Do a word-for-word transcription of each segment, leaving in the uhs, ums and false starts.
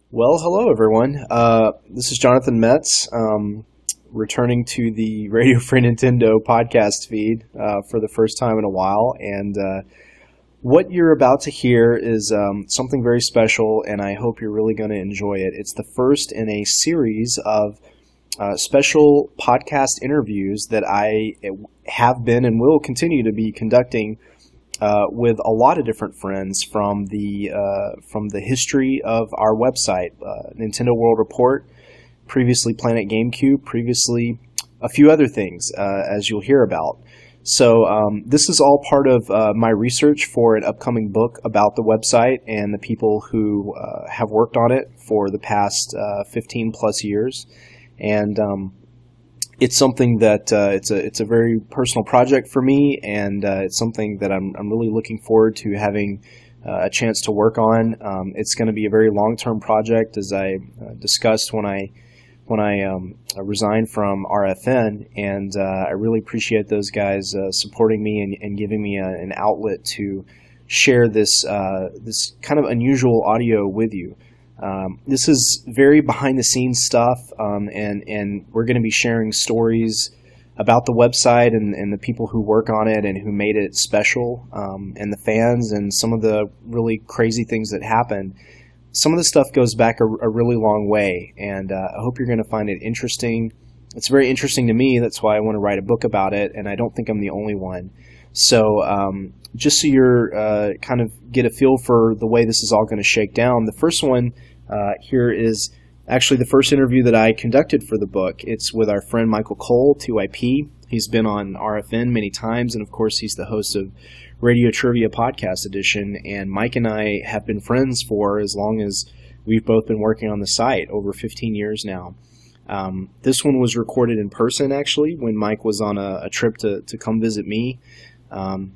Well, hello everyone. Uh, this is Jonathan Metz, um, returning to the Radio Free Nintendo podcast feed uh, for the first time in a while. And uh, what you're about to hear is um, something very special, and I hope you're really going to enjoy it. It's the first in a series of uh, special podcast interviews that I have been and will continue to be conducting Uh, with a lot of different friends from the uh, from the history of our website, uh, Nintendo World Report, previously Planet GameCube, previously a few other things, uh, as you'll hear about. So um, this is all part of uh, my research for an upcoming book about the website and the people who uh, have worked on it for the past uh, fifteen plus years, and um, it's something that uh, it's a it's a very personal project for me, and uh, it's something that I'm I'm really looking forward to having uh, a chance to work on. Um, it's going to be a very long term project, as I uh, discussed when I when I um, resigned from R F N, and uh, I really appreciate those guys uh, supporting me and, and giving me a, an outlet to share this uh, this kind of unusual audio with you. Um, this is very behind-the-scenes stuff, um, and, and we're going to be sharing stories about the website and, and the people who work on it and who made it special, um, and the fans and some of the really crazy things that happened. Some of the stuff goes back a, a really long way, and uh, I hope you're going to find it interesting. It's very interesting to me. That's why I want to write a book about it, and I don't think I'm the only one. So um, just so you're uh, kind of get a feel for the way this is all going to shake down, the first one uh, here is actually the first interview that I conducted for the book. It's with our friend Michael Cole, two I P. He's been on R F N many times, and of course he's the host of Radio Trivia Podcast Edition. And Mike and I have been friends for as long as we've both been working on the site, over fifteen years now. Um, this one was recorded in person, actually, when Mike was on a, a trip to, to come visit me. Um,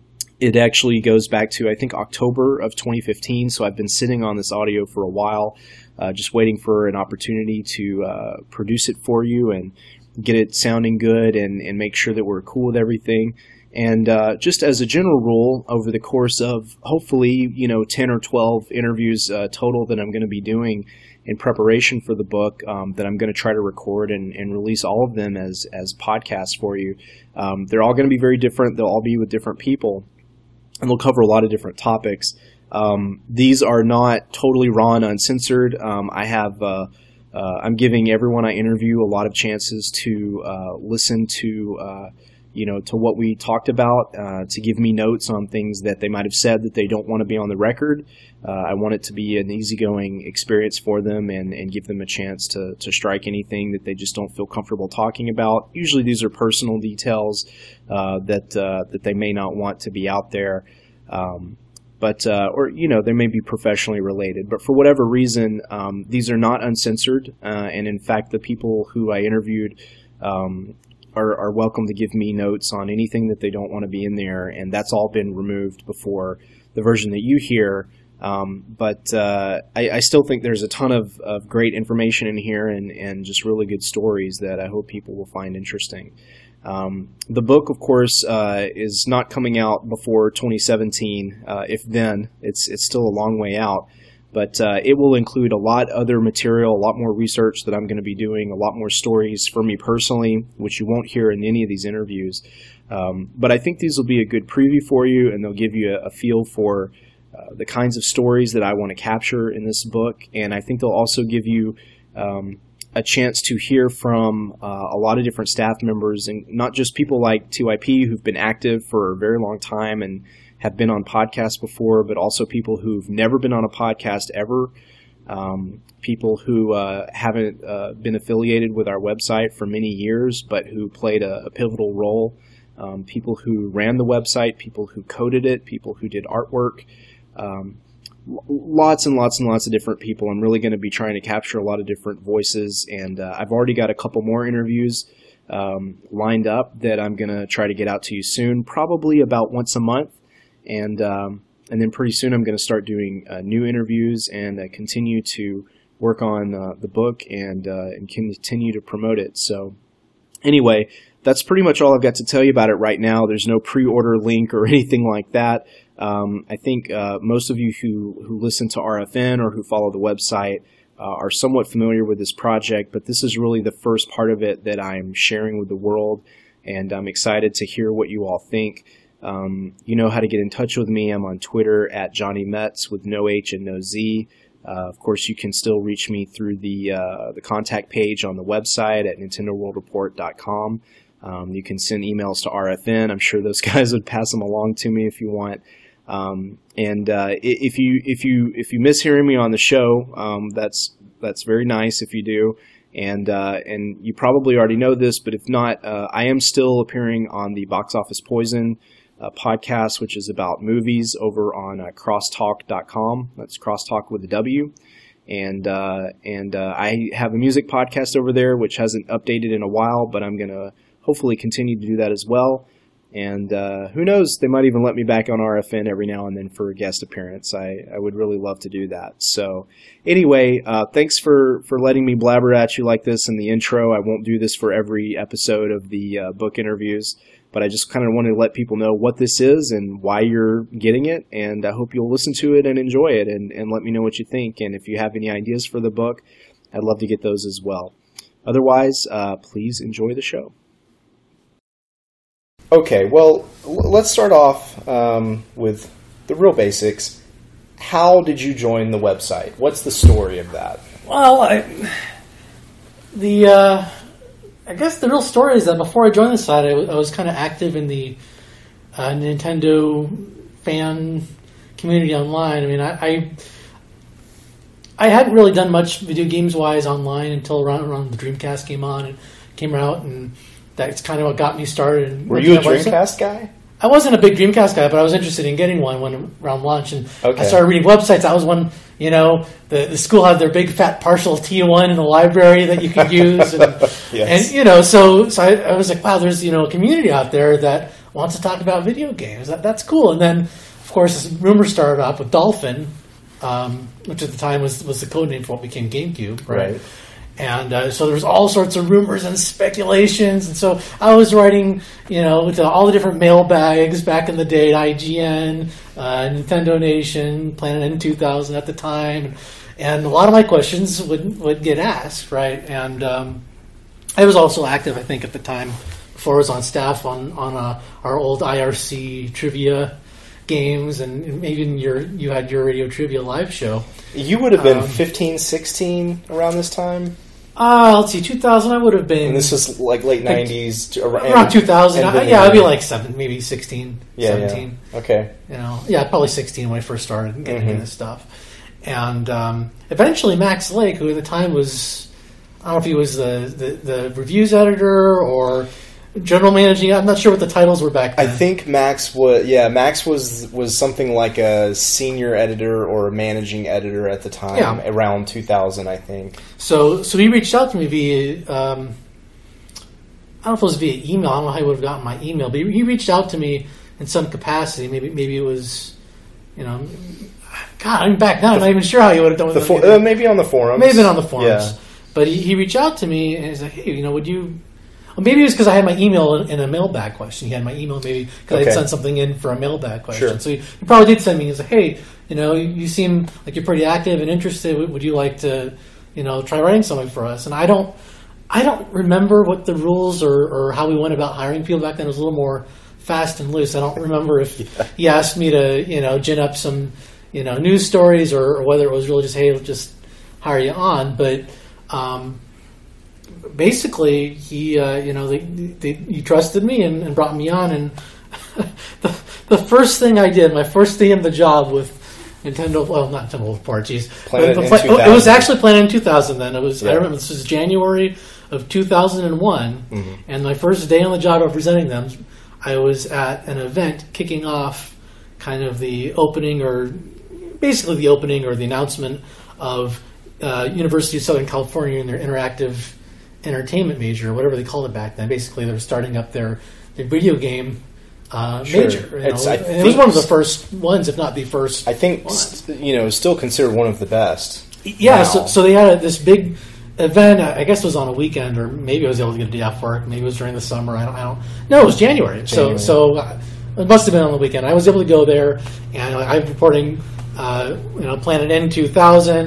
it actually goes back to, I think, October of twenty fifteen, so I've been sitting on this audio for a while, uh, just waiting for an opportunity to uh, produce it for you and get it sounding good and, and make sure that we're cool with everything. And uh, just as a general rule, over the course of hopefully, you know, ten or twelve interviews uh, total that I'm going to be doing in preparation for the book, um, that I'm going to try to record and, and release all of them as, as podcasts for you. Um, they're all going to be very different. They'll all be with different people, and they'll cover a lot of different topics. Um, these are not totally raw and uncensored. Um, I have, uh, uh, I'm giving everyone I interview a lot of chances to uh, listen to, uh, you know, to what we talked about, uh, to give me notes on things that they might have said that they don't want to be on the record. Uh, I want it to be an easygoing experience for them, and, and give them a chance to, to strike anything that they just don't feel comfortable talking about. Usually these are personal details uh, that uh, that they may not want to be out there. Um, but uh, or, you know, they may be professionally related. But for whatever reason, um, these are not uncensored. Uh, and in fact, the people who I interviewed um, Are, are welcome to give me notes on anything that they don't want to be in there, and that's all been removed before the version that you hear. Um, but uh, I, I still think there's a ton of, of great information in here, and, and just really good stories that I hope people will find interesting. Um, the book, of course, uh, is not coming out before twenty seventeen, uh, if then. It's, it's still a long way out. But uh, it will include a lot other material, a lot more research that I'm going to be doing, a lot more stories for me personally, which you won't hear in any of these interviews. Um, but I think these will be a good preview for you, and they'll give you a, a feel for uh, the kinds of stories that I want to capture in this book. And I think they'll also give you um, a chance to hear from uh, a lot of different staff members, and not just people like two I P who've been active for a very long time and have been on podcasts before, but also people who've never been on a podcast ever, um, people who uh, haven't uh, been affiliated with our website for many years, but who played a, a pivotal role, um, people who ran the website, people who coded it, people who did artwork, um, lots and lots and lots of different people. I'm really going to be trying to capture a lot of different voices, and uh, I've already got a couple more interviews um, lined up that I'm going to try to get out to you soon, probably about once a month. And um, and then pretty soon I'm going to start doing uh, new interviews and uh, continue to work on uh, the book and uh, and continue to promote it. So anyway, that's pretty much all I've got to tell you about it right now. There's no pre-order link or anything like that. Um, I think uh, most of you who, who listen to R F N or who follow the website uh, are somewhat familiar with this project, but this is really the first part of it that I'm sharing with the world, and I'm excited to hear what you all think. Um, you know how to get in touch with me. I'm on Twitter at Johnny Metz with no H and no Z. Uh, of course, you can still reach me through the uh, the contact page on the website at nintendo world report dot com. Um, you can send emails to R F N. I'm sure those guys would pass them along to me if you want. Um, and uh, if you if you if you miss hearing me on the show, um, that's that's very nice if you do. And uh, and you probably already know this, but if not, uh, I am still appearing on the Box Office Poison uh, podcast, which is about movies, over on uh, crosstalk dot com. That's Crosstalk with a W. And uh, and uh, I have a music podcast over there, which hasn't updated in a while, but I'm going to hopefully continue to do that as well. And uh, who knows, they might even let me back on R F N every now and then for a guest appearance. I, I would really love to do that. So anyway, uh, thanks for, for letting me blabber at you like this in the intro. I won't do this for every episode of the uh, book interviews, but I just kind of wanted to let people know what this is and why you're getting it. And I hope you'll listen to it and enjoy it, and, and let me know what you think. And if you have any ideas for the book, I'd love to get those as well. Otherwise, uh, please enjoy the show. Okay, well, l- let's start off um, with the real basics. How did you join the website? What's the story of that? Well, I, the uh, I guess the real story is that before I joined the site, I, w- I was kind of active in the uh, Nintendo fan community online. I mean, I, I I hadn't really done much video games wise online until around, around the Dreamcast came on and came out, and that's kind of what got me started. And Were you a Dreamcast guy? I wasn't a big Dreamcast guy, but I was interested in getting one when around launch, and okay. I started reading websites. That was when, you know, the, the school had their big fat partial T one in the library that you could use, and, yes. and you know, so so I, I was like, wow, there's, you know, a community out there that wants to talk about video games. That, that's cool. And then, of course, this rumor started off with Dolphin, um, which at the time was was the code name for what became GameCube, right? Right. And uh, so there was all sorts of rumors and speculations. And so I was writing, you know, to all the different mailbags back in the day at I G N, uh, Nintendo Nation, Planet N two thousand at the time. And a lot of my questions would, would get asked, right? And um, I was also active, I think, at the time, before I was on staff on, on uh, our old I R C trivia games, and even your you had your Radio Trivia live show. You would have been um, fifteen, sixteen around this time? Uh, let's see, two thousand I would have been... And this was like late like, nineties? Around, around two thousand. I, yeah, I'd be like seven, maybe sixteen, yeah, seventeen. Yeah. Okay. You know, yeah, probably sixteen when I first started getting mm-hmm. into this stuff. And um, eventually Max Lake, who at the time was... I don't know if he was the, the, the reviews editor or... general managing, I'm not sure what the titles were back then. I think Max was, yeah, Max was was something like a senior editor or a managing editor at the time, yeah. around two thousand, I think. So so he reached out to me via, um, I don't know if it was via email, I don't know how he would have gotten my email, but he reached out to me in some capacity. Maybe maybe it was, you know, God, I'm back now, I'm not even sure how he would have done it. The for, uh, maybe on the forums. Maybe on the forums. Yeah. But he, he reached out to me and he's like, hey, you know, would you... Well, maybe it was because I had my email in a mailbag question. He had my email maybe because okay. I had sent something in for a mailbag question. Sure. So he, he probably did send me. He's like, hey, you know, you, you seem like you're pretty active and interested. Would, would you like to, you know, try writing something for us? And I don't, I don't remember what the rules or, or how we went about hiring people back then. It was a little more fast and loose. I don't remember if yeah. he asked me to, you know, gin up some, you know, news stories or, or whether it was really just, hey, let's just hire you on. But, um, basically, he, uh, you know, they, they, he trusted me and, and brought me on. And the, the first thing I did, my first day on the job with Nintendo, well, not Nintendo World Report, geez. Planet but, in but, two thousand. It was actually Planet in two thousand then. It was, yeah. I remember this was January of two thousand one. Mm-hmm. And my first day on the job representing them, I was at an event kicking off kind of the opening or basically the opening or the announcement of uh, University of Southern California and their interactive entertainment major, or whatever they called it back then. Basically, they were starting up their, their video game uh, sure. major. You know? It's, I and it was one of the first ones, if not the first. I think one. you know, still considered one of the best. Yeah, now. so, so they had this big event. I guess it was on a weekend, or maybe I was able to get a day off work. Maybe it was during the summer. I don't. I don't. No, it was January. January. So, so uh, it must have been on the weekend. I was able to go there, and I was reporting, uh, you know, Planet N two thousand,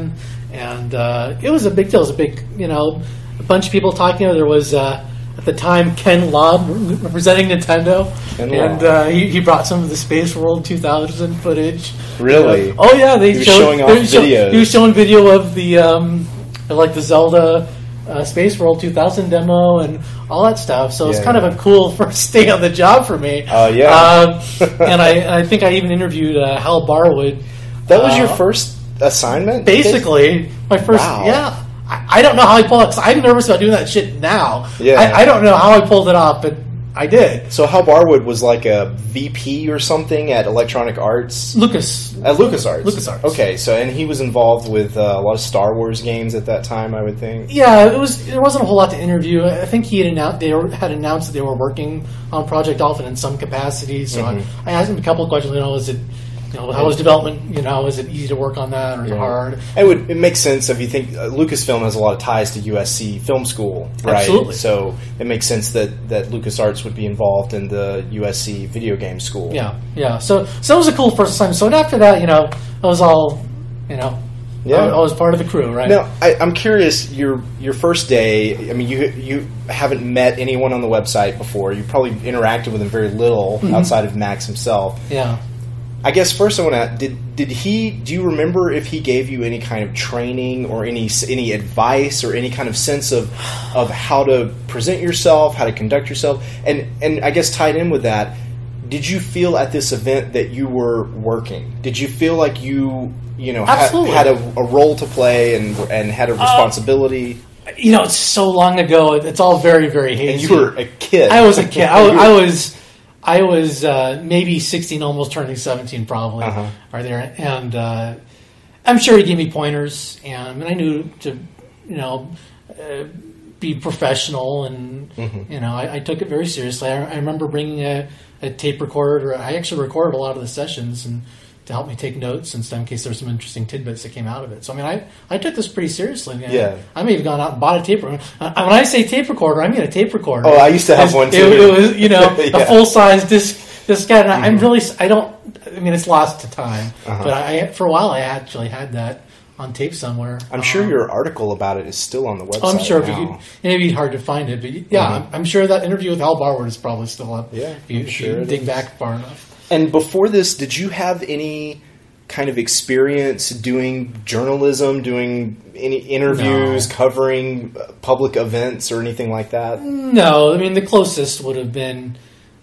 and uh, it was a big deal. It was a big, you know, a bunch of people talking. There was uh, at the time Ken Lobb representing Nintendo, Ken and Lobb. uh, he, he brought some of the Space World two thousand footage. Really? Uh, oh yeah, they he was showed, showing off they show, videos. He was showing video of the um, like the Zelda uh, Space World two thousand demo and all that stuff. So it's Yeah, kind yeah. of a cool first day on the job for me. Oh, yeah. Um, and I, I think I even interviewed uh, Hal Barwood. That was uh, your first assignment? Basically, my first. Wow. Yeah, I, I don't know how I pulled it. 'Cause I'm nervous about doing that shit now. Yeah. I, I don't know how I pulled it off, but I did. So Hal Barwood was like a V P or something at Electronic Arts? Lucas. At LucasArts. LucasArts. Okay, so and he was involved with uh, a lot of Star Wars games at that time, I would think. Yeah, it was. There wasn't a whole lot to interview. I think he had announced they were, had announced that they were working on Project Dolphin in some capacity. So Mm-hmm. I, I asked him a couple of questions. You know, is it, you know, how was development? You know, is it easy to work on that or is it hard? It would it makes sense if you think uh, Lucasfilm has a lot of ties to U S C Film School, right? Absolutely. So it makes sense that, that LucasArts would be involved in the U S C Video Game School. Yeah, yeah. So, so that was a cool first time. So after that, you know, I was all, you know, Yeah. I, I was part of the crew, right? Now, I, I'm curious. Your your first day. I mean, you you haven't met anyone on the website before. You probably interacted with him very little Mm-hmm. outside of Max himself. Yeah. I guess first I want to did did he do you remember if he gave you any kind of training or any any advice or any kind of sense of of how to present yourself, how to conduct yourself, and and I guess tied in with that, did you feel at this event that you were working? Did you feel like you you know ha- Absolutely. had a, a role to play and and had a responsibility? You know, it's so long ago. It's all very, very hazy. And you were a kid. I was a kid. I, I was, I was uh, maybe sixteen, almost turning seventeen, probably. Uh-huh. Are there? And uh, I'm sure he gave me pointers, and, and I knew to, you know, uh, be professional, and Mm-hmm. you know, I, I took it very seriously. I, I remember bringing a, a tape recorder. I actually recorded a lot of the sessions and to help me take notes and stuff in case there were some interesting tidbits that came out of it. So I mean, I, I took this pretty seriously. I, Yeah. I may have gone out and bought a tape recorder. Uh, when I say tape recorder, I mean a tape recorder. Oh, I used to have one too. It, it was, you know, Yeah. a full size disc diskette. And I'm really, I don't. I mean, it's lost to time. Uh-huh. But I, for a while, I actually had that on tape somewhere. I'm sure Um, your article about it is still on the website. I'm sure if now. you could, it'd be hard to find it, but yeah, Mhm. I'm, I'm sure that interview with Hal Barwood is probably still up. Yeah, if you, I'm if sure you it dig is. back far enough. And before this, did you have any kind of experience doing journalism, doing any interviews, No. covering uh, public events or anything like that? No, I mean the closest would have been.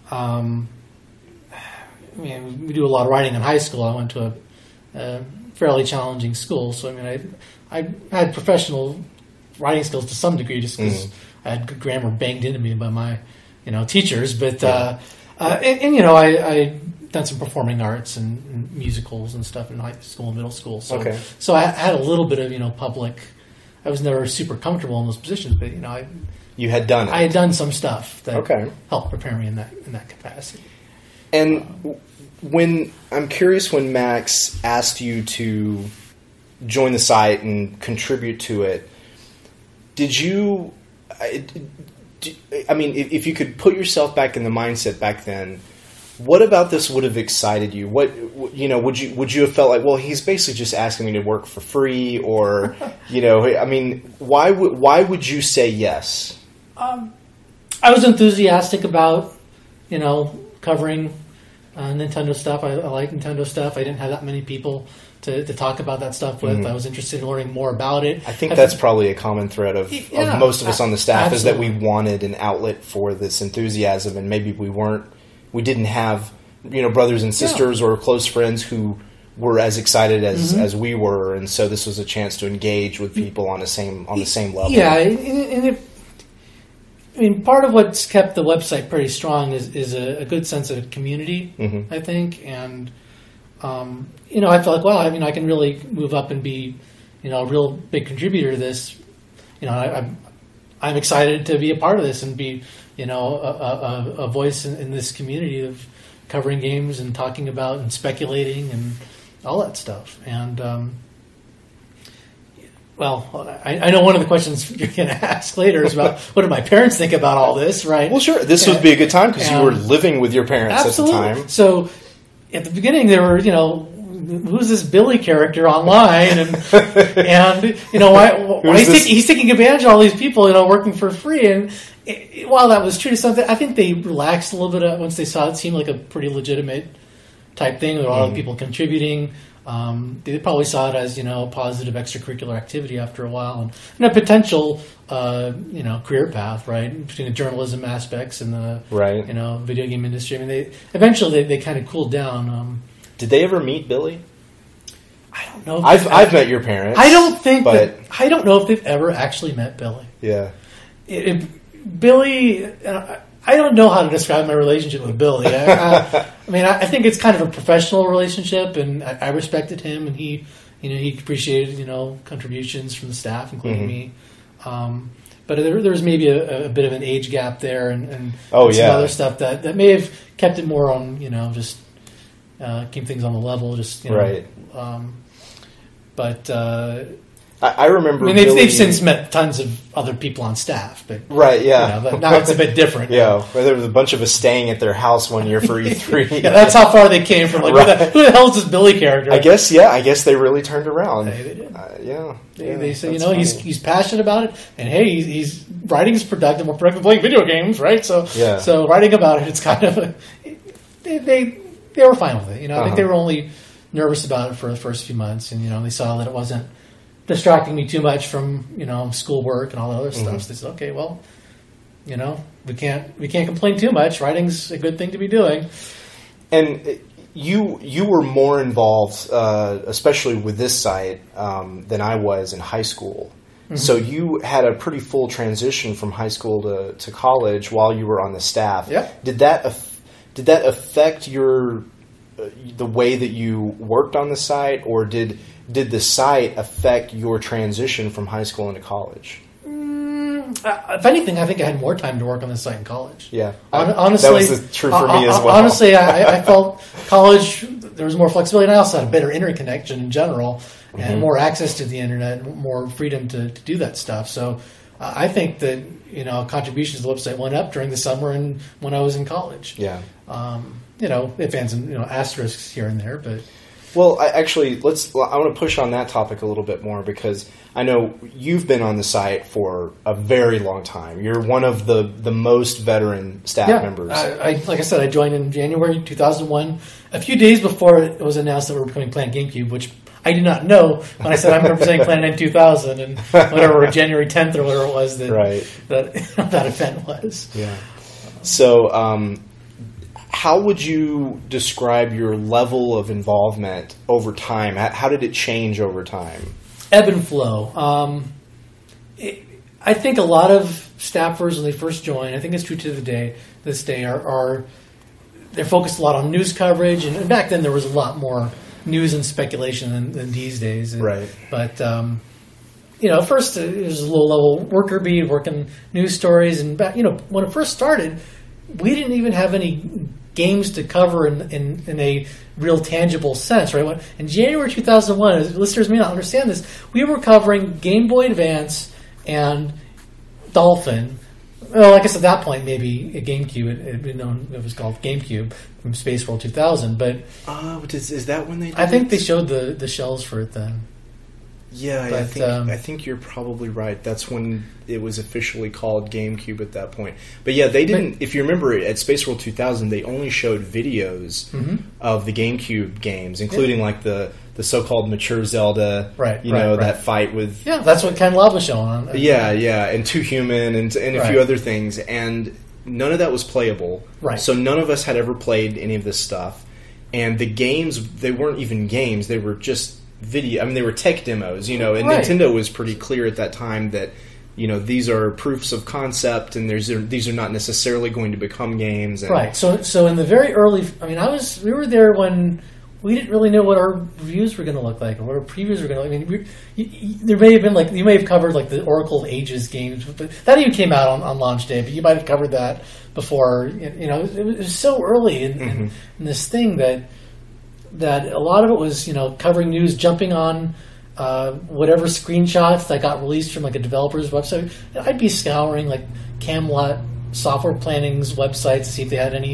Um, I mean, we do a lot of writing in high school. I went to a, a fairly challenging school, so I mean, I I had professional writing skills to some degree, just because I had good grammar banged into me by my you know teachers. But uh, uh, and, and you know, I, I done some performing arts and, and musicals and stuff in high school and middle school. So Okay. so I had a little bit of you know public. I was never super comfortable in those positions, but you know I. You had done it. I had done some stuff that Okay. helped prepare me in that in that capacity. And when I'm curious, when Max asked you to join the site and contribute to it, did you? I I mean, if, if you could put yourself back in the mindset back then, what about this would have excited you? What you know? Would you would you have felt like, well, he's basically just asking me to work for free, or you know? I mean, why would why would you say yes? I was enthusiastic about, you know, covering uh, Nintendo stuff. I, I like Nintendo stuff. I didn't have that many people to, to talk about that stuff with. I was interested in learning more about it. I think that's probably a common thread of, Yeah, of most of us on the staff is that we absolutely. wanted an outlet for this enthusiasm, and maybe we weren't, we didn't have, you know, brothers and sisters or close friends who were as excited as, Mm-hmm. as we were, and so this was a chance to engage with people on the same on the same level. Yeah, and, and it, I mean, part of what's kept the website pretty strong is, is a, a good sense of community, Mhm. I think. And, um, you know, I felt like, well, I mean, I can really move up and be, you know, a real big contributor to this. You know, I, I'm, I'm excited to be a part of this and be, you know, a, a, a voice in, in this community of covering games and talking about and speculating and all that stuff. And, um, well, I, I know one of the questions you're going to ask later is about what do my parents think about all this, right? Well, sure. This would be a good time because you And- were living with your parents Absolutely. at the time. So at the beginning, they were, you know, who's this Billy character online, and and you know why, why he's, take, he's taking advantage of all these people, you know, working for free. And it, while that was true to something, I think they relaxed a little bit once they saw it seemed like a pretty legitimate type thing with a lot mm. of people contributing. Um, they probably saw it as, you know, positive extracurricular activity after a while, and, and a potential, uh, you know, career path, right, between the journalism aspects and the, right. you know, video game industry. I mean, they eventually they, they kind of cooled down. Um, Did they ever meet Billy? I don't know. I've I've met your parents. I don't think but... that, I don't know if they've ever actually met Billy. Yeah. It, it, Billy, uh, I don't know how to describe my relationship with Billy. I, I, I mean, I, I think it's kind of a professional relationship, and I, I respected him, and he, you know, he appreciated, you know, contributions from the staff, including mm-hmm. me. Um, but there, there was maybe a, a bit of an age gap there, and, and oh, some yeah. other stuff that, that may have kept it more on, you know, just uh, keep things on the level, just you know. Right. Um, but. Uh, I remember. I mean, they've, Billy, they've since met tons of other people on staff, but right, yeah. You know, but now it's a bit different. Yeah, where there was a bunch of us staying at their house one year for E three. Yeah, that's how far they came from. Like, right. who, the, who the hell is this Billy character? I guess, yeah. I guess they really turned around. They, they did. Uh, yeah, they, yeah, they said, you know, funny. he's he's passionate about it, and hey, he's, he's writing is productive, more productive playing video games, right? So, yeah. so writing about it, it's kind of a, they, they they were fine with it. You know, I uh-huh. think they were only nervous about it for the first few months, and you know, they saw that it wasn't distracting me too much from, you know, schoolwork and all the other stuff. Mm-hmm. So they said, okay, well, you know, we can't we can't complain too much. Writing's a good thing to be doing. And you you were more involved, uh, especially with this site, um, than I was in high school. Mm-hmm. So you had a pretty full transition from high school to, to college while you were on the staff. Yeah. Did that af- did that affect your uh, the way that you worked on the site, or did Did the site affect your transition from high school into college? Mm, uh, if anything, I think I had more time to work on the site in college. Yeah. Hon- honestly, that was true for uh, me as well. Honestly, I, I felt college, there was more flexibility, and I also had a better internet connection in general, and mm-hmm. more access to the internet, more freedom to, to do that stuff. So uh, I think that, you know, contributions to the website went up during the summer and when I was in college. Yeah. Um, you know, if and you know, asterisks here and there, but... Well, I, actually, let's. I want to push on that topic a little bit more because I know you've been on the site for a very long time. You're one of the, the most veteran staff yeah, members. I, I, like I said, I joined in January two thousand one, a few days before it was announced that we were becoming Planet GameCube, which I did not know when I said I'm representing Planet in two thousand and whatever, January tenth or whatever it was that right. that, that event was. Yeah. So, um, how would you describe your level of involvement over time? How did it change over time? Ebb and flow. Um, it, I think a lot of staffers when they first join, I think it's true to the day, this day, are, are they're focused a lot on news coverage, and, and back then there was a lot more news and speculation than, than these days. And, right. But um, you know, first it was a low level worker bee working news stories, and back, you know, when it first started, we didn't even have any games to cover in, in, in a real tangible sense, right? When, in January two thousand one, listeners may not understand this, we were covering Game Boy Advance and Dolphin. Well, I guess at that point, maybe a GameCube, it, it, it, known, it was called GameCube from Space World two thousand, but... Uh, is, is that when they did I think it? they showed the, the shells for it then. Yeah, but, I think um, I think you're probably right. That's when it was officially called GameCube at that point. But yeah, they didn't. But, if you remember, at Space World two thousand, they only showed videos mm-hmm. of the GameCube games, including yeah. like the, the so-called mature Zelda. Right. You right, know right. that fight with. Yeah, that's what Ken Love was showing on. Yeah, yeah, and Two Human and and a right. few other things, and none of that was playable. Right. So none of us had ever played any of this stuff, and the games, they weren't even games; they were just video. I mean, they were tech demos, you know, and right. Nintendo was pretty clear at that time that, you know, these are proofs of concept, and there's these are not necessarily going to become games. And right. So, so in the very early, I mean, I was we were there when we didn't really know what our reviews were going to look like or what our previews were going to. I mean, we, you, you, there may have been like you may have covered like the Oracle Ages games, but that even came out on, on launch day. But you might have covered that before. You know, it was, it was so early in, mm-hmm. in, in this thing that. that a lot of it was, you know, covering news, jumping on uh, whatever screenshots that got released from like a developer's website. I'd be scouring like Camelot Software Planning's website to see if they had any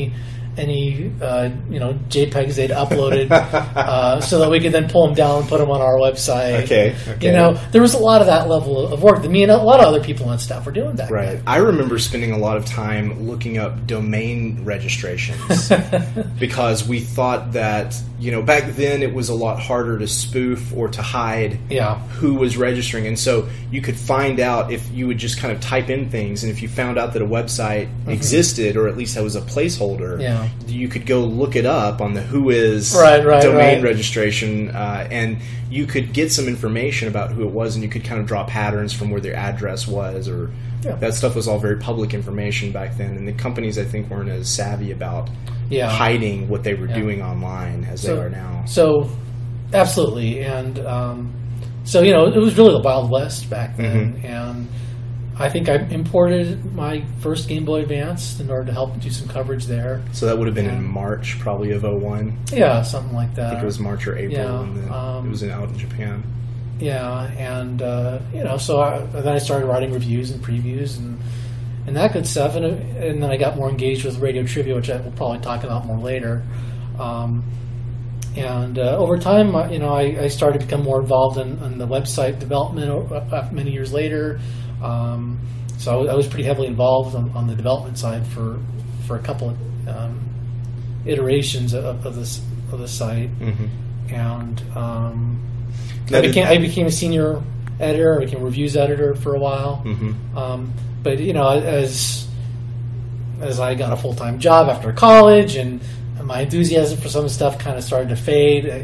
any uh, you know JPEGs they'd uploaded, uh, so that we could then pull them down and put them on our website. Okay, okay. You know, there was a lot of that level of work that me and a lot of other people on staff were doing back Right. then. I remember spending a lot of time looking up domain registrations because we thought that, you know, back then it was a lot harder to spoof or to hide Yeah. who was registering. And so you could find out if you would just kind of type in things, and if you found out that a website mm-hmm. existed, or at least that was a placeholder, yeah. you could go look it up on the Whois right, right, domain right. registration, uh, and you could get some information about who it was, and you could kind of draw patterns from where their address was, or yeah. that stuff was all very public information back then, and the companies, I think, weren't as savvy about yeah. hiding what they were yeah. doing online as so, they are now. So, absolutely, and um, so, you know, it was really the Wild West back then, mm-hmm. and I think I imported my first Game Boy Advance in order to help do some coverage there. So that would have been and, in March, probably, of oh one? Yeah, something like that. I think it was March or April yeah, when the, um, it was in, out in Japan. Yeah, and, uh, you know, so I, then I started writing reviews and previews and and that good stuff, and, and then I got more engaged with Radio Trivia, which I will probably talk about more later. Um, and uh, over time, you know, I, I started to become more involved in, in the website development many years later. Um, so I was, I was pretty heavily involved on, on the development side for for a couple of um, iterations of, of this of the site, mm-hmm. and um, I became I became a senior editor. I became a reviews editor for a while. Mm-hmm. Um, but you know, as as I got a full time job after college, and my enthusiasm for some stuff kind of started to fade. I,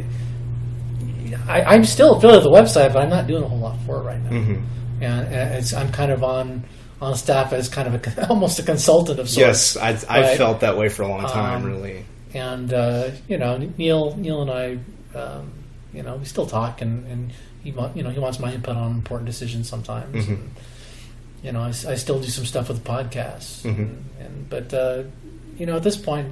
I, I'm still affiliated with the website, but I'm not doing a whole lot for it right now. Mm-hmm. And, and it's, I'm kind of on on staff as kind of a, almost a consultant of sorts. Yes, I, I right? felt that way for a long time, um, really. And uh, you know, Neil, Neil and I, um, you know, we still talk, and, and he, you know, he wants my input on important decisions sometimes. Mm-hmm. And, you know, I, I still do some stuff with the podcasts, mm-hmm. and, and but uh, you know, at this point,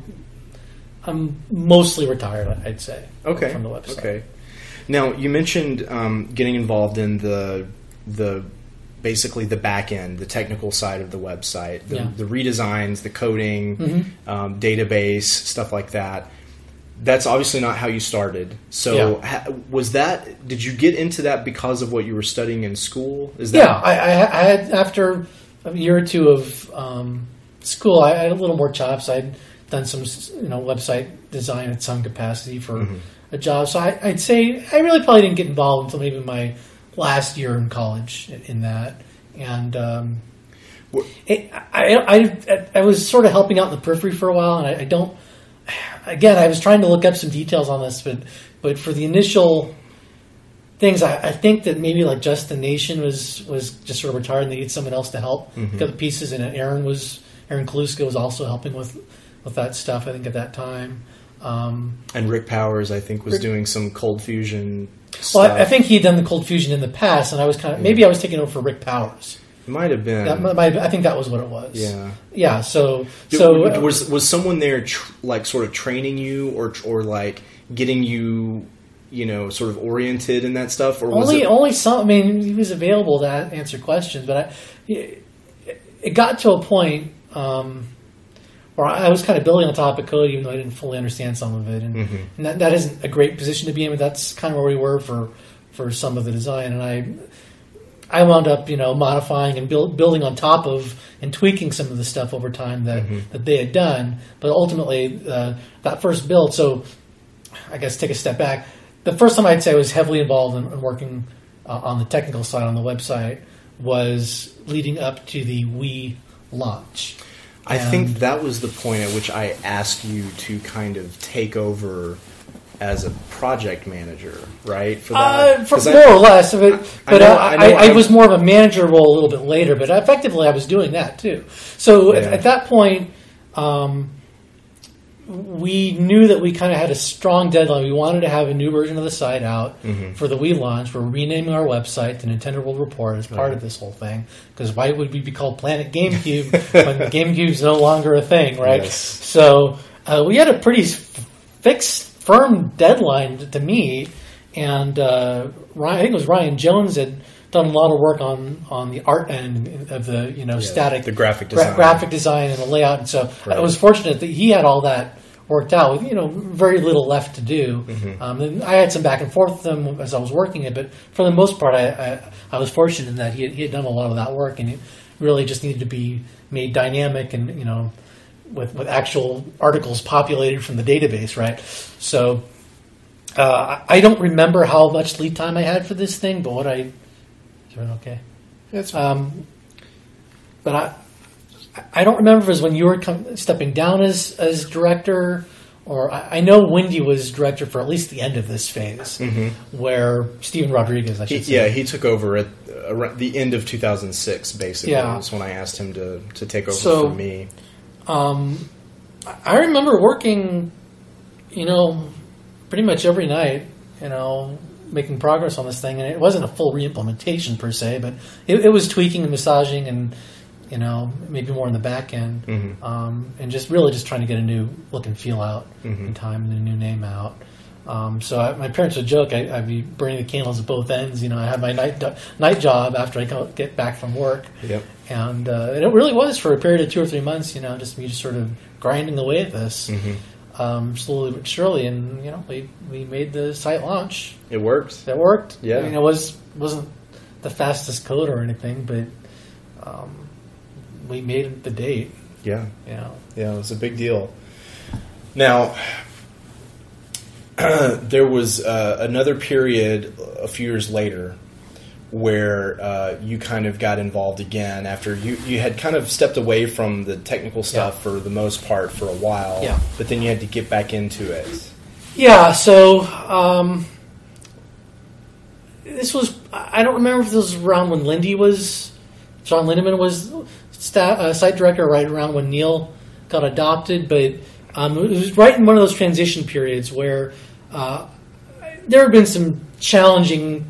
I'm mostly retired, I'd say. Okay. From the website. Okay. Now, you mentioned um, getting involved in the the basically the back end, the technical side of the website, the, yeah. the redesigns, the coding, mm-hmm. um, database, stuff like that. That's obviously not how you started. So, yeah. ha, was that? Did you get into that because of what you were studying in school? Is that? Yeah, I, I, I had after a year or two of um, school, I had a little more chops. I'd done some, you know, website design at some capacity for mm-hmm. a job. So I, I'd say I really probably didn't get involved until maybe my last year in college in that. And um, it, I, I, I was sort of helping out in the periphery for a while, and I, I don't. Again, I was trying to look up some details on this, but but for the initial things, I, I think that maybe like Just the Nation was was just sort of retired, and they needed someone else to help mm-hmm. pick up the pieces. And Aaron was Aaron Kaluska was also helping with with that stuff, I think, at that time. Um, and Rick Powers, I think, was Rick, doing some Cold Fusion stuff. Well, I, I think he had done the Cold Fusion in the past, and I was kind of maybe I was taking over for Rick Powers. Might have been. That might, I think that was what it was. Yeah. Yeah. So, so Did, was was someone there tr- like sort of training you, or or like getting you, you know, sort of oriented in that stuff, or was only it... only some? I mean, he was available to answer questions, but I, it, it got to a point um, where I was kind of building on top of code, even though I didn't fully understand some of it, and, mm-hmm. and that, that isn't a great position to be in. But that's kind of where we were for for some of the design, and I. I wound up, you know, modifying and build, building on top of and tweaking some of the stuff over time that, mm-hmm. that they had done. But ultimately, uh, that first build, so I guess take a step back. The first time I'd say I was heavily involved in, in working uh, on the technical side on the website was leading up to the Wii launch. I and think that was the point at which I asked you to kind of take over as a project manager, right? For that, uh, for I, more or less of it, but I, know, I, I, I, I was more of a manager role a little bit later. But effectively, I was doing that too. So yeah. at, at that point, um, we knew that we kind of had a strong deadline. We wanted to have a new version of the site out mm-hmm. for the Wii launch. We're renaming our website to Nintendo World Report as part right. of this whole thing. Because why would we be called Planet GameCube when the GameCube's no longer a thing, right? Yes. So uh, we had a pretty f- fixed. firm deadline to me, and uh, Ryan, I think it was Ryan Jones had done a lot of work on, on the art end of the you know yeah, static the graphic design, gra- graphic design and the layout, and so right. I was fortunate that he had all that worked out with, you know, very little left to do. Mm-hmm. Um, and I had some back and forth with them as I was working it, but for the most part, I, I, I was fortunate in that he had, he had done a lot of that work, and it really just needed to be made dynamic and, you know, with, with actual articles populated from the database, right? So uh, I don't remember how much lead time I had for this thing, but what I... Doing okay? That's um, But I... I don't remember if it was when you were com- stepping down as, as director, or I, I know Wendy was director for at least the end of this phase, mm-hmm. where Steven Rodriguez, I should he, say. Yeah, he took over at around the end of two thousand six, basically. Yeah. Was when I asked him to, to take over so, for me. Um, I remember working, you know, pretty much every night, you know, making progress on this thing, and it wasn't a full re-implementation per se, but it, it was tweaking and massaging and, you know, maybe more in the back end, mm-hmm. um, and just really just trying to get a new look and feel out mm-hmm. in time and a new name out. Um, so I, my parents would joke I, I'd be burning the candles at both ends. You know, I had my night do- night job after I go, get back from work, Yep. and, uh, and it really was for a period of two or three months. You know, just me just sort of grinding away at this, mm-hmm. um, slowly but surely, and you know, we we made the site launch. It worked. That worked. Yeah. I mean, it was wasn't the fastest code or anything, but um, we made the date. Yeah. You know. Yeah, it was a big deal. Now, there was uh, another period a few years later where uh, you kind of got involved again after you, you had kind of stepped away from the technical stuff Yeah. for the most part for a while, Yeah. but then you had to get back into it. Yeah, so um, this was, I don't remember if this was around when Lindy was, John Lindemann was staff, uh, site director, right around when Neil got adopted, but um, it was right in one of those transition periods where uh, there have been some challenging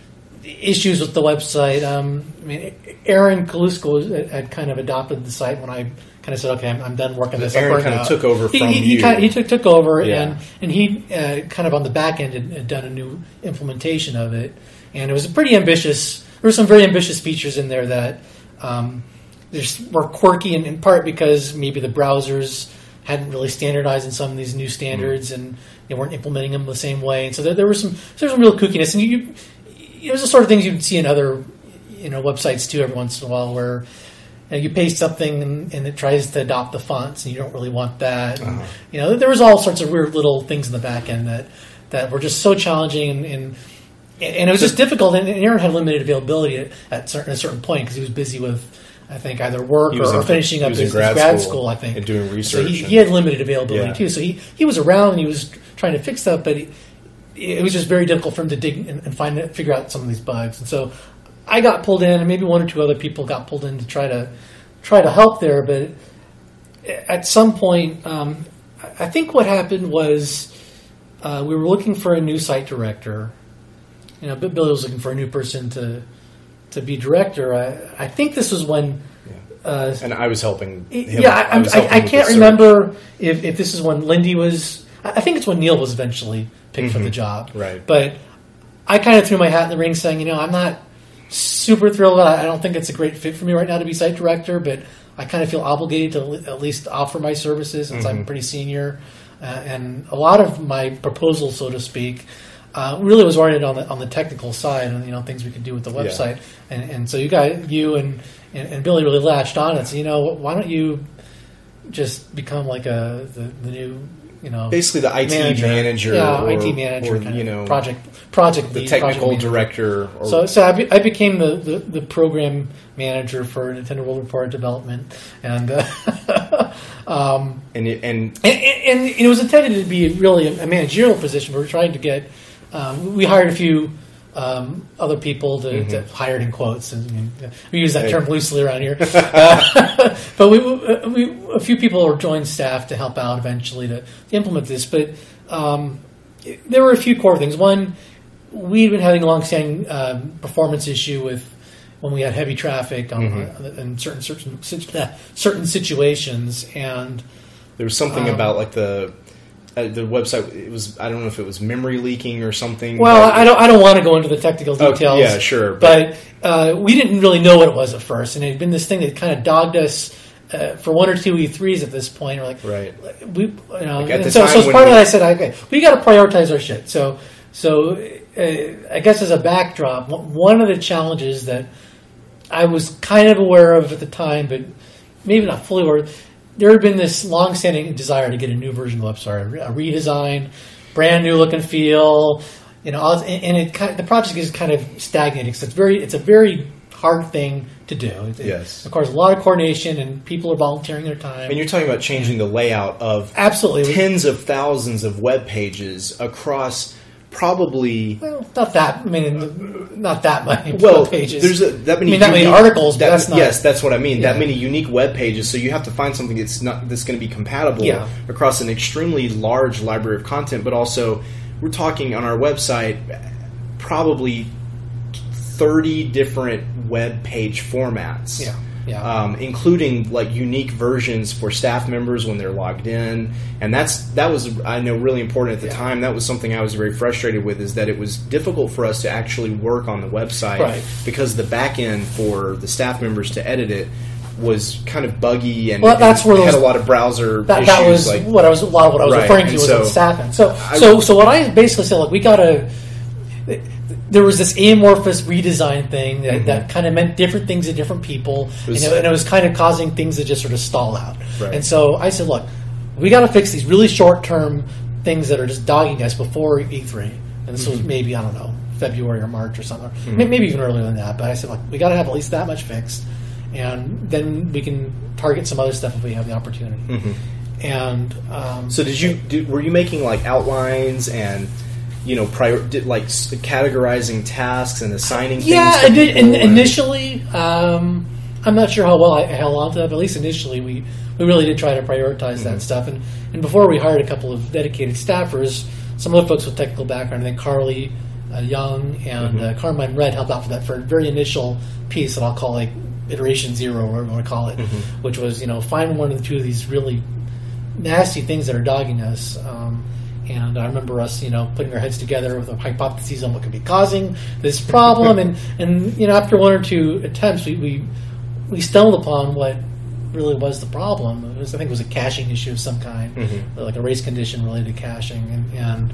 issues with the website. Um, I mean, Aaron Kalusko had kind of adopted the site when I kind of said, "Okay, I'm, I'm done working this." Aaron I'm kind of out. took over he, from he, he you. Kind of, he took took over, Yeah. and and he uh, kind of on the back end had, had done a new implementation of it, and it was a pretty ambitious. There were some very ambitious features in there that um, there's were quirky, in, in part because maybe the browsers hadn't really standardized in some of these new standards, mm-hmm. and they weren't implementing them the same way, and so there, there was some there was some real kookiness, and you. you it was the sort of things you'd see in other, you know, websites too every once in a while, where you, know, you paste something and, and it tries to adopt the fonts, and you don't really want that. And, uh-huh. you know, there was all sorts of weird little things in the back end that, that were just so challenging, and and, and it was just difficult. And Aaron had limited availability at, at, certain, at a certain point because he was busy with, I think, either work or, or in, finishing up his, his grad, grad school, school. I think, and doing research. So he, he had limited availability yeah. too. So he, he was around and he was trying to fix stuff, but he, it was just very difficult for him to dig and, and find it, figure out some of these bugs. And so I got pulled in, and maybe one or two other people got pulled in to try to try to help there. But at some point, um, I think what happened was uh, we were looking for a new site director. You know, Billy was looking for a new person to to be director. I, I think this was when. Uh, and I was helping. Him. Yeah, I, I, was I, helping I can't with the remember if, if this is when Lindy was. I think it's when Neil was eventually picked mm-hmm. for the job. Right. But I kind of threw my hat in the ring saying, you know, I'm not super thrilled about it. I don't think it's a great fit for me right now to be site director, but I kind of feel obligated to at least offer my services since mm-hmm. I'm pretty senior. Uh, and a lot of my proposal, so to speak, uh, really was oriented on the on the technical side and, you know, things we could do with the website. Yeah. And, and so you guys, you and, and, and Billy really latched on and said, you know, why don't you just become like a the, the new... You know, basically the I T manager, manager, yeah, or, I T manager, or, you know, project project the lead, technical project director. Or, so, so I, be, I became the, the, the program manager for Nintendo World Report development, and uh, um, and, it, and, and, and and it was intended to be really a managerial position. We were trying to get. Um, we hired a few um, other people to, mm-hmm. to hired in quotes, and, and we use that term loosely around here. Uh, but we, we a few people were joined staff to help out eventually to, to implement this. But um, there were a few core things. One, we'd been having a long-standing um, performance issue with when we had heavy traffic on, mm-hmm. on, in certain certain certain situations, and there was something um, about like the. Uh, the website, it was, I don't know if it was memory leaking or something. Well, I don't I don't want to go into the technical details. Oh, yeah, sure. But, but uh, we didn't really know what it was at first, and it had been this thing that kind of dogged us uh, for one or two E threes at this point. We're like, right. we, you know, like at the so, time so as when part we, of that, I said, okay, we got to prioritize our shit. So, so uh, I guess as a backdrop, one of the challenges that I was kind of aware of at the time, but maybe not fully aware, there had been this long-standing desire to get a new version of the website, a redesign, brand new look and feel, you know, and it kind of, the project is kind of stagnating. So it's very, it's a very hard thing to do. It, yes. It requires a lot of coordination, and people are volunteering their time. And you're talking about changing the layout of absolutely tens of thousands of web pages across probably well, not that. I mean, not that many well, web pages. There's a, that many. I mean, that many articles. That, but that's not, yes, that's what I mean. Yeah. That many unique web pages. So you have to find something that's not that's going to be compatible yeah. across an extremely large library of content. But also, we're talking on our website probably thirty different web page formats. Yeah. Yeah. Um, including like unique versions for staff members when they're logged in, and that's that was I know really important at the yeah. time. That was something I was very frustrated with, is that it was difficult for us to actually work on the website right. because the back end for the staff members to edit it was kind of buggy and, well, that's and where had those, a lot of browser that, issues. That was like, what I was a lot of what I was right. referring to and was so, the staff end. So I, so so what I basically said, like we got to. There was this amorphous redesign thing that, mm-hmm. that kind of meant different things to different people, was, and, it, and it was kind of causing things to just sort of stall out. Right. And so I said, look, we got to fix these really short-term things that are just dogging us before E three. And this mm-hmm. was maybe, I don't know, February or March or something. Mm-hmm. Maybe even earlier than that. But I said, look, we got to have at least that much fixed. And then we can target some other stuff if we have the opportunity. Mm-hmm. And um, So did you did, were you making like outlines and... You know, prior, did, like categorizing tasks and assigning things. Yeah, to did, in, and, initially, um, I'm not sure how well I held on to that, but at least initially, we, we really did try to prioritize mm-hmm. that stuff. And and before we hired a couple of dedicated staffers, some other folks with technical background, I think Carly uh, Young and mm-hmm. uh, Carmine Red helped out for that for a very initial piece that I'll call like iteration zero, or whatever you want to call it, mm-hmm. which was you know find one or two of these really nasty things that are dogging us. Um, And I remember us, you know, putting our heads together with a hypothesis on what could be causing this problem. and, and, you know, after one or two attempts, we, we we stumbled upon what really was the problem. It was, I think it was a caching issue of some kind, mm-hmm. like a race condition related to caching. And, and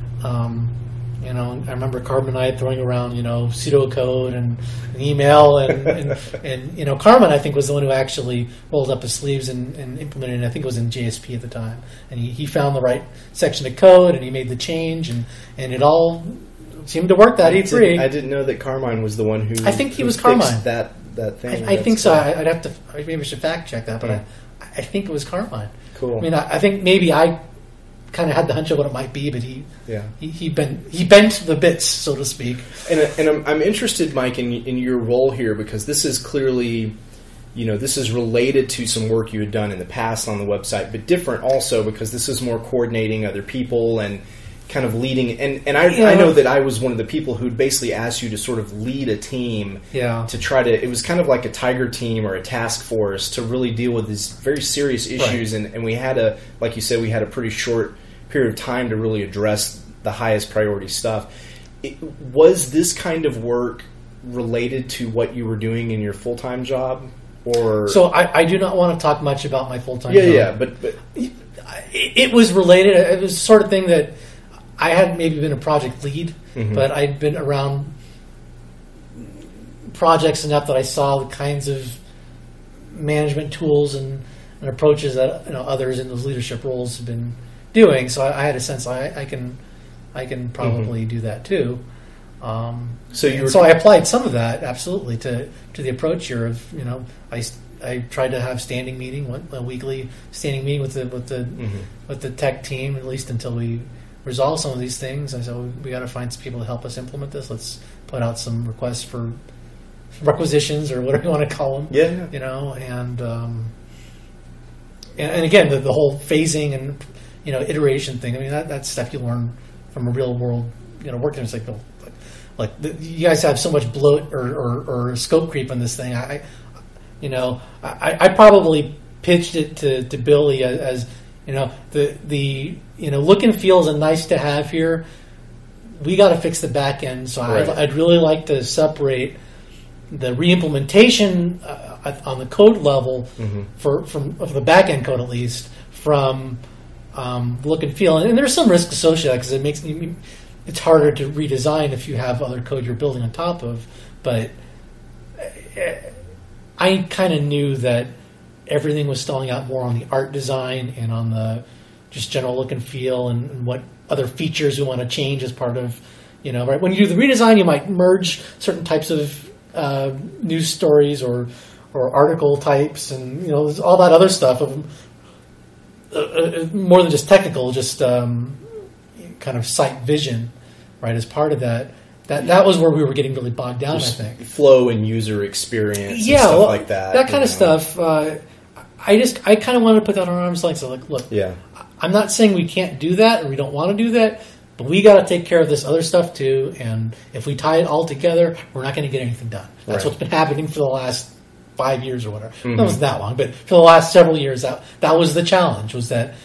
um, you know, I remember Carmen and I throwing around, you know, pseudocode and an email. And, and, and, you know, Carmen, I think, was the one who actually rolled up his sleeves and, and implemented it. I think it was in J S P at the time. And he, he found the right section of code, and he made the change, and, and it all seemed to work that E three. I didn't know that Carmine was the one who I think he who was Carmine. that, that thing. I, I think so. I, I'd have to, maybe I should fact check that, but yeah. I, I think it was Carmine. Cool. I mean, I, I think maybe I kind of had the hunch of what it might be, but he yeah. he, he bent he bent the bits, so to speak. And and I'm, I'm interested, Mike, in in your role here, because this is clearly, you know, this is related to some work you had done in the past on the website, but different also because this is more coordinating other people and kind of leading. And and I yeah. I know that I was one of the people who'd basically asked you to sort of lead a team. Yeah. To try to, it was kind of like a tiger team or a task force to really deal with these very serious issues. Right. And and we had a, like you said, we had a pretty short period of time to really address the highest priority stuff. It, was this kind of work related to what you were doing in your full-time job? Or So I, I do not want to talk much about my full-time yeah, job. Yeah, but, but it, it was related. It was the sort of thing that I had maybe been a project lead, mm-hmm. but I'd been around projects enough that I saw the kinds of management tools and, and approaches that you know others in those leadership roles have been doing. So I, I had a sense I, I can I can probably mm-hmm. do that too. Um, so you were, so I applied some of that absolutely to, to the approach here of you know I, I tried to have standing meeting a weekly standing meeting with the with the mm-hmm. with the tech team at least until we resolve some of these things. I said well, we got to find some people to help us implement this. Let's put out some requests for requisitions or whatever you want to call them. Yeah, yeah. You know and um, and, and again the, the whole phasing and you know iteration thing. I mean that that's stuff you learn from a real world you know working. It's like the Like the, you guys have so much bloat or, or, or scope creep on this thing. I, you know, I, I probably pitched it to, to Billy as, as you know the the you know look and feel is a nice to have here. We got to fix the back end, so right. I'd, I'd really like to separate the reimplementation uh, on the code level, mm-hmm. for from of the back end code at least, from um, look and feel, and, and there's some risk associated because it makes it's harder to redesign if you have other code you're building on top of. But I kind of knew that everything was stalling out more on the art design and on the just general look and feel and, and what other features we want to change as part of, you know, right? When you do the redesign, you might merge certain types of uh, news stories or or article types and, you know, all that other stuff of uh, uh, more than just technical, just um, kind of site vision, right? As part of that. That that was where we were getting really bogged down, Just I think. Flow and user experience yeah, and stuff well, like that. That kind know. of stuff. Uh, I just, I kind of wanted to put that on arm's length. So, like, look, yeah. I'm not saying we can't do that or we don't want to do that, but we got to take care of this other stuff too. And if we tie it all together, we're not going to get anything done. That's right. what's been happening for the last five years or whatever. Mm-hmm. That wasn't that long, but for the last several years, that that was the challenge, was that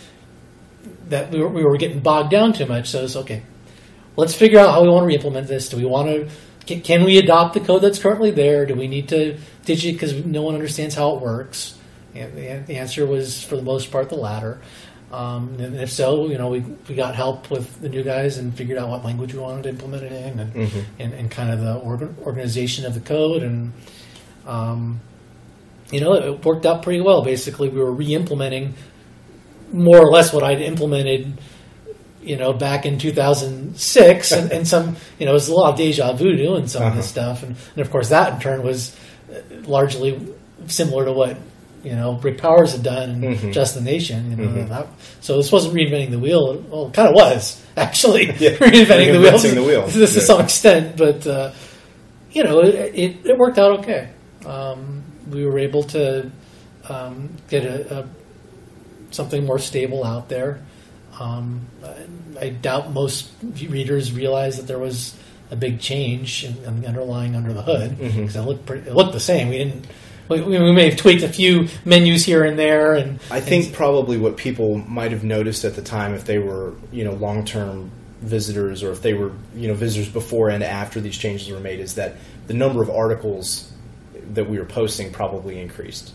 that we were, we were getting bogged down too much. So it's okay. Let's figure out how we want to re-implement this. Do we want to? Can, can we adopt the code that's currently there? Do we need to ditch it because no one understands how it works? And the, the answer was, for the most part, the latter. Um, and if so, you know, we we got help with the new guys and figured out what language we wanted to implement it in, and mm-hmm. and, and kind of the organ, organization of the code, and um, you know, it worked out pretty well. Basically, we were re-implementing more or less what I'd implemented, you know, back in two thousand six, and, and some, you know, it was a lot of deja vu doing some uh-huh. of this stuff, and, and of course that in turn was largely similar to what, you know, Rick Powers had done in mm-hmm. Just the Nation. You know, mm-hmm. that, so this wasn't reinventing the wheel. Well, it kind of was actually yeah. reinventing the wheel. the wheel. This yeah. to some extent, but uh, you know, it, it, it worked out okay. Um, we were able to um, get a, a something more stable out there. Um, I, I doubt most readers realized that there was a big change in, in the underlying under the hood, because mm-hmm. it looked pretty, it looked the same. We didn't. We, we may have tweaked a few menus here and there, and I think and, probably what people might have noticed at the time, if they were, you know, long-term visitors, or if they were, you know, visitors before and after these changes were made, is that the number of articles that we were posting probably increased.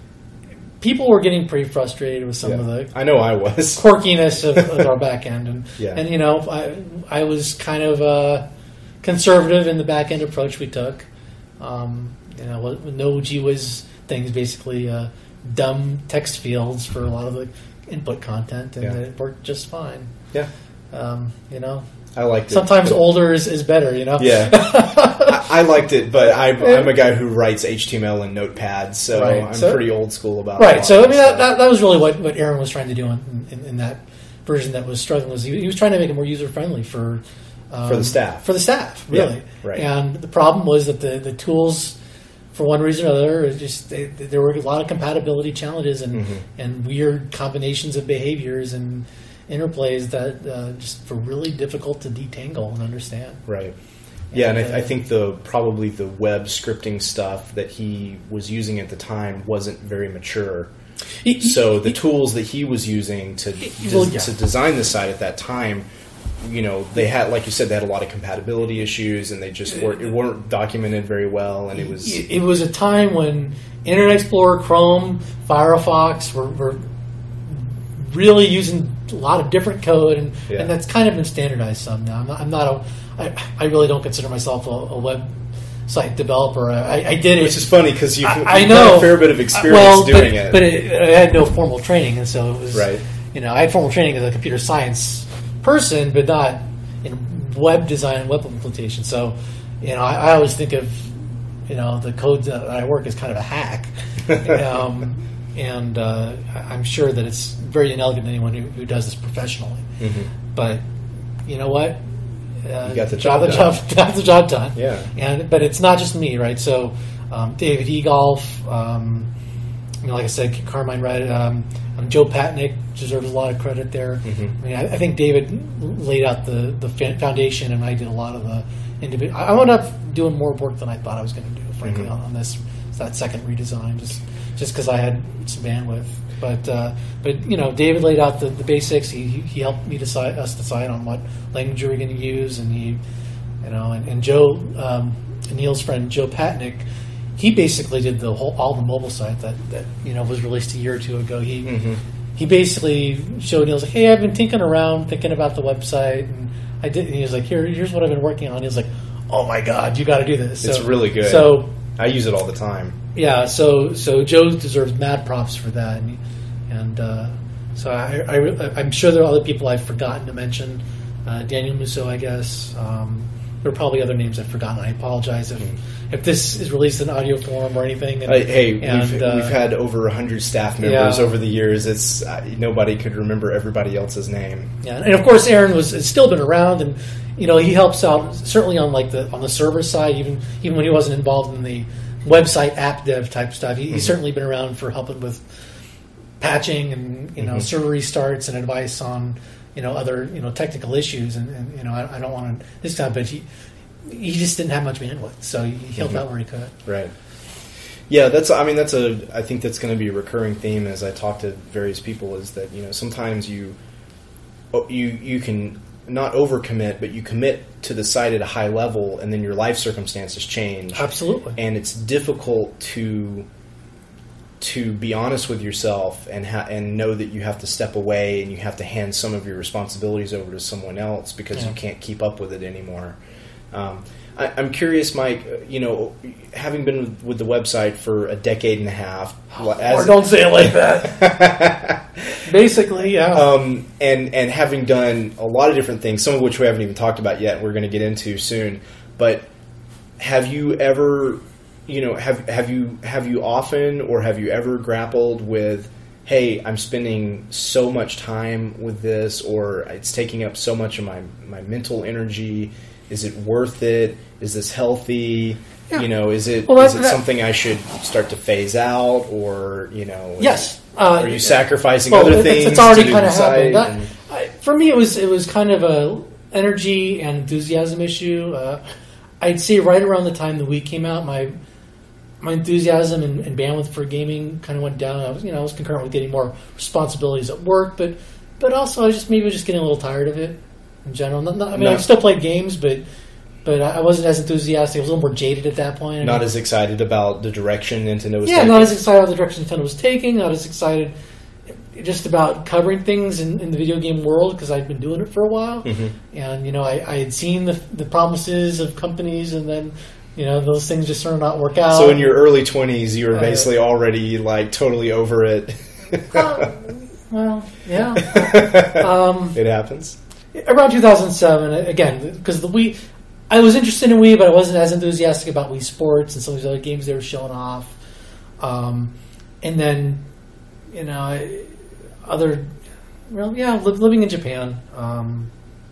People were getting pretty frustrated with some yeah. of the I know I was quirkiness of, of our back end, and yeah. and you know, I I was kind of uh, conservative in the back end approach we took. Um, you know, with no gee whiz things, basically uh, dumb text fields for a lot of the input content, and yeah. it worked just fine. Yeah, um, you know. I liked it. Sometimes but, older is, is better, you know? Yeah. I, I liked it, but I, I'm a guy who writes H T M L and notepads, so right. I'm so, pretty old school about it. Right, so I mean, that, that, that was really what, what Aaron was trying to do in, in, in that version that was struggling. Was he, he was trying to make it more user-friendly for... Um, for the staff. For the staff, really. Yeah, right. And the problem was that the, the tools, for one reason or another, it just they, there were a lot of compatibility challenges and, mm-hmm. and weird combinations of behaviors and interplays that uh, just were really difficult to detangle and understand. Right. Yeah, and, and I, uh, I think the probably the web scripting stuff that he was using at the time wasn't very mature. He, so the he, tools that he was using to he, well, des- yeah. to design the site at that time, you know, they had, like you said, they had a lot of compatibility issues, and they just weren't, it weren't documented very well, and it was it, it was a time when Internet Explorer, Chrome, Firefox were, were really using a lot of different code, and, yeah. and that's kind of been standardized some now. I'm not, I'm not a, I, I really don't consider myself a, a web site developer. I, I did it. Which is funny because you've, I, you've I know, had a fair bit of experience well, doing but, it. But it, I had no formal training, and so it was, right. you know, I had formal training as a computer science person, but not in web design and web implementation. So, you know, I, I always think of, you know, the code that I work as kind of a hack. um, and uh, I'm sure that it's very inelegant to anyone who, who does this professionally. Mm-hmm. But you know what? Uh, you got the job the done. job, got the job done. Yeah. And but it's not just me, right? So um, David Egolf, um, I mean, like I said, Carmine Wright, um, um, Joe Patnick deserves a lot of credit there. Mm-hmm. I mean, I, I think David laid out the the foundation, and I did a lot of the individual. I wound up doing more work than I thought I was going to do, frankly, mm-hmm. on, on this that second redesign, just just because I had some bandwidth. But uh, but you know, David laid out the, the basics. He he helped me decide us decide on what language we were going to use, and he, you know, and, and Joe, um, Neil's friend Joe Patnick, he basically did the whole all the mobile site that, that you know was released a year or two ago. He mm-hmm. he basically showed me. I was like, hey, I've been tinkering around, thinking about the website, and I did. And he was like, here, here's what I've been working on. He was like, oh my god, you got to do this. It's so, really good. So I use it all the time. Yeah. So so Joe deserves mad props for that, and and uh, so I, I I'm sure there are other people I've forgotten to mention. Uh, Daniel Musso, I guess. Um, there are probably other names I've forgotten. I apologize if mm-hmm. if this is released in audio form or anything. And, uh, hey, and, we've, uh, we've had over a hundred staff members yeah. over the years. It's uh, nobody could remember everybody else's name. Yeah, and of course Aaron was has still been around, and you know he helps out certainly on like the on the server side, even even when he wasn't involved in the website app dev type stuff. He, mm-hmm. He's certainly been around for helping with patching and you know mm-hmm. server restarts and advice on. You know, other you know technical issues, and, and you know, I, I don't want to this time, but he he just didn't have much bandwidth, so he helped mm-hmm. out where he could. Right. Yeah, that's. I mean, that's a. I think that's going to be a recurring theme as I talk to various people. Is that you know sometimes you you you can not overcommit, but you commit to the site at a high level, and then your life circumstances change. Absolutely. And it's difficult to. to be honest with yourself and ha- and know that you have to step away and you have to hand some of your responsibilities over to someone else because yeah. you can't keep up with it anymore. Um, I, I'm curious, Mike, you know, having been with the website for a decade and a half. As or don't say it like that. Basically, yeah. Um, and, and having done a lot of different things, some of which we haven't even talked about yet, we're going to get into soon. But have you ever... You know, have have you have you often or have you ever grappled with, hey, I'm spending so much time with this, or it's taking up so much of my, my mental energy. Is it worth it? Is this healthy? Yeah. You know, is it well, is it that, something I should start to phase out, or you know? Yes. It, uh, are you sacrificing well, other it's, things? It's already to kind of happened. That, and, I, for me, it was it was kind of a energy and enthusiasm issue. Uh, I'd say right around the time the Wii came out, my My enthusiasm and, and bandwidth for gaming kind of went down. I was, you know, I was concurrent with getting more responsibilities at work, but but also I was just maybe just getting a little tired of it in general. Not, not, I mean, no. I still played games, but but I wasn't as enthusiastic. I was a little more jaded at that point. Not as excited about the direction Nintendo was yeah, taking. Yeah, not as excited about the direction Nintendo was taking. Not as excited just about covering things in, in the video game world because I'd been doing it for a while, mm-hmm. and you know, I, I had seen the the promises of companies, and then. You know, those things just sort of not work out. So in your early twenties, you were basically uh, already, like, totally over it. uh, well, yeah. Um, it happens. Around two thousand seven, again, because the Wii... I was interested in Wii, but I wasn't as enthusiastic about Wii Sports and some of these other games they were showing off. Um, and then, you know, other... Well, yeah, living in Japan. Um,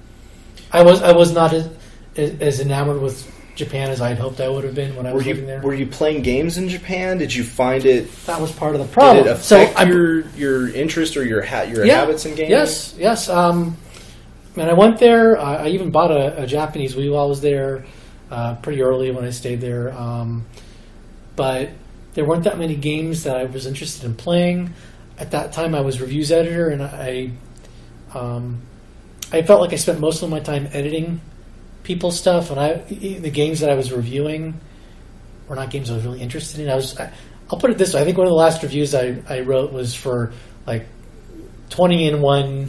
I was I was not as, as enamored with... Japan as I'd hoped I would have been when I was were you, living there. Were you playing games in Japan? Did you find it... That was part of the problem. Did it affect so your, your interest or your ha- your yeah, habits in gaming? Yes, yes. Um, and I went there. I, I even bought a, a Japanese Wii while I was there uh, pretty early when I stayed there. Um, but there weren't that many games that I was interested in playing. At that time, I was reviews editor, and I, um, I felt like I spent most of my time editing people's stuff, and I the games that I was reviewing were not games I was really interested in. I was, I, I'll put it this way: I think one of the last reviews I, I wrote was for like twenty in one,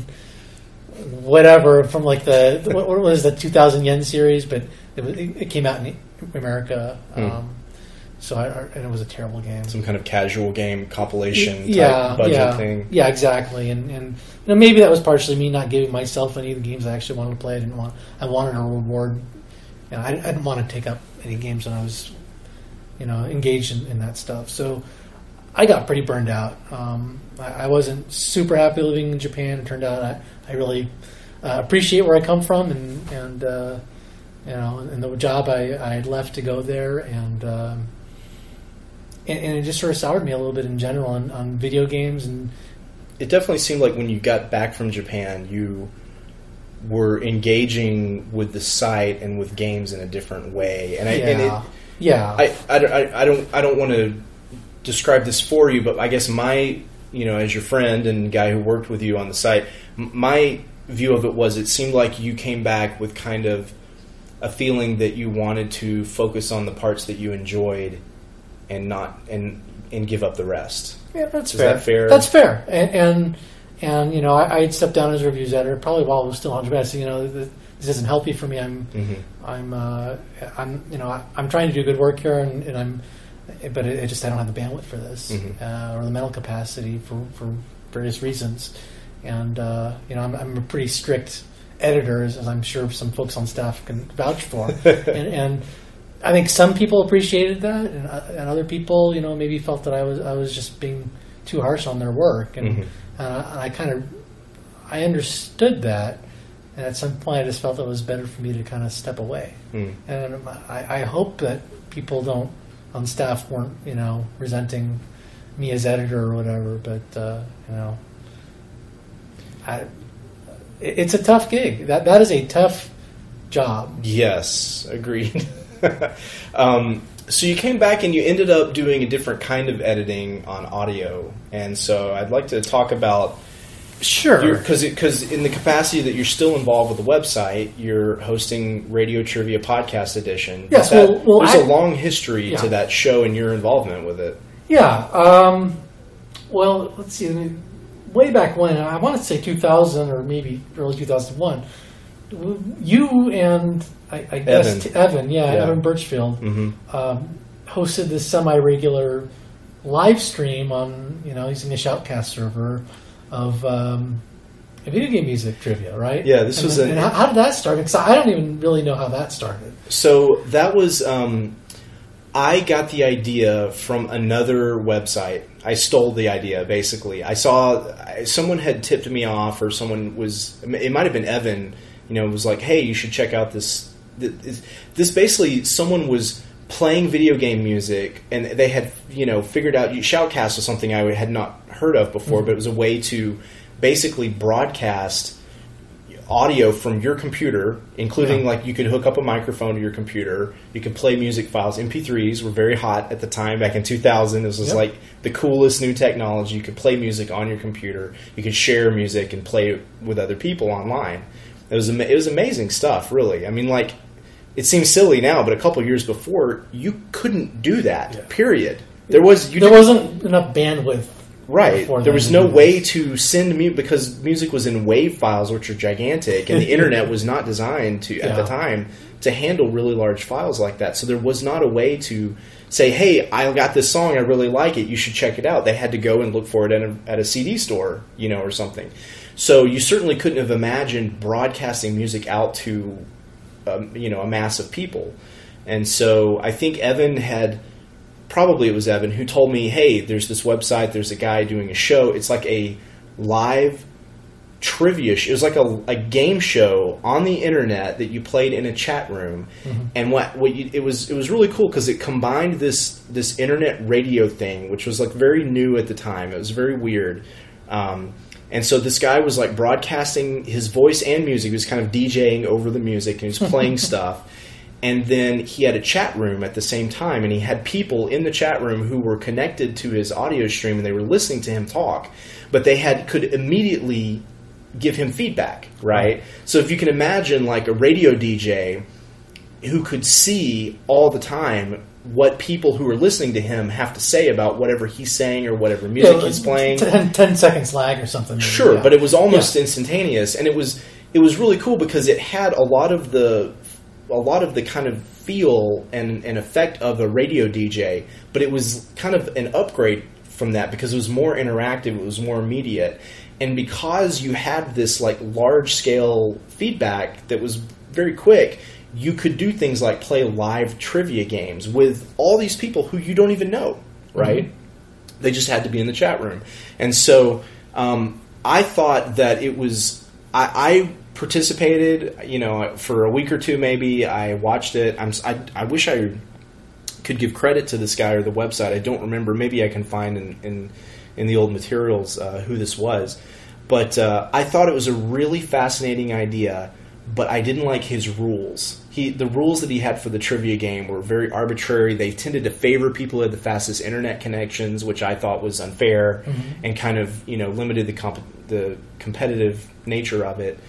whatever from like the what, what was the two thousand yen series, but it, was, it came out in America, hmm. um, so I, and it was a terrible game. Some kind of casual game compilation, yeah, type budget yeah, thing. Yeah, exactly, and and. You know, maybe that was partially me not giving myself any of the games I actually wanted to play. I didn't want. I wanted a reward. You know, I, I didn't want to take up any games when I was, you know, engaged in, in that stuff. So I got pretty burned out. Um, I, I wasn't super happy living in Japan. It turned out I, I really uh, appreciate where I come from, and and uh, you know, and the job I, I had left to go there, and, um, and and it just sort of soured me a little bit in general on, on video games and. It definitely seemed like when you got back from Japan, you were engaging with the site and with games in a different way. And I, yeah, and it, yeah. I, I, I don't, I don't want to describe this for you, but I guess my, you know, as your friend and guy who worked with you on the site, my view of it was it seemed like you came back with kind of a feeling that you wanted to focus on the parts that you enjoyed and not and and give up the rest. Yeah, that's Is fair. that fair? That's fair. And and, and you know, I, I had stepped down as a reviews editor probably while I was still on Best. You know, this isn't healthy for me. I'm mm-hmm. I'm uh, I'm you know I, I'm trying to do good work here, and, and I'm but it, it just I don't have the bandwidth for this mm-hmm. uh, or the mental capacity for, for various reasons. And uh, you know, I'm, I'm a pretty strict editor, as I'm sure some folks on staff can vouch for. and, and I think some people appreciated that, and, uh, and other people, you know, maybe felt that I was I was just being too harsh on their work. And, mm-hmm. uh, and I kind of I understood that, and at some point I just felt it was better for me to kind of step away. Mm. And I, I hope that people don't on staff weren't you know resenting me as editor or whatever, but uh, you know. I, it's a tough gig. That that is a tough job. Yes, agreed. um, so you came back and you ended up doing a different kind of editing on audio, and so I'd like to talk about sure because because in the capacity that you're still involved with the website, you're hosting Radio Trivia Podcast Edition. Yes, that, well, well, there's I, a long history yeah. to that show and your involvement with it. Yeah. Um, well, let's see. I mean, way back when, I want to say two thousand or maybe early two thousand one, you and I, I guess Evan, Evan yeah, yeah. Evan Birchfield, mm-hmm. um, hosted this semi-regular live stream on, you know, using a Shoutcast server of um, video game music trivia, right? Yeah, this and was then, a... And how, how did that start? Because I don't even really know how that started. So that was... Um, I got the idea from another website. I stole the idea, basically. I saw someone had tipped me off, or someone was, it might have been Evan, you know, was like, hey, you should check out this. This basically, someone was playing video game music, and they had, you know, figured out, Shoutcast was something I had not heard of before, mm-hmm. but it was a way to basically broadcast audio from your computer, including yeah. like you could hook up a microphone to your computer. You could play music files. M P threes were very hot at the time. Back in two thousand, this was yep. like the coolest new technology. You could play music on your computer. You could share music and play it with other people online. It was it was amazing stuff, really. I mean, like, it seems silly now, but a couple years before, you couldn't do that. Yeah. Period. There was you there wasn't enough bandwidth. Right. There was no way to send music because music was in WAV files, which are gigantic, and the internet was not designed to, yeah. at the time, to handle really large files like that. So there was not a way to say, hey, I got this song, I really like it, you should check it out. They had to go and look for it at a, at a C D store, you know, or something. So you certainly couldn't have imagined broadcasting music out to, um, you know, a mass of people. And so I think Evan had... Probably it was Evan who told me, hey, there's this website, there's a guy doing a show. It's like a live trivia show. It was like a, a game show on the internet that you played in a chat room. Mm-hmm. And what what you, it was it was really cool because it combined this this internet radio thing, which was like very new at the time. It was very weird. Um, and so this guy was like broadcasting his voice and music. He was kind of DJing over the music and he was playing stuff. And then he had a chat room at the same time, and he had people in the chat room who were connected to his audio stream, and they were listening to him talk, but they had could immediately give him feedback, right? So if you can imagine like a radio D J who could see all the time what people who are listening to him have to say about whatever he's saying or whatever music yeah, he's playing. Ten, ten seconds lag or something. Maybe. Sure, yeah. but it was almost yeah. instantaneous, and it was it was really cool because it had a lot of the a lot of the kind of feel and, and effect of a radio D J, but it was kind of an upgrade from that because it was more interactive, it was more immediate, and because you had this like large scale feedback that was very quick, you could do things like play live trivia games with all these people who you don't even know, right? Mm-hmm. They just had to be in the chat room. And so um, I thought that it was... I, I participated, you know, for a week or two maybe. I watched it. I'm, I, I wish I could give credit to this guy or the website. I don't remember. Maybe I can find in, in, in the old materials uh, who this was. But uh, I thought it was a really fascinating idea, but I didn't like his rules. He the rules that he had for the trivia game were very arbitrary. They tended to favor people who had the fastest internet connections, which I thought was unfair, mm-hmm. and kind of, you know, limited the comp- the competitive nature of it.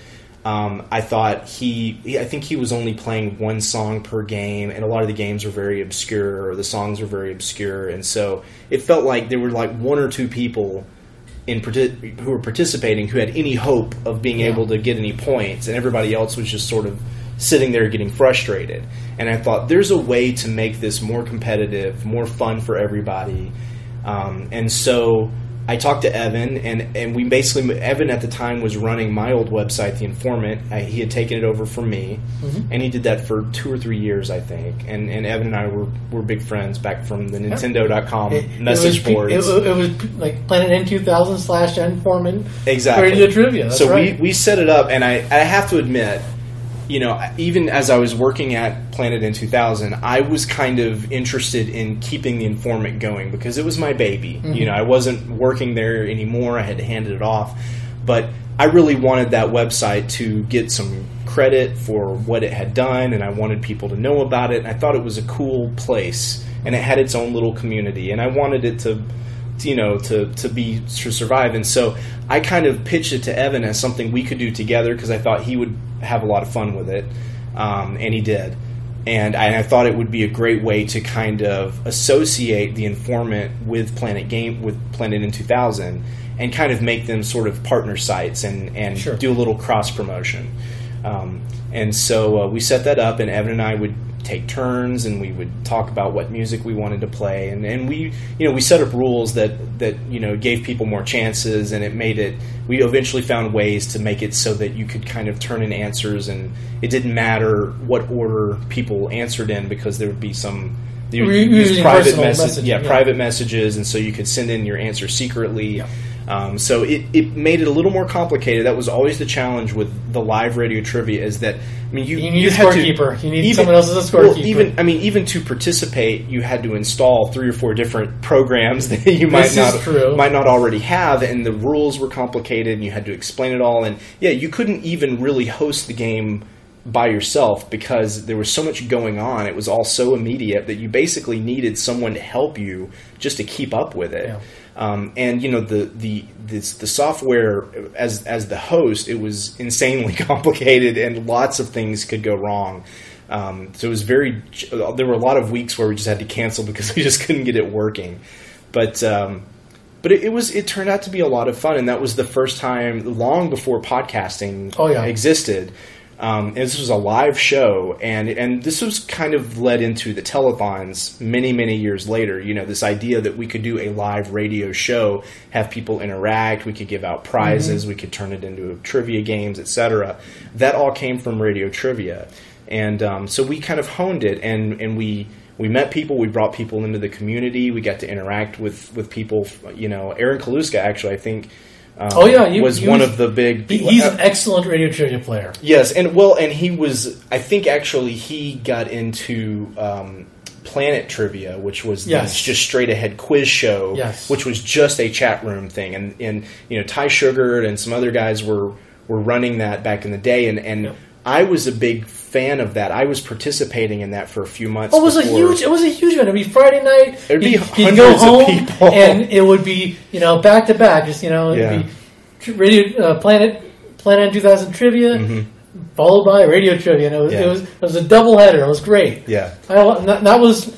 Um, I thought he, he, I think he was only playing one song per game, and a lot of the games were very obscure, or the songs were very obscure, and so it felt like there were like one or two people in who were participating who had any hope of being yeah. able to get any points, and everybody else was just sort of sitting there getting frustrated. And I thought, there's a way to make this more competitive, more fun for everybody. Um, and so I talked to Evan, and, and we basically, Evan at the time was running my old website, The Informant. I, he had taken it over from me, mm-hmm. and he did that for two or three years, I think. And, and Evan and I were, were big friends back from the Nintendo dot com it, message it was, boards. It, it was like Planet N two thousand slash Informant exactly. Radio Trivia. That's so right. we, we set it up, and I, I have to admit, you know, even as I was working at Planet N two thousand, I was kind of interested in keeping The Informant going because it was my baby. Mm-hmm. You know, I wasn't working there anymore. I had handed it off. But I really wanted that website to get some credit for what it had done, and I wanted people to know about it. And I thought it was a cool place, and it had its own little community, and I wanted it to, you know, to, to be to survive. And so I kind of pitched it to Evan as something we could do together because I thought he would have a lot of fun with it, um, and he did. And I, and I thought it would be a great way to kind of associate The Informant with Planet Game with Planet N two thousand, and kind of make them sort of partner sites and and sure. do a little cross promotion. Um, and so uh, we set that up, and Evan and I would take turns, and we would talk about what music we wanted to play, and, and we you know we set up rules that that you know gave people more chances, and it made it we eventually found ways to make it so that you could kind of turn in answers, and it didn't matter what order people answered in because there would be some you use private message yeah, yeah private messages, and so you could send in your answer secretly. Yeah. Um, so it, it made it a little more complicated. That was always the challenge with the live radio trivia, is that I mean you, you need you a scorekeeper. You need even, someone else as a scorekeeper. Well, even I mean even to participate, you had to install three or four different programs that you might this not is true. might not already have, and the rules were complicated, and you had to explain it all. And yeah, you couldn't even really host the game by yourself because there was so much going on. It was all so immediate that you basically needed someone to help you just to keep up with it. Yeah. Um, and you know the the this, the software as as the host, it was insanely complicated, and lots of things could go wrong. Um, so it was very. There were a lot of weeks where we just had to cancel because we just couldn't get it working. But um, but it, it was it turned out to be a lot of fun, and that was the first time, long before podcasting oh, yeah. existed. Um, and this was a live show, and and this was kind of led into the telethons many, many years later. You know, this idea that we could do a live radio show, have people interact, we could give out prizes, mm-hmm. we could turn it into trivia games, et cetera. That all came from radio trivia. And um, so we kind of honed it, and, and we we met people, we brought people into the community, we got to interact with, with people. You know, Aaron Kaluska, actually, I think... Um, oh yeah, you, was one was, of the big. He, he's uh, an excellent radio trivia player. Yes, and well, and he was. I think actually he got into um, Planet Trivia, which was yes. the just straight ahead quiz show, yes. which was just a chat room thing, and and you know Ty Sugar and some other guys were were running that back in the day, and and yep. I was a big fan of that. I was participating in that for a few months. Oh, it was before. a huge. It was a huge event. It'd be Friday night. It'd be you'd, hundreds you'd go home, of people, and it would be you know back to back. Just you know, it'd yeah. be radio uh, Planet Planet two thousand trivia, mm-hmm. followed by radio trivia. And it was, yeah. it was it was a double header. It was great. Yeah, I, that, that was.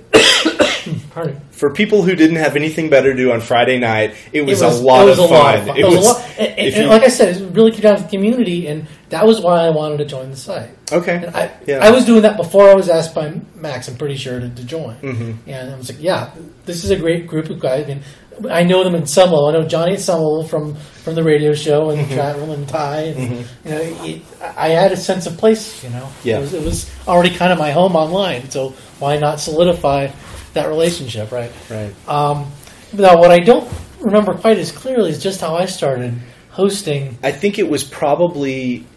Pardon. For people who didn't have anything better to do on Friday night, it was, it was a lot it was of a fun. Lot of fun. It, it was, was, a lot, and, and, and like I said, it really came down to the community, and that was why I wanted to join the site. Okay, and I, yeah. I was doing that before I was asked by Max. I'm pretty sure to, to join, mm-hmm. and I was like, "Yeah, this is a great group of guys." I mean, I know them in some level. I know Johnny at some level from, from the radio show, and mm-hmm. chat room, and Ty. And, mm-hmm. You know, it, I had a sense of place. You know, yeah. it, was, it was already kind of my home online, so why not solidify that relationship, right? Right. Um, now, what I don't remember quite as clearly is just how I started hosting. I think it was probably.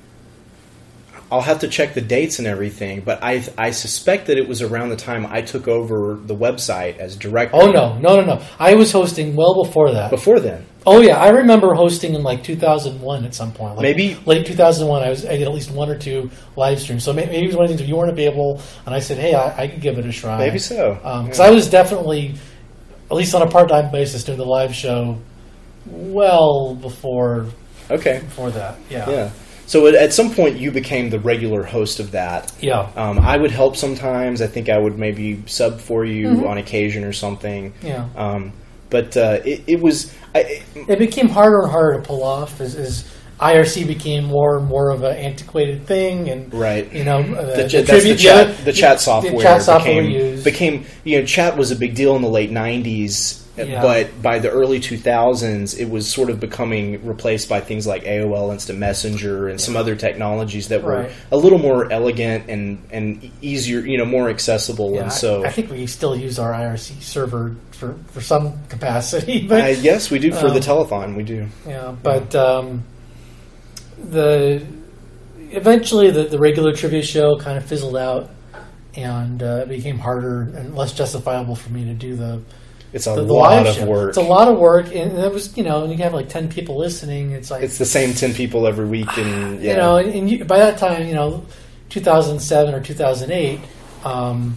I'll have to check the dates and everything, but I I suspect that it was around the time I took over the website as director. Oh no, no, no, no! I was hosting well before that. Before then. Oh yeah, I remember hosting in like two thousand one at some point. Like maybe late two thousand one. I was I did at least one or two live streams. So maybe it was one of the things if you weren't available, and I said, hey, I, I could give it a try. Maybe so. Because yeah. I was definitely, at least on a part time basis, doing the live show well before. Okay. Before that, yeah. Yeah. So at, at some point, you became the regular host of that. Yeah. Um, I would help sometimes. I think I would maybe sub for you mm-hmm. on occasion or something. Yeah. Um, but uh, it, it was... I, it became harder and harder to pull off as, as I R C became more and more of an antiquated thing. And, right. You know, the, the, the, the, that's tribute, the, chat, the, the chat software, the chat software became, used. became... You know, chat was a big deal in the late nineties. Yeah. But by the early two thousands, it was sort of becoming replaced by things like A O L Instant Messenger and yeah. some other technologies that were right. a little more elegant and, and easier, you know, more accessible. Yeah, and so, I, I think we still use our I R C server for, for some capacity. But uh, yes, we do for um, the telethon. We do. Yeah, but um, the eventually the, the regular trivia show kind of fizzled out, and uh, it became harder and less justifiable for me to do the. It's a the, the lot of show. work. It's a lot of work, and it was, you know, and you have like ten people listening. It's like it's the same ten people every week, and yeah. you know, and you, by that time, you know, two thousand seven or two thousand eight, um,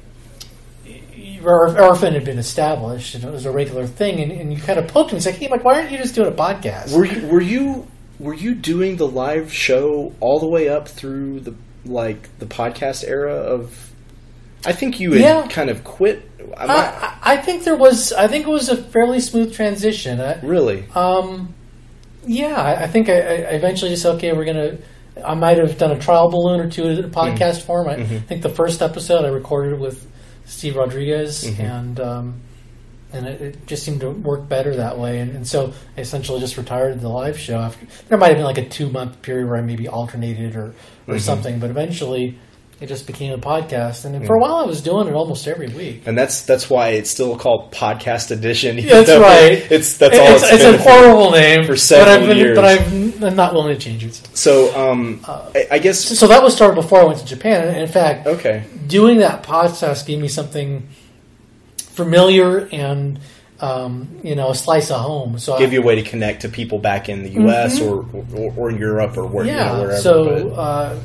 Orphan had been established, and it was a regular thing. And, and you kind of poked me, it's like, hey, Mike, why aren't you just doing a podcast? Were you were you were you doing the live show all the way up through the like the podcast era of? I think you had yeah. kind of quit. I, I think there was. I think it was a fairly smooth transition. I, really? Um, yeah, I, I think I, I eventually just said, okay, we're gonna. I might have done a trial balloon or two in podcast mm-hmm. form. I mm-hmm. think the first episode I recorded with Steve Rodriguez, mm-hmm. and um, and it, it just seemed to work better that way. And, and so I essentially just retired the live show. After, there might have been like a two month period where I maybe alternated or or mm-hmm. something, but eventually. It just became a podcast, and for a while I was doing it almost every week. And that's that's why it's still called Podcast Edition. Yeah, that's right. It's that's all. It's, it's, it's been a horrible name for several but I've been, years. But I've, I'm not willing to change it. So um, uh, I, I guess so. That was started before I went to Japan. And in fact, okay, doing that podcast gave me something familiar and. Um, you know, a slice of home. So give I, you a way to connect to people back in the U S mm-hmm. or, or or in Europe or where, yeah. you know, wherever. So. Uh,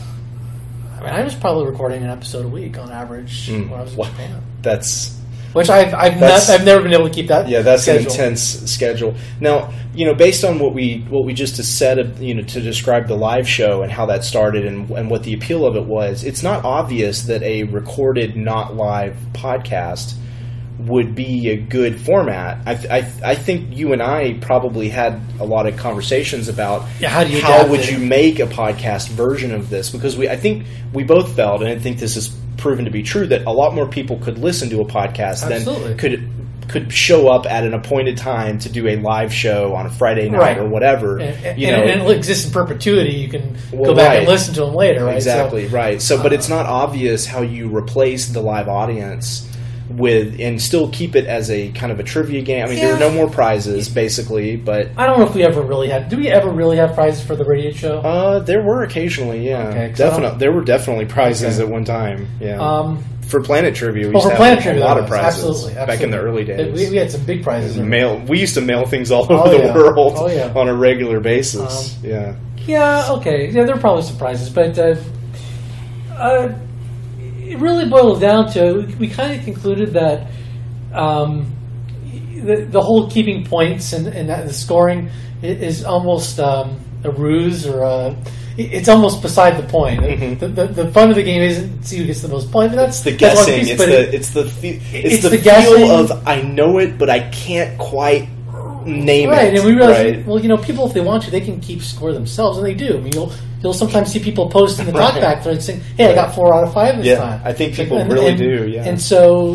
I mean, I was probably recording an episode a week on average mm. when I was in wow. Japan. That's which I've I've, that's, not, I've never been able to keep that. Yeah, that's schedule. an intense schedule. Now, you know, based on what we what we just said, you know, to describe the live show and how that started and and what the appeal of it was, it's not obvious that a recorded, not live podcast would be a good format. I, I, I think you and I probably had a lot of conversations about yeah, how, do you how would it? you make a podcast version of this, because we I think we both felt, and I think this is proven to be true, that a lot more people could listen to a podcast Absolutely. than could could show up at an appointed time to do a live show on a Friday night right. or whatever. And, you and, know, and it exists in perpetuity. You can well, go back right. and listen to them later. Right? Exactly, so, right. So, but uh, it's not obvious how you replace the live audience with and still keep it as a kind of a trivia game. I mean, yeah. there are no more prizes, basically, but I don't know if we ever really had. Do we ever really have prizes for the radio show? Uh, there were occasionally, yeah, okay, definitely. There were definitely prizes okay. at one time, yeah. Um, for Planet Trivia, we well, used for to Planet have Trivia, a lot of prizes absolutely, absolutely. back in the early days. We, we had some big prizes. Mail. We used to mail things all over oh, the yeah. world oh, yeah. on a regular basis. Um, yeah. Yeah. Okay. Yeah, there are probably some prizes, but uh, uh, it really boils down to we kind of concluded that. Um, the, the whole keeping points and, and the scoring is almost um, a ruse or a, it's almost beside the point. Mm-hmm. The, the, the fun of the game isn't see who gets the most points. That's it's the guessing. Piece, it's, the, it's the it's, it's the the feel guessing. of I know it, but I can't quite name right. it. Right, and we realized, right? well, you know, people if they want to, they can keep score themselves, and they do. I mean, you'll you'll sometimes see people post in the right. talkback thread saying, "Hey, right. I got four out of five this yeah, time." I think people and, really and, do. Yeah, and so.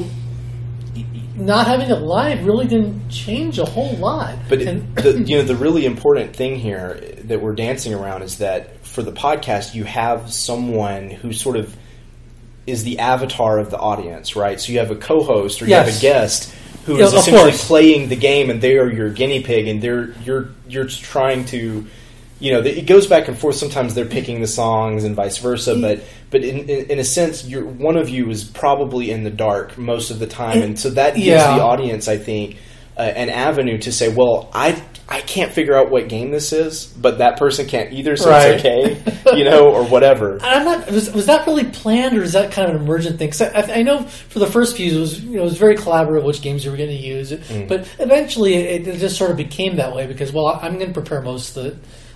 Not having it live really didn't change a whole lot. But and, the, you know, the really important thing here that we're dancing around is that for the podcast, you have someone who sort of is the avatar of the audience, right? So you have a co-host or you yes. have a guest who yeah, is essentially playing the game, and they are your guinea pig, and they're you're you're trying to. You know, it goes back and forth. Sometimes they're picking the songs and vice versa, but but in in, in a sense, you're, one of you is probably in the dark most of the time, and so that gives yeah. the audience, I think, uh, an avenue to say, "Well, I I can't figure out what game this is, but that person can't either, so right. it's okay," you know, or whatever. I'm not. Was, was that really planned, or is that kind of an emergent thing? Because I, I know for the first few, it was you know it was very collaborative which games you were going to use, mm. but eventually it, it just sort of became that way because well, I'm going to prepare most of the.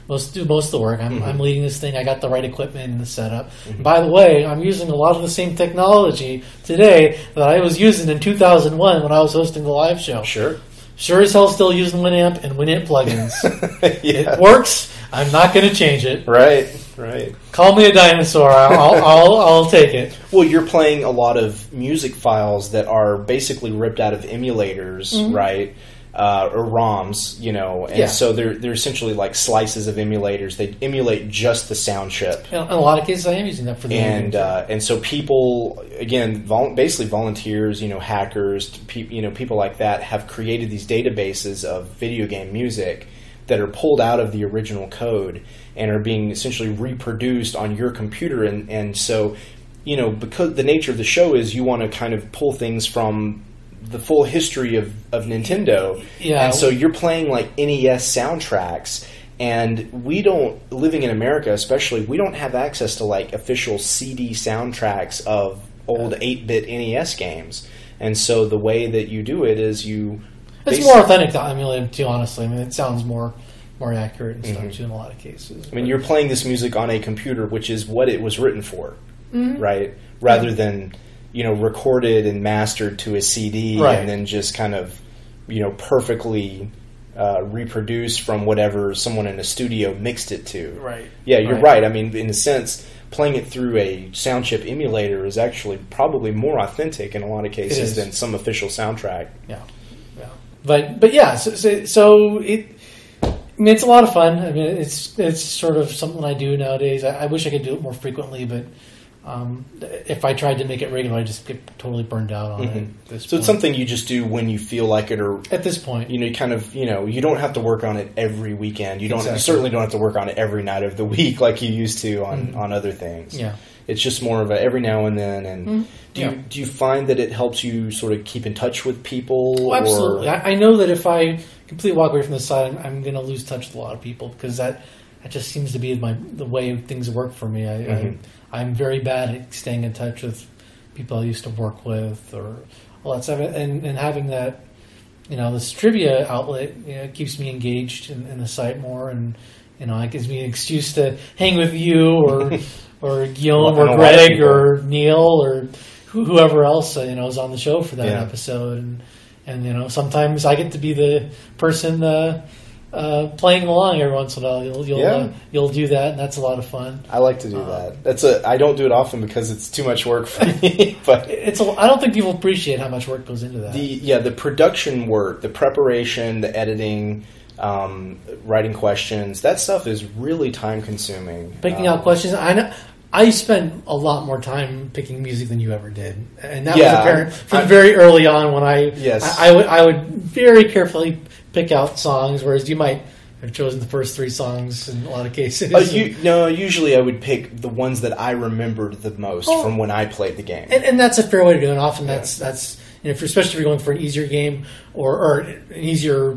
most do most of the work. I'm, Mm-hmm. I'm leading this thing. I got the right equipment and the setup. Mm-hmm. By the way, I'm using a lot of the same technology today that I was using in two thousand one when I was hosting the live show. Sure. Sure as hell still using Winamp and Winamp plugins. Yeah. It works. I'm not going to change it. Right, right. Call me a dinosaur. I'll, I'll, I'll take it. Well, you're playing a lot of music files that are basically ripped out of emulators, mm-hmm. right? Uh, or ROMs, you know, and yeah. so they're they're essentially like slices of emulators. They emulate just the sound chip. In a lot of cases, I am using that for the and uh, and so people again, vol- basically volunteers, you know, hackers, pe- you know, people like that have created these databases of video game music that are pulled out of the original code and are being essentially reproduced on your computer, and and so you know, because the nature of the show is you want to kind of pull things from the full history of, of Nintendo. Yeah. And so you're playing like N E S soundtracks, and we don't, living in America especially, we don't have access to like official C D soundtracks of old eight-bit N E S games. And so the way that you do it is you... It's more authentic to emulate too, honestly. I mean, it sounds more more accurate and stuff mm-hmm. too in a lot of cases. I mean, you're playing this music on a computer, which is what it was written for, mm-hmm. right? Rather yeah. than... you know, recorded and mastered to a C D right. and then just kind of, you know, perfectly uh, reproduced from whatever someone in a studio mixed it to. Right. Yeah, you're right. right. I mean, in a sense, playing it through a sound chip emulator is actually probably more authentic in a lot of cases than some official soundtrack. Yeah. Yeah. But, but yeah, so, so, so it... I mean, it's a lot of fun. I mean, it's it's sort of something I do nowadays. I, I wish I could do it more frequently, but Um, if I tried to make it regular, I just get totally burned out on mm-hmm. it. At this so point. It's something you just do when you feel like it, or at this point, you know, you kind of, you know, you don't have to work on it every weekend. You don't, exactly. you certainly don't have to work on it every night of the week like you used to on, mm-hmm. on other things. Yeah, it's just more of a every now and then. And mm-hmm. do yeah. you do you find that it helps you sort of keep in touch with people? Oh, absolutely. Or? I, I know that if I completely walk away from the side, I'm, I'm going to lose touch with a lot of people because that that just seems to be my the way things work for me. I. Mm-hmm. I I'm very bad at staying in touch with people I used to work with or all that stuff. And, and having that, you know, this trivia outlet, you know, keeps me engaged in, in the site more. And, you know, it gives me an excuse to hang with you or or Guillaume or Greg or Neil or whoever else, you know, is on the show for that yeah. episode. And, and, you know, sometimes I get to be the person uh, Uh, playing along every once in a while, you'll you'll yeah. uh, you'll do that, and that's a lot of fun. I like to do uh, that. That's a I don't do it often because it's too much work for me. But it's a, I don't think people appreciate how much work goes into that. The yeah, the production work, the preparation, the editing, um, writing questions, that stuff is really time consuming. Picking um, out questions, I know. I spent a lot more time picking music than you ever did, and that yeah, was apparent from I, very early on. When I yes, I, I would I would very carefully pick out songs, whereas you might have chosen the first three songs in a lot of cases. Oh, you, no, usually I would pick the ones that I remembered the most oh, from when I played the game, and, and that's a fair way to do it. And often that's yeah. that's you know, if, especially if you're going for an easier game or, or an easier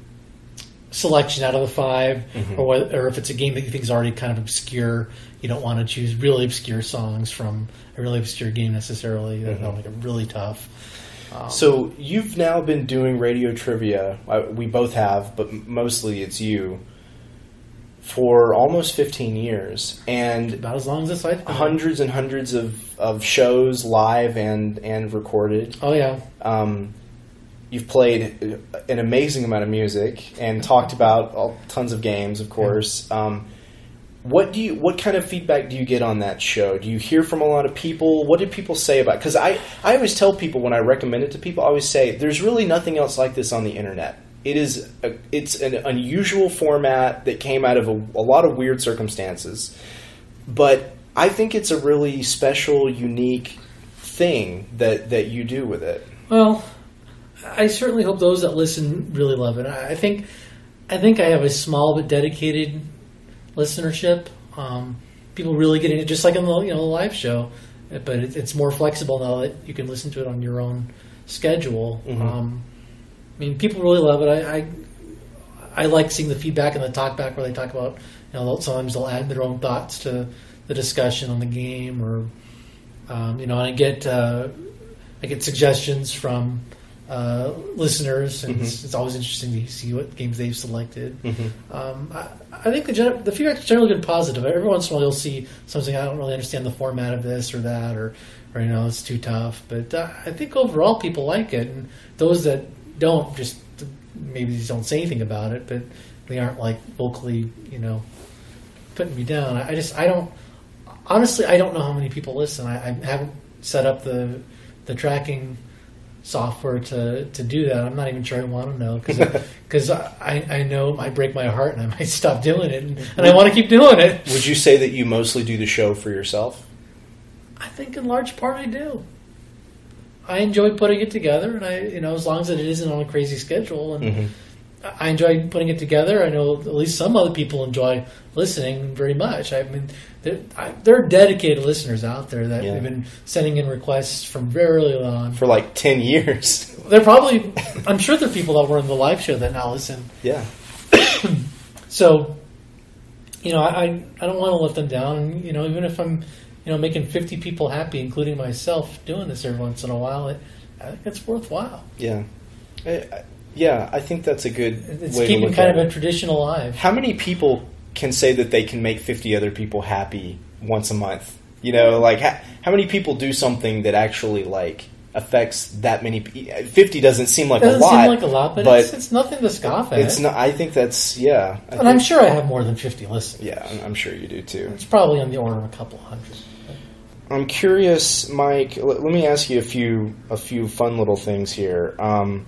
selection out of the five, mm-hmm. or whether, or if it's a game that you think is already kind of obscure, you don't want to choose really obscure songs from a really obscure game necessarily. That mm-hmm. make it really tough. Um, so you've now been doing radio trivia. We both have, but mostly it's you. For almost fifteen years, and about as long as this site, hundreds and hundreds of, of shows, live and and recorded. Oh yeah. Um, You've played an amazing amount of music and talked about all, tons of games, of course. Um, what do you? What kind of feedback do you get on that show? Do you hear from a lot of people? What did people say about it? Because I, I always tell people when I recommend it to people, I always say, there's really nothing else like this on the internet. It is a, it's an unusual format that came out of a, a lot of weird circumstances. But I think it's a really special, unique thing that, that you do with it. Well, I certainly hope those that listen really love it. I think, I think I have a small but dedicated listenership. Um, people really get it, just like on the you know the live show, but it, it's more flexible now that you can listen to it on your own schedule. Mm-hmm. Um, I mean, people really love it. I, I I like seeing the feedback and the talk back where they talk about you know sometimes they'll add their own thoughts to the discussion on the game, or um, you know, and I get uh, I get suggestions from uh, listeners, and Mm-hmm. it's, it's always interesting to see what games they've selected. Mm-hmm. Um, I, I think the, gen- the feedback's generally been positive. Every once in a while, you'll see something I don't really understand the format of this or that, or, or you know, it's too tough. But uh, I think overall, people like it, and those that don't just maybe just don't say anything about it, but they aren't like vocally, you know, putting me down. I, I just I don't honestly I don't know how many people listen. I, I haven't set up the the tracking software to, to do that. I'm not even sure I want to know because I, I know I break my heart and I might stop doing it, and, and I want to keep doing it. Would you say that you mostly do the show for yourself? I think in large part I do. I enjoy putting it together, and I, you know, as long as it isn't on a crazy schedule, and Mm-hmm. I enjoy putting it together. I know at least some other people enjoy listening very much. I mean, there, I, there are dedicated listeners out there that Yeah. have been sending in requests from very early on. For like ten years. They're probably, I'm sure there are people that were in the live show that now listen. Yeah. So, you know, I, I don't want to let them down. You know, even if I'm, you know, making fifty people happy, including myself, doing this every once in a while, it, I think it's worthwhile. Yeah. I, I, yeah, I think that's a good It's way to keeping look kind at of it. a tradition alive. How many people can say that they can make fifty other people happy once a month? You know, like how, how many people do something that actually like affects that many people? fifty doesn't seem like It doesn't a lot. seem like a lot, but, but it's, it's nothing to scoff at. It's not. I think that's yeah. I and I'm think- sure I have more than fifty listeners. Yeah, I'm, I'm sure you do too. It's probably on the order of a couple hundred. I'm curious, Mike. Let, let me ask you a few a few fun little things here. Um,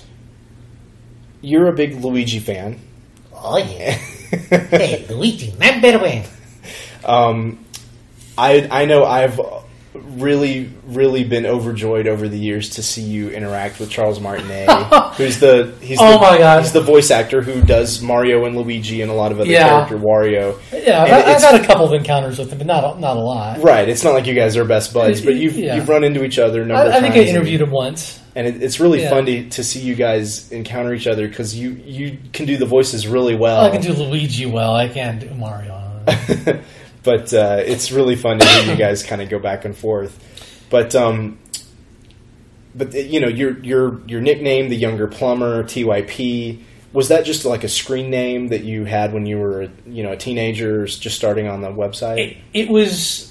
you're a big Luigi fan. Oh, yeah. Hey, Luigi, number one. Um, I I know I've really really been overjoyed over the years to see you interact with Charles Martinet, who's the he's Oh the, my God. he's the voice actor who does Mario and Luigi and a lot of other Yeah. character Wario. Yeah, And I've, I've it's- had a couple of encounters with him, but not not a lot. Right, it's not like you guys are best buds, but you've Yeah. you've run into each other a number I, of I think I times. interviewed him once. And it, it's really Yeah. fun to, to see you guys encounter each other because you, you can do the voices really well. I can do Luigi well. I can't do Mario. But uh, it's really fun to hear you guys kind of go back and forth. But um, but you know your your your nickname, the Younger Plumber, T Y P, was that just like a screen name that you had when you were you know a teenager, just starting on the website? It, it was.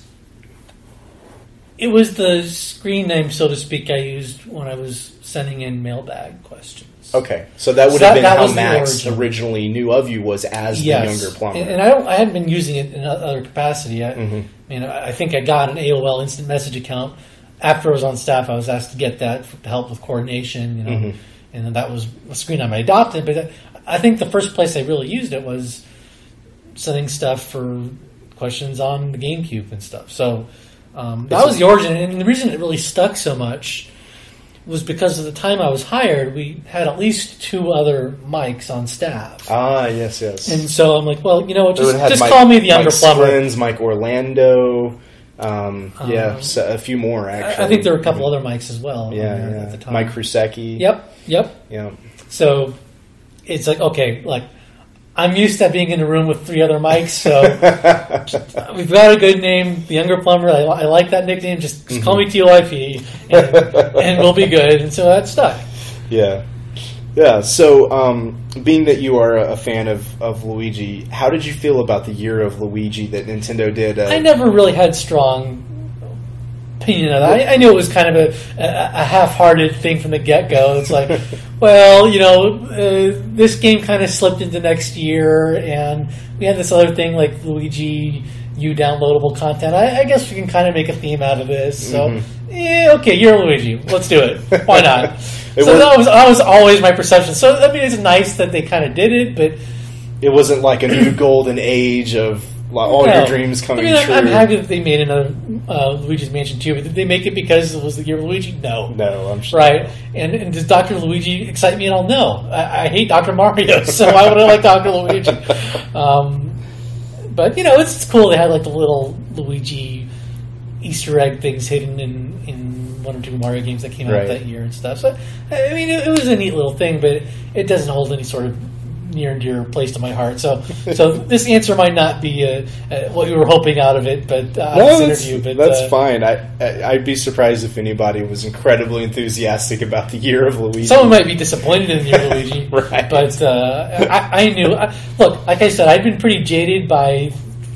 It was the screen name, so to speak, I used when I was sending in mailbag questions. Okay, so that would So have that- been that how was the Max origin. originally knew of you, was as Yes. the Younger Plumber. And, and I don't. I hadn't been using it in other capacity. I, Mhm. I mean, I think I got an A O L instant message account after I was on staff. I was asked to get that to help with coordination, you know, Mhm. and then that was a screen name I adopted. But I think the first place I really used it was sending stuff for questions on the GameCube and stuff. So um, that It's- was the origin, and the reason it really stuck so much was because at the time I was hired, we had at least two other mics on staff. Ah, yes, yes. And so I'm like, well, you know what, So just, it had just Mike- call me the Younger Mike Plumber. Splins, Mike Orlando, um, yeah, Um, so a few more actually. I, I think there were a couple other mics as well. Yeah, on there yeah. At the time. Mike Krusecki. Yep, yep. Yeah. So it's like, okay, like I'm used to being in a room with three other mics, so we've got a good name, the Younger Plumber. I, I like that nickname. Just, just call me T Y P, and, and we'll be good. And so that stuck. Yeah. Yeah. So, um, being that you are a fan of, of Luigi, how did you feel about the year of Luigi that Nintendo did? Uh, I never really had strong opinion of that. I, I knew it was kind of a, a, a half-hearted thing from the get-go. It's like, well, you know, uh, this game kind of slipped into next year, and we had this other thing like Luigi U downloadable content. I, I guess we can kind of make a theme out of this. So, Mm-hmm. yeah, okay, you're Luigi. Let's do it. Why not? It so was- that was that was always my perception. So I mean, it's nice that they kind of did it, but it wasn't like a new golden age of like, all no. your dreams coming I mean, I'm, true. I'm happy that they made another uh, Luigi's Mansion two, but did they make it because it was the year of Luigi? No. No, I'm sure. Right. And, and does Doctor Luigi excite me at all? No. I, I hate Doctor Mario, so why would I like Doctor Luigi? Um, but, you know, it's, it's cool they had like the little Luigi Easter egg things hidden in, in one or two Mario games that came out Right. that year and stuff. So, I mean, it, it was a neat little thing, but it, it doesn't hold any sort of near and dear place to my heart. So, so this answer might not be uh, uh, what you were hoping out of it, but uh, no, this that's, interview. But that's uh, fine. I, I I'd be surprised if anybody was incredibly enthusiastic about the Year of Luigi. Someone might be disappointed in the Year of Luigi, right? But uh, I, I knew. I, look, like I said, I'd been pretty jaded by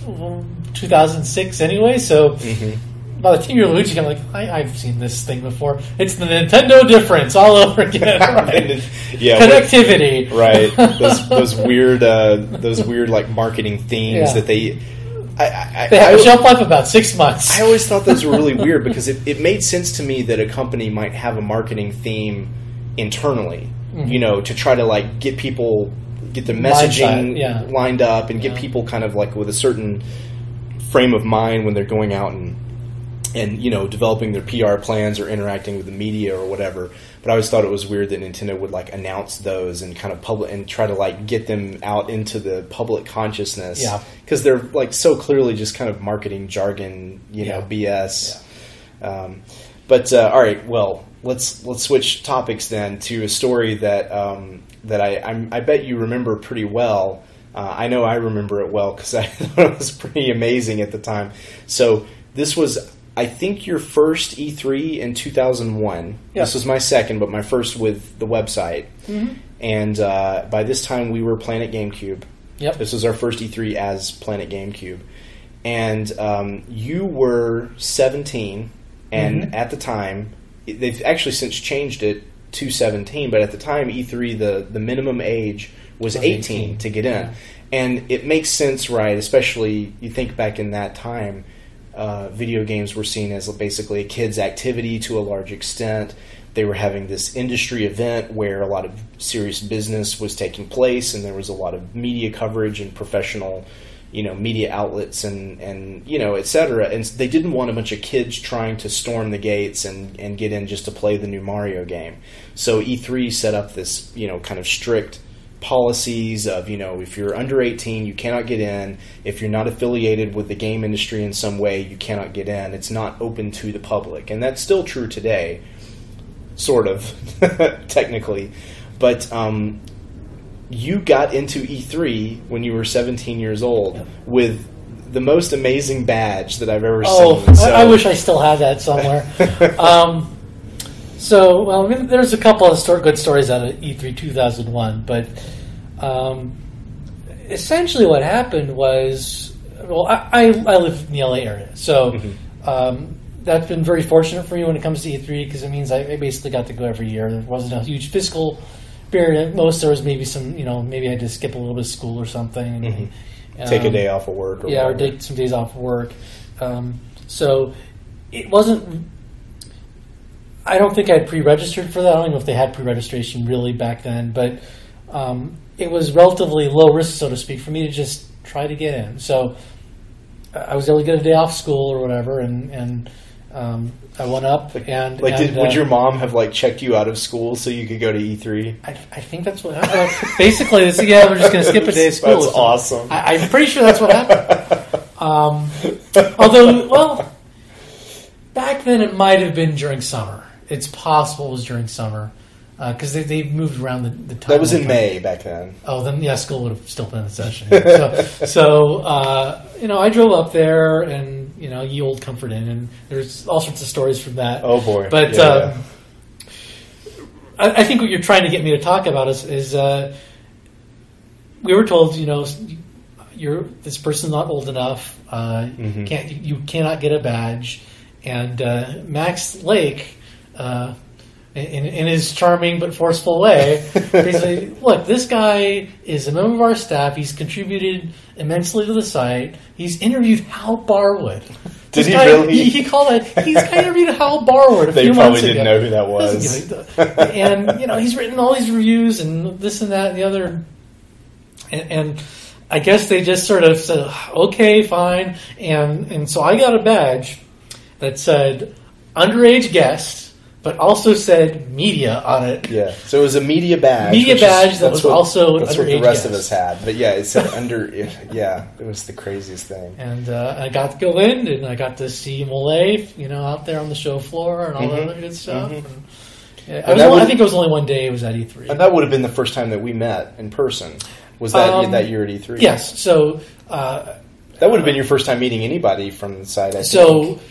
two thousand six anyway, so. Mm-hmm. By the time you're Luigi, I'm like, I, I've seen this thing before. It's the Nintendo difference all over again. Right? Yeah, connectivity, right? Those, those weird, uh, those weird like marketing themes yeah. that they. I, I, they have I, a shelf life of about six months. I always thought those were really weird because it, it made sense to me that a company might have a marketing theme internally, mm-hmm. you know, to try to like get people get the messaging yeah. lined up and get yeah. people kind of like with a certain frame of mind when they're going out and. and, you know, developing their P R plans or interacting with the media or whatever. But I always thought it was weird that Nintendo would, like, announce those and kind of public and try to, like, get them out into the public consciousness. Yeah. Because they're, like, so clearly just kind of marketing jargon, you know, yeah. B S. Yeah. Um, but, uh, all right, well, let's let's switch topics then to a story that um, that I I'm, I bet you remember pretty well. Uh, I know I remember it well because I thought it was pretty amazing at the time. So this was... I think your first E three in two thousand one. Yeah. This was my second, but my first with the website. Mm-hmm. And uh, by this time, we were Planet GameCube. Yep. This was our first E three as Planet GameCube. And um, you were seventeen, and mm-hmm. at the time, they've actually since changed it to seventeen, but at the time, E three, the, the minimum age was eighteen, eighteen to get in. Yeah. And it makes sense, right? Especially, you think back in that time, Uh, video games were seen as basically a kid's activity to a large extent. They were having this industry event where a lot of serious business was taking place, and there was a lot of media coverage and professional, you know, media outlets and, and you know, et cetera. And they didn't want a bunch of kids trying to storm the gates and, and get in just to play the new Mario game. So E three set up this, you know, kind of strict policies of, you know, if you're under eighteen, you cannot get in. If you're not affiliated with the game industry in some way, you cannot get in. It's not open to the public. And that's still true today, sort of, technically. But um, you got into E three when you were seventeen years old yep. with the most amazing badge that I've ever oh, seen. So. I, I wish I still had that somewhere. um So, well, I mean, there's a couple of story, good stories out of E three two thousand one, but um, essentially what happened was, well, I, I, I live in the L A area, so mm-hmm. um, that's been very fortunate for me when it comes to E three because it means I, I basically got to go every year. There wasn't a huge fiscal barrier. At most, there was maybe some, you know, maybe I had to skip a little bit of school or something. Mm-hmm. Um, Take a day off of work. Or yeah, whatever. or take some days off of work. Um, so it wasn't... I don't think I had pre-registered for that. I don't know if they had pre-registration really back then, but um, it was relatively low risk, so to speak, for me to just try to get in. So I was able to get a day off school or whatever, and, and um, I went up. and Like, and, did, would uh, your mom have like checked you out of school so you could go to E three? I, I think that's what happened. Basically, it's, yeah, we're just going to skip a day of school. That's awesome. I, I'm pretty sure that's what happened. Um, although, well, back then it might have been during summer. It's possible it was during summer because uh, they they moved around the, the time. That was in May back then. Oh, then yeah, school would have still been in session. so, so uh, you know, I drove up there, and you know, ye old Comfort Inn, and there's all sorts of stories from that. Oh boy! But yeah, um, yeah. I, I think what you're trying to get me to talk about is, is uh, we were told, you know, you're this person's not old enough. Uh, mm-hmm. Can't you cannot get a badge, and uh, Max Lake. Uh, in, in his charming but forceful way, basically, look, this guy is a member of our staff. He's contributed immensely to the site. He's interviewed Hal Barwood. Did he guy, really? He, he called it. He's interviewed Hal Barwood a they few months ago. They probably didn't know who that was. And you know, he's written all these reviews and this and that and the other. And, and I guess they just sort of said, "Okay, fine." And and so I got a badge that said "underage guest." But also said media on it. Yeah, so it was a media badge. Media badge is, that was what, also that's underage what the rest guest. of us had. But yeah, it said under. Yeah, it was the craziest thing. And uh, I got to go in, and I got to see Malay, you know, out there on the show floor and all mm-hmm. that other good stuff. Mm-hmm. And, yeah, I, was only, I think it was only one day. It was at E three, and that would have been the first time that we met in person. Was that Um, that year at E three? Yes. So uh, that would have been your first time meeting anybody from the site. I so think.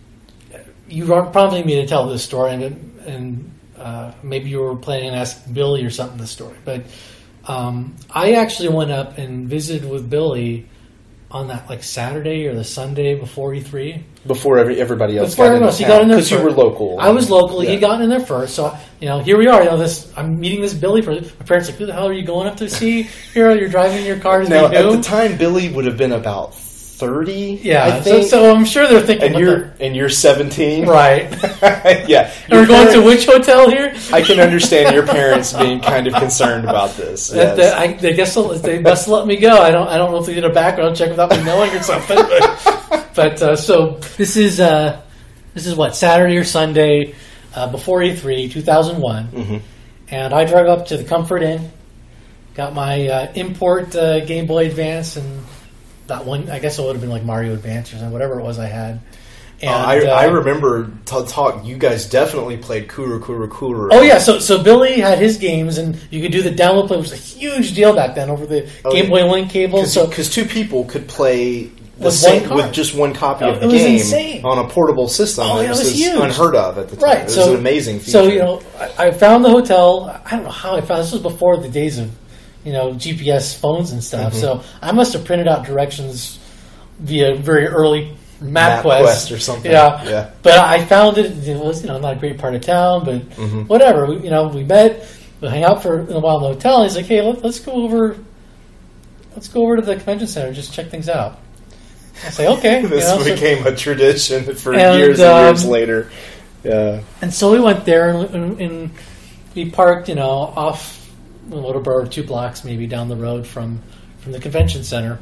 you are prompting me to tell this story, and and uh, maybe you were planning on asking Billy or something this story, but um, I actually went up and visited with Billy on that like Saturday or the Sunday before E three. Before every, everybody else Before got everyone in else, he got in there because you were first. local. I was local. Yeah. He got in there first. So you know, here we are. You know, this I'm meeting this Billy. For my parents are like, who the hell are you going up to see? Here you're driving in your car to Now, be at new. the time, Billy would have been about thirty. Yeah, I so, think. so I'm sure they're thinking, and what you're the- and you're seventeen, right? Yeah, And we're Your going to parent- which hotel here? I can understand your parents being kind of concerned about this. That- Yes. that- I, they guess they'll- they must let me go. I don't. I don't know if they did a background check without me knowing or something. But, but uh, so this is uh, this is what Saturday or Sunday uh, before E three, two thousand one, Mhm. and I drove up to the Comfort Inn, got my uh, import uh, Game Boy Advance, and that one. I guess it would have been like Mario Advance or something, whatever it was I had. And, Uh, I, uh, I remember t- talk. You guys definitely played Kuru Kuru Kuru. Oh yeah, so so Billy had his games, and you could do the download play, which was a huge deal back then over the Oh, Game yeah. Boy Link cable. So because two people could play the With same one card. with just one copy Oh, of the it was game insane. on a portable system. Oh, yeah, it was was huge. unheard of at the time. right, It was so an amazing feature. So you know, I, I found the hotel. I don't know how I found this was before the days of you know G P S phones and stuff. Mhm. So I must have printed out directions via very early MapQuest MapQuest or something. Yeah, Yeah. But I found it. It was you know not a great part of town, but Mhm. whatever. We, you know, we met. We hang out for a while in the hotel. And he's like, "Hey, let, let's go over. Let's go over to the convention center. Just check things out." I say, "Okay." you This know, so- became a tradition for And, years and um, years later. Yeah. And so we went there, and, and, and we parked, you know, off a little bit or two blocks maybe down the road from, from the convention center.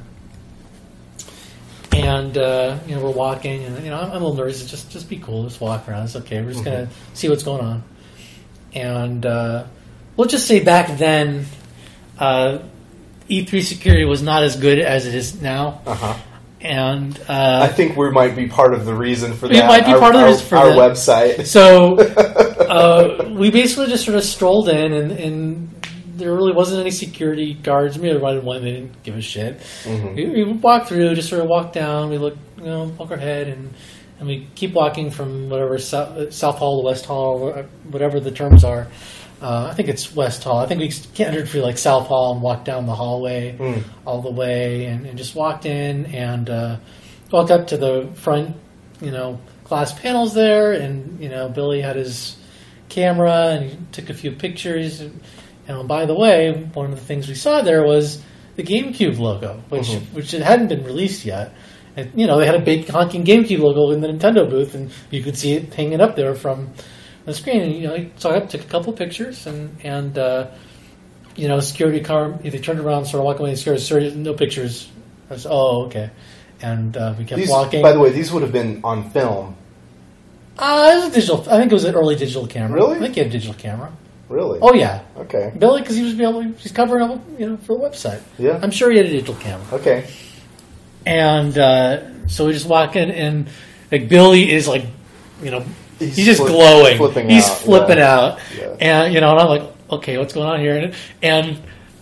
And uh, you know, we're walking, and you know, I'm, I'm a little nervous. Just just be cool, just walk around. It's okay. We're just gonna see what's going on. And uh, we'll just say back then, uh, E three security was not as good as it is now. Uh huh. And uh, I think we might be part of the reason for We that. might be our, part of the our, reason for our that. website. So uh, we basically just sort of strolled in, and, and there really wasn't any security guards. Maybe there was one; they didn't give a shit. Mhm. We, we walked through, just sort of walked down. We look, you know, poke our head, and and we keep walking from whatever South, South Hall to West Hall, or whatever the terms are. Uh, I think it's West Hall. I think we entered through like South Hall and walked down the hallway Mm. all the way, and, and just walked in and uh, walked up to the front, you know, glass panels there, and you know, Billy had his camera and he took a few pictures. And, and by the way, one of the things we saw there was the GameCube logo, which Mhm. which it hadn't been released yet. And, you know, they had a big honking GameCube logo in the Nintendo booth, and you could see it hanging up there from the screen. And, you know, so I took a couple pictures, and and uh, you know, security car. They turned around, sort of walking away. And security, sorry, no pictures. I was, oh, okay. And uh, we kept These, walking. by the way, these would have been on film. Uh, it was a digital. I think it was an early digital camera. Really? I think he had a digital camera. Really? Oh yeah, Okay. Billy, because he was able, he's covering up, you know, for the website. Yeah. I'm sure he had a digital camera. Okay. And uh, so we just walk in, and like Billy is like, you know, he's, He's just flip- glowing. flipping he's out, flipping yeah. out, Yeah. and you know, and I'm like, okay, what's going on here? And, and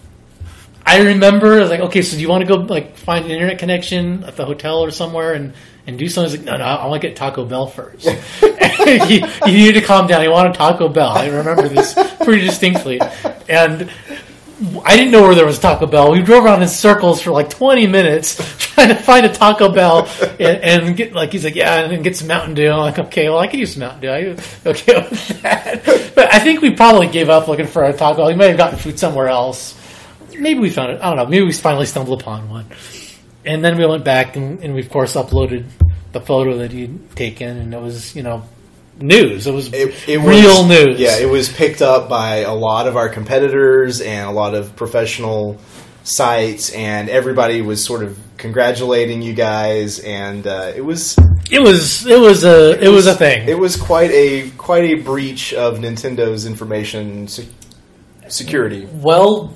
I remember, I was like, okay, so do you want to go like find an internet connection at the hotel or somewhere and, and do something? He's like, no, no, I want to get Taco Bell first. And he, he needed to calm down. He wanted Taco Bell. I remember this pretty distinctly, and I didn't know where there was Taco Bell. We drove around in circles for like twenty minutes trying to find a Taco Bell, and, and get like he's like, yeah, and then get some Mountain Dew. I'm like, okay, well, I could use some Mountain Dew. I'm okay with that. But I think we probably gave up looking for a Taco Bell. We may have gotten food somewhere else. Maybe we found it. I don't know. Maybe we finally stumbled upon one. And then we went back, and, and we of course uploaded the photo that he'd taken, and it was, you know, news. It was It, it real was, news. Yeah, it was picked up by a lot of our competitors and a lot of professional sites, and everybody was sort of congratulating you guys, and uh, it was It was. It was a. It, was, a thing. It was quite a quite a breach of Nintendo's information se- security. Well,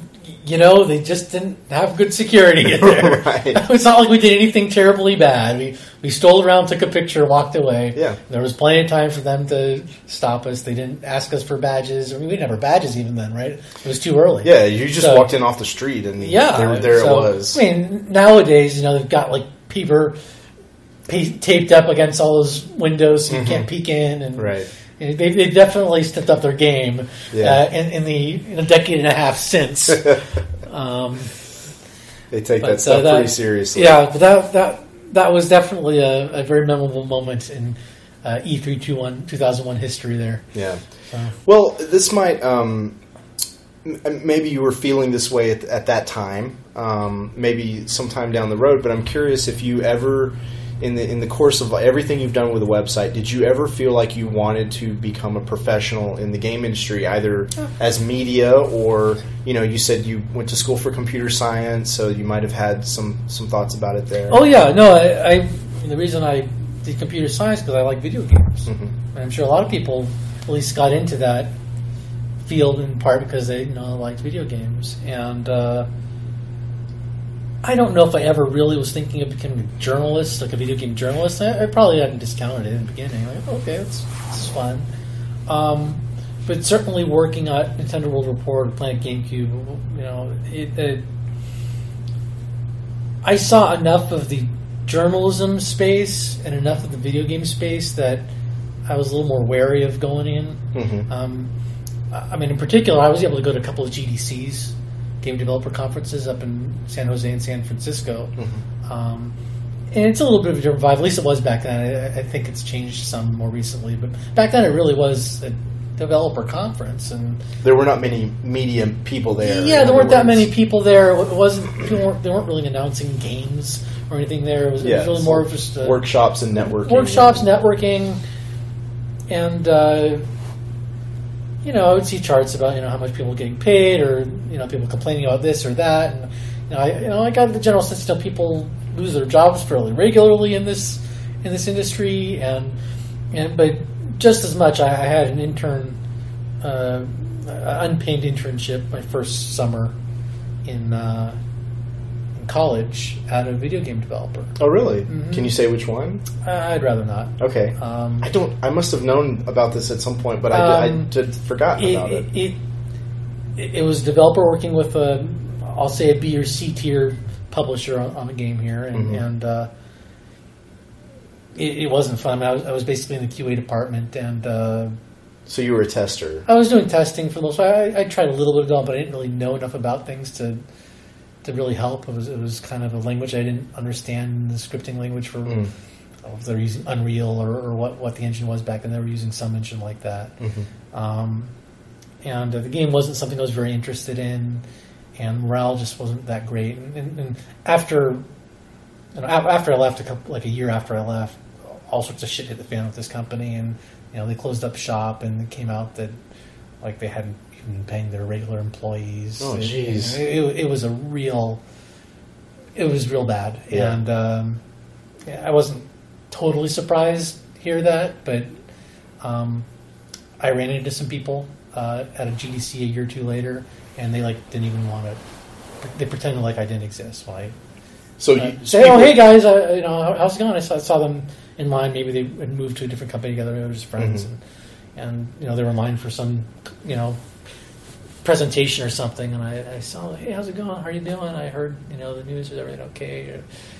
you know, they just didn't have good security in there. Right. It's not like we did anything terribly bad. We we strolled around, took a picture, walked away. Yeah. There was plenty of time for them to stop us. They didn't ask us for badges. I mean, we didn't have our badges even then, right? It was too early. Yeah, you just So- walked in off the street and Yeah, there, there so, it was. I mean, nowadays, you know, they've got like paper pa- taped up against all those windows so you can't peek in, and Right. you know, they they definitely stepped up their game Yeah. uh, in, in the in a decade and a half since. um, They take but, that stuff uh, that- pretty seriously. Yeah, but that that that was definitely a, a very memorable moment in uh, E three two thousand one history there. Yeah. So. Well, this might. Um, m- maybe you were feeling this way at, at that time. Um, maybe sometime down the road. But I'm curious if you ever, in the in the course of everything you've done with the website, did you ever feel like you wanted to become a professional in the game industry, either as media or, you know, you said you went to school for computer science, so you might have had some some thoughts about it there. Oh yeah, no, I, I the reason I did computer science because I like video games. Mhm. And I'm sure a lot of people at least got into that field in part because they, you know, liked video games. And uh, I don't know if I ever really was thinking of becoming a journalist, like a video game journalist. I, I probably hadn't discounted it in the beginning. Like, okay, that's this is fun. Um, but certainly working at Nintendo World Report or Planet GameCube, you know, it, it I saw enough of the journalism space and enough of the video game space that I was a little more wary of going in. Mhm. Um, I mean, in particular, I was able to go to a couple of G D Cs, game developer conferences, up in San Jose and San Francisco. Mm-hmm. Um, and it's a little bit of a different vibe. At least it was back then. I, I think it's changed some more recently, but back then it really was a developer conference, and There were not many media people there. yeah, in there weren't other that many words. people there. It wasn't people weren't, they weren't really announcing games or anything there. It was, Yeah, it was really so more of just a, workshops and networking. workshops, networking, and uh, you know, I would see charts about, you know, how much people were getting paid, or, you know, people complaining about this or that, and you know, I, you know, I got the general sense that people lose their jobs fairly regularly in this in this industry, and and but just as much, I, I had an intern, uh, unpaid internship my first summer in. Uh, college at a video game developer. Oh, really? Mhm. Can you say which one? I'd rather not. Okay. Um, I don't. I must have known about this at some point, but I, Um, I had forgotten it, about it. it, it, it was a developer working with a, I'll say a B or C tier publisher on, on the game here, and, Mhm. and uh, it, it wasn't fun. I was, I was basically in the Q A department, and uh, So you were a tester. I was doing testing for those. I, I tried a little bit of it, but I didn't really know enough about things to to really help. It was it was kind of a language I didn't understand, the scripting language for. Mm. If they're using Unreal or, or what, what the engine was back then. They were using some engine like that. Mm-hmm. Um, and uh, the game wasn't something I was very interested in, and morale just wasn't that great. And, and, and after you know, after I left, a couple, like a year after I left, all sorts of shit hit the fan with this company, and you know, they closed up shop, and it came out that like they hadn't even been paying their regular employees. Oh, It- jeez. It, it, it was a real, it was real bad, Yeah. and um, yeah, I wasn't totally surprised to hear that, but um, I ran into some people uh, at a G D C a year or two later, and they like didn't even want to. They pretended like I didn't exist. When I So uh, you say, "Oh, hey guys, uh, you know, how- how's it going?" I saw, I saw them in line. Maybe they had moved to a different company together. They were just friends, Mhm. and and you know they were in line for some you know presentation or something. And I, I saw, "Hey, how's it going? How are you doing? I heard you know the news. Is everything okay?"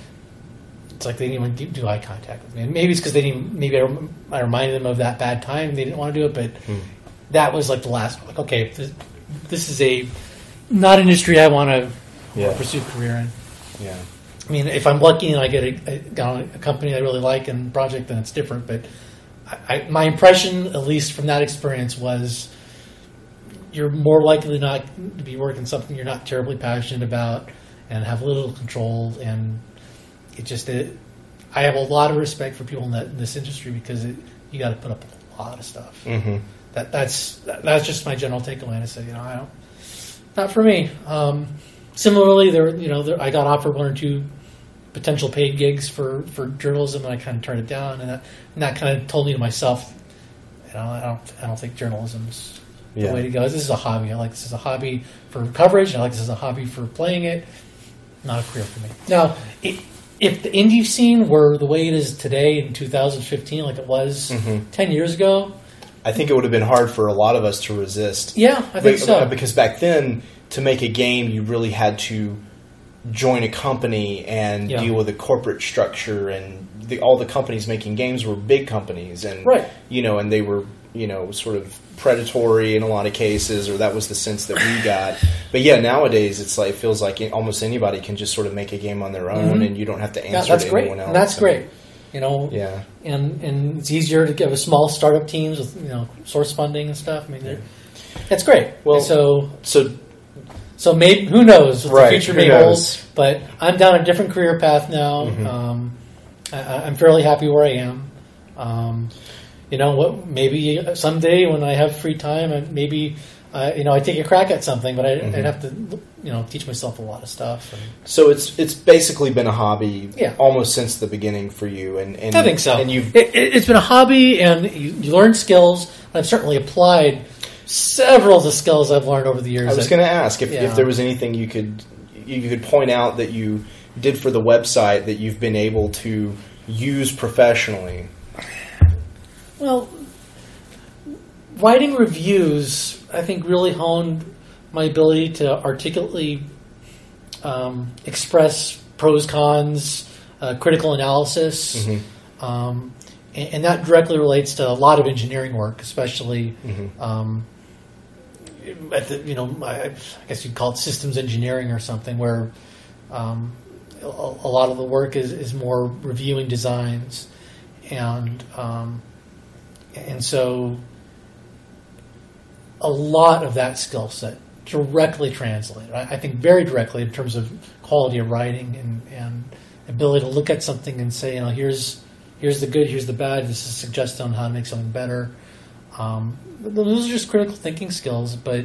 It's like they didn't even do, do eye contact with me. And maybe it's because they didn't. Maybe I, rem- I reminded them of that bad time. They didn't want to do it, but Hmm. that was like the last. Like, okay, this, this is a not industry I want to Yeah. pursue a career in. Yeah. I mean, if I'm lucky and I get a, a, got on a company I really like and project, then it's different. But I, I, my impression, at least from that experience, was you're more likely not to be working something you're not terribly passionate about and have little control. And it just, it, I have a lot of respect for people in, that, in this industry because it, you got to put up a lot of stuff. Mm-hmm. That that's that's just my general takeaway. I say, you know, I don't, not for me. Um, similarly, there, you know, there, I got offered one or two potential paid gigs for, for journalism, and I kind of turned it down. And that, and that kind of told me to myself, you know, I don't I don't think journalism's the yeah. way to go. This is a hobby. I like this as a hobby for coverage. I like this as a hobby for playing it. Not a career for me. Now, it, if the indie scene were the way it is today in two thousand fifteen, like it was mm-hmm. ten years ago, I think it would have been hard for a lot of us to resist. Yeah, I think but, so. Because back then, to make a game, you really had to join a company and yeah. deal with a corporate structure, and the, all the companies making games were big companies, and right. you know, and they were you know sort of predatory in a lot of cases, or that was the sense that we got. But yeah, nowadays it's like it feels like almost anybody can just sort of make a game on their own, mm-hmm. and you don't have to answer yeah, that's to great. anyone else. And that's great. You know, yeah, and and it's easier to get with small startup teams with you know source funding and stuff. I mean, yeah. that's great. Well, and so so. So maybe who knows what right, the future may hold? But I'm down a different career path now. Mm-hmm. Um, I, I'm fairly happy where I am. Um, you know what? Maybe someday when I have free time, maybe uh, you know I take a crack at something. But I, mm-hmm. I'd have to you know teach myself a lot of stuff. And, so it's it's basically been a hobby, yeah. almost since the beginning for you. And, and I think so. And you've it, it's been a hobby, and you, you learn skills. I've certainly applied several of the skills I've learned over the years. I was going to ask if, yeah. if there was anything you could you could point out that you did for the website that you've been able to use professionally. Well, writing reviews, I think, really honed my ability to articulately um, express pros, cons, uh, critical analysis. Mm-hmm. Um, and, and that directly relates to a lot of engineering work, especially mm-hmm. um, at the, you know, I guess you'd call it systems engineering or something, where um, a, a lot of the work is, is more reviewing designs, and um, and so a lot of that skill set directly translated. I, I think very directly in terms of quality of writing and, and ability to look at something and say, you know, here's here's the good, here's the bad. This is a suggestion on how to make something better. Um, those are just critical thinking skills, but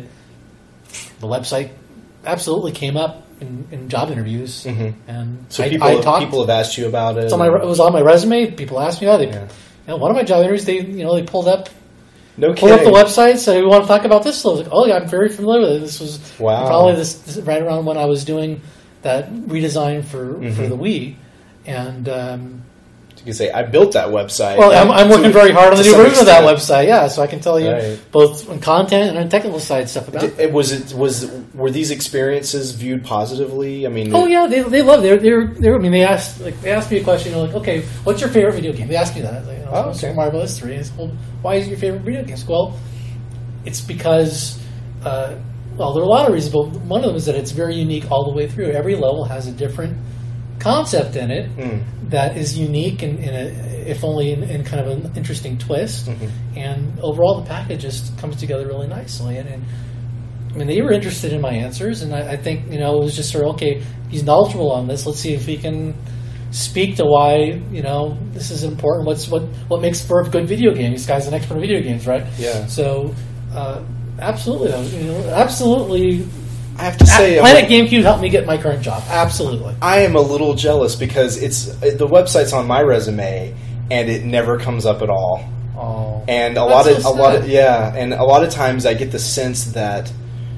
the website absolutely came up in, in job interviews. Mm-hmm. And so I, people, I talked, people have asked you about it. It's on my, it was on my resume. People asked me about it. They, yeah. you know, one of my job interviews, they you know they pulled up, no pulled kidding. up the website, said, "We want to talk about this." So I was like, "Oh yeah, I'm very familiar with it." This was wow. probably this, this right around when I was doing that redesign for mm-hmm. for the Wii, and. Um, You can say, I built that website. Well, I'm, I'm working to, very hard on the new version of that extent. website, yeah, so I can tell you right. both on content and on technical side stuff about it. it. Was it was were these experiences viewed positively? I mean, oh yeah, they they love it. They were they were, I mean they asked like they asked me a question, you know, like, okay, what's your favorite video game? They asked me that. Like, you know, oh, okay. Super Mario Bros. three. I said, well, why is it your favorite video game? Well, it's because uh, well, there are a lot of reasons, but one of them is that it's very unique all the way through. Every level has a different concept in it mm. that is unique and, and a, if only in, in kind of an interesting twist. Mm-hmm. And overall, the package just comes together really nicely. And, and I mean, they were interested in my answers, and I, I think you know it was just sort of okay. He's knowledgeable on this. Let's see if he can speak to why you know this is important. What's what what makes for a good video game? This guy's an expert in video games, right? Yeah. So uh, absolutely, you know, absolutely. I have to say, Planet GameCube helped me get my current job. Absolutely. I am a little jealous because it's the website's on my resume and it never comes up at all. Oh, and a lot of so a lot of yeah, and a lot of times I get the sense that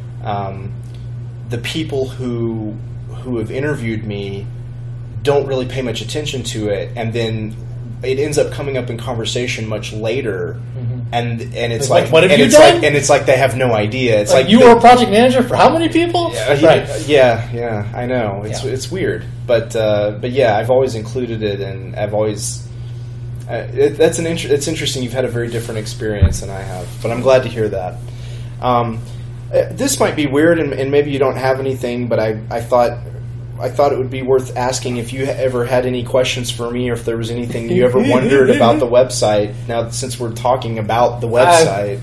um, the people who who have interviewed me don't really pay much attention to it, and then it ends up coming up in conversation much later. Mm-hmm. And and it's like, like what have and you it's done? Like, and it's like they have no idea. It's like, like you the, were a project manager for how many people? Yeah, right. yeah, yeah. I know it's yeah. it's weird, but uh, but yeah, I've always included it, and I've always uh, it, that's an inter- it's interesting. You've had a very different experience than I have, but I'm glad to hear that. Um, uh, this might be weird, and, and maybe you don't have anything, but I I thought. I thought it would be worth asking if you ever had any questions for me, or if there was anything you ever wondered about the website. Now, since we're talking about the website,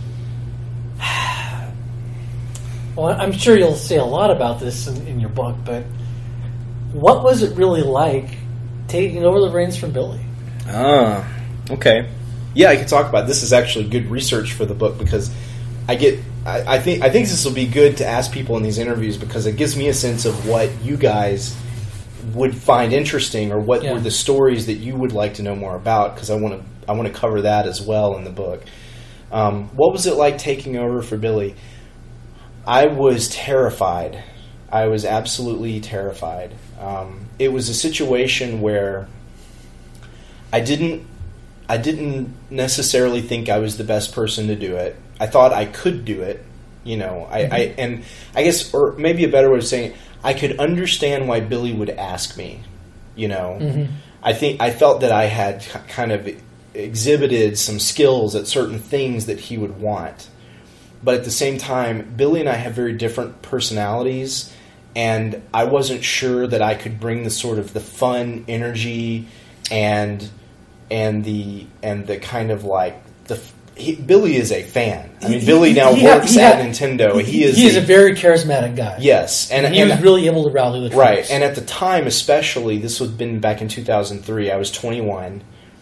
uh, well, I'm sure you'll say a lot about this in, in your book. But what was it really like taking over the reins from Billy? Ah, okay, yeah, I can talk about it. This is actually good research for the book because I get. I think I think this will be good to ask people in these interviews because it gives me a sense of what you guys would find interesting or what yeah. were the stories that you would like to know more about because I want to I want to cover that as well in the book. Um, what was it like taking over for Billy? I was terrified. I was absolutely terrified. Um, it was a situation where I didn't, I didn't necessarily think I was the best person to do it. I thought I could do it, you know. I, mm-hmm. I and I guess, or maybe a better way of saying it, I could understand why Billy would ask me. You know, mm-hmm. I think I felt that I had kind of exhibited some skills at certain things that he would want. But at the same time, Billy and I have very different personalities, and I wasn't sure that I could bring the sort of the fun energy and and the and the kind of like the he, Billy is a fan. I mean, he, Billy now he, works he, he at had, Nintendo. He, he is he is a, a very charismatic guy. Yes, and, and he and, was really able to rally the troops. Right, and at the time, especially, this would have been back in two thousand three. I was twenty-one,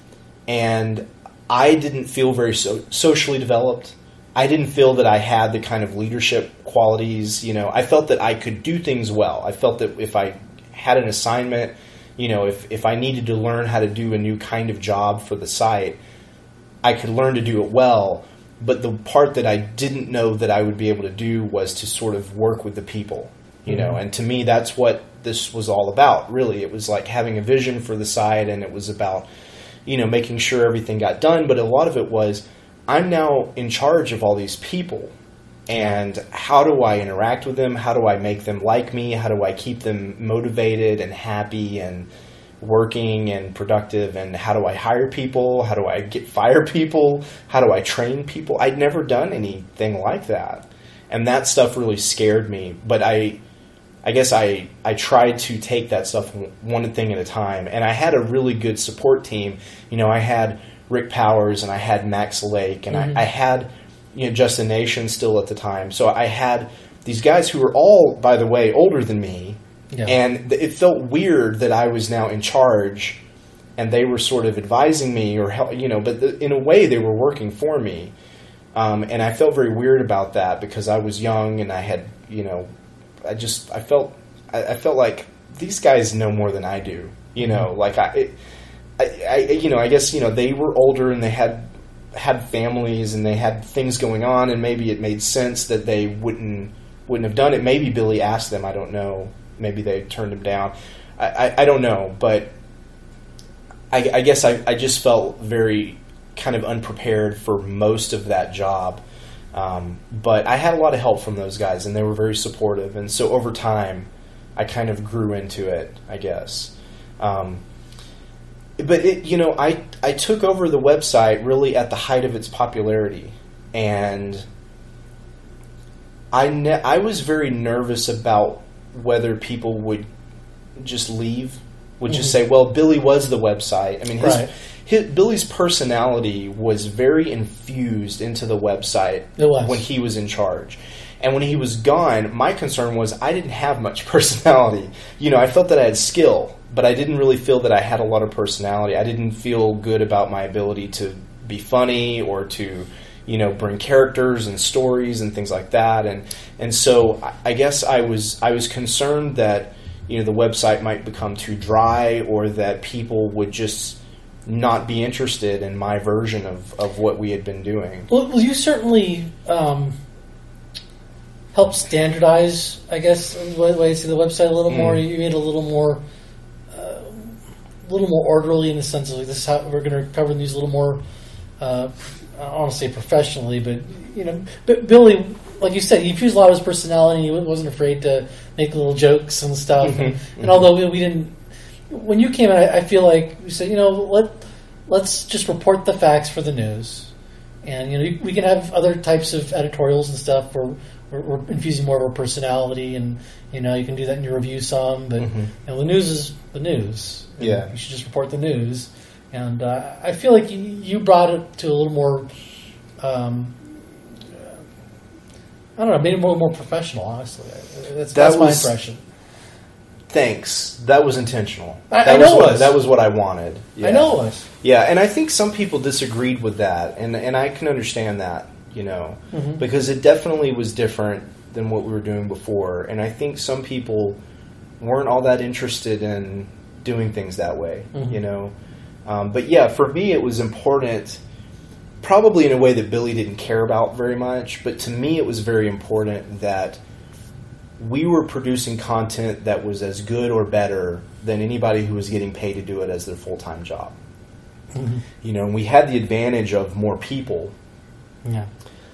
and I didn't feel very so, socially developed. I didn't feel that I had the kind of leadership qualities. You know, I felt that I could do things well. I felt that if I had an assignment, you know, if if I needed to learn how to do a new kind of job for the site, I could learn to do it well, but the part that I didn't know that I would be able to do was to sort of work with the people, you mm-hmm. know, and to me that's what this was all about, really. It was like having a vision for the site, and it was about, you know, making sure everything got done, but a lot of it was, I'm now in charge of all these people, and how do I interact with them? How do I make them like me? How do I keep them motivated and happy and working and productive, and how do I hire people? How do I get fire people? How do I train people? I'd never done anything like that, and that stuff really scared me. But I, I guess I I tried to take that stuff one thing at a time, and I had a really good support team. You know, I had Rick Powers and I had Max Lake, and mm-hmm. I, I had you know Justin Nation still at the time. So I had these guys who were all, by the way, older than me. Yeah. And it felt weird that I was now in charge, and they were sort of advising me, or you know, but the, in a way they were working for me. Um, and I felt very weird about that because I was young and I had, you know, I just I felt I, I felt like these guys know more than I do. You know, mm-hmm. like I, it, I, I, you know, I guess you know they were older and they had had families and they had things going on, and maybe it made sense that they wouldn't wouldn't have done it. Maybe Billy asked them. I don't know. Maybe they turned him down. I, I, I don't know, but I, I guess I, I just felt very kind of unprepared for most of that job. Um, but I had a lot of help from those guys, and they were very supportive. And so over time, I kind of grew into it, I guess. Um, but, it, you know, I, I took over the website really at the height of its popularity. And I, ne- I was very nervous about whether people would just leave, would mm-hmm. just say, well, Billy was the website. I mean, his, right. his, Billy's personality was very infused into the website when he was in charge. And when he was gone, my concern was I didn't have much personality. You know, I felt that I had skill, but I didn't really feel that I had a lot of personality. I didn't feel good about my ability to be funny or to, you know, bring characters and stories and things like that. And and so I guess I was I was concerned that, you know, the website might become too dry, or that people would just not be interested in my version of, of what we had been doing. Well, well you certainly um, helped standardize, I guess, the way I see the website a little mm. more. You made it a little more uh, a little more orderly in the sense of like, this is how we're going to cover these a little more uh, I don't want to say professionally, but you know, but Billy, like you said, he infused a lot of his personality. He wasn't afraid to make little jokes and stuff. Mm-hmm. And, mm-hmm. and although we, we didn't, when you came in, I, I feel like we said, you know, let let's just report the facts for the news, and you know, we can have other types of editorials and stuff where we're, we're infusing more of our personality, and you know, you can do that in your review some, but mm-hmm. you know, the news is the news. Yeah, you should just report the news. And uh, I feel like you, you brought it to a little more, um, I don't know, made it more more professional, honestly. That's, that that's was, my impression. Thanks. That was intentional. I, that I was know what, it was. That was what I wanted. Yeah. I know it was. Yeah, and I think some people disagreed with that, and, and I can understand that, you know, mm-hmm. because it definitely was different than what we were doing before. And I think some people weren't all that interested in doing things that way, mm-hmm. you know. Um, but yeah, for me, it was important probably in a way that Billy didn't care about very much, but to me it was very important that we were producing content that was as good or better than anybody who was getting paid to do it as their full-time job. Mm-hmm. You know, and we had the advantage of more people. Yeah.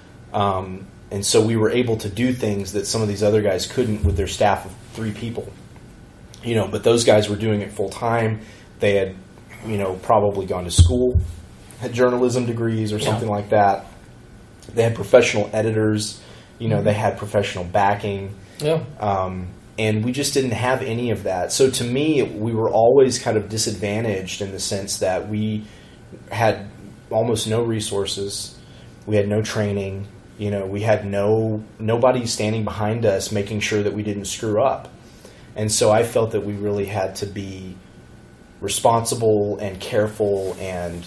Um, and so we were able to do things that some of these other guys couldn't with their staff of three people. You know, but those guys were doing it full-time. They had, you know, probably gone to school, had journalism degrees or something yeah. like that. They had professional editors. You know, mm-hmm. they had professional backing. Yeah. Um, and we just didn't have any of that. So to me, we were always kind of disadvantaged in the sense that we had almost no resources. We had no training. You know, we had no nobody standing behind us making sure that we didn't screw up. And so I felt that we really had to be responsible and careful and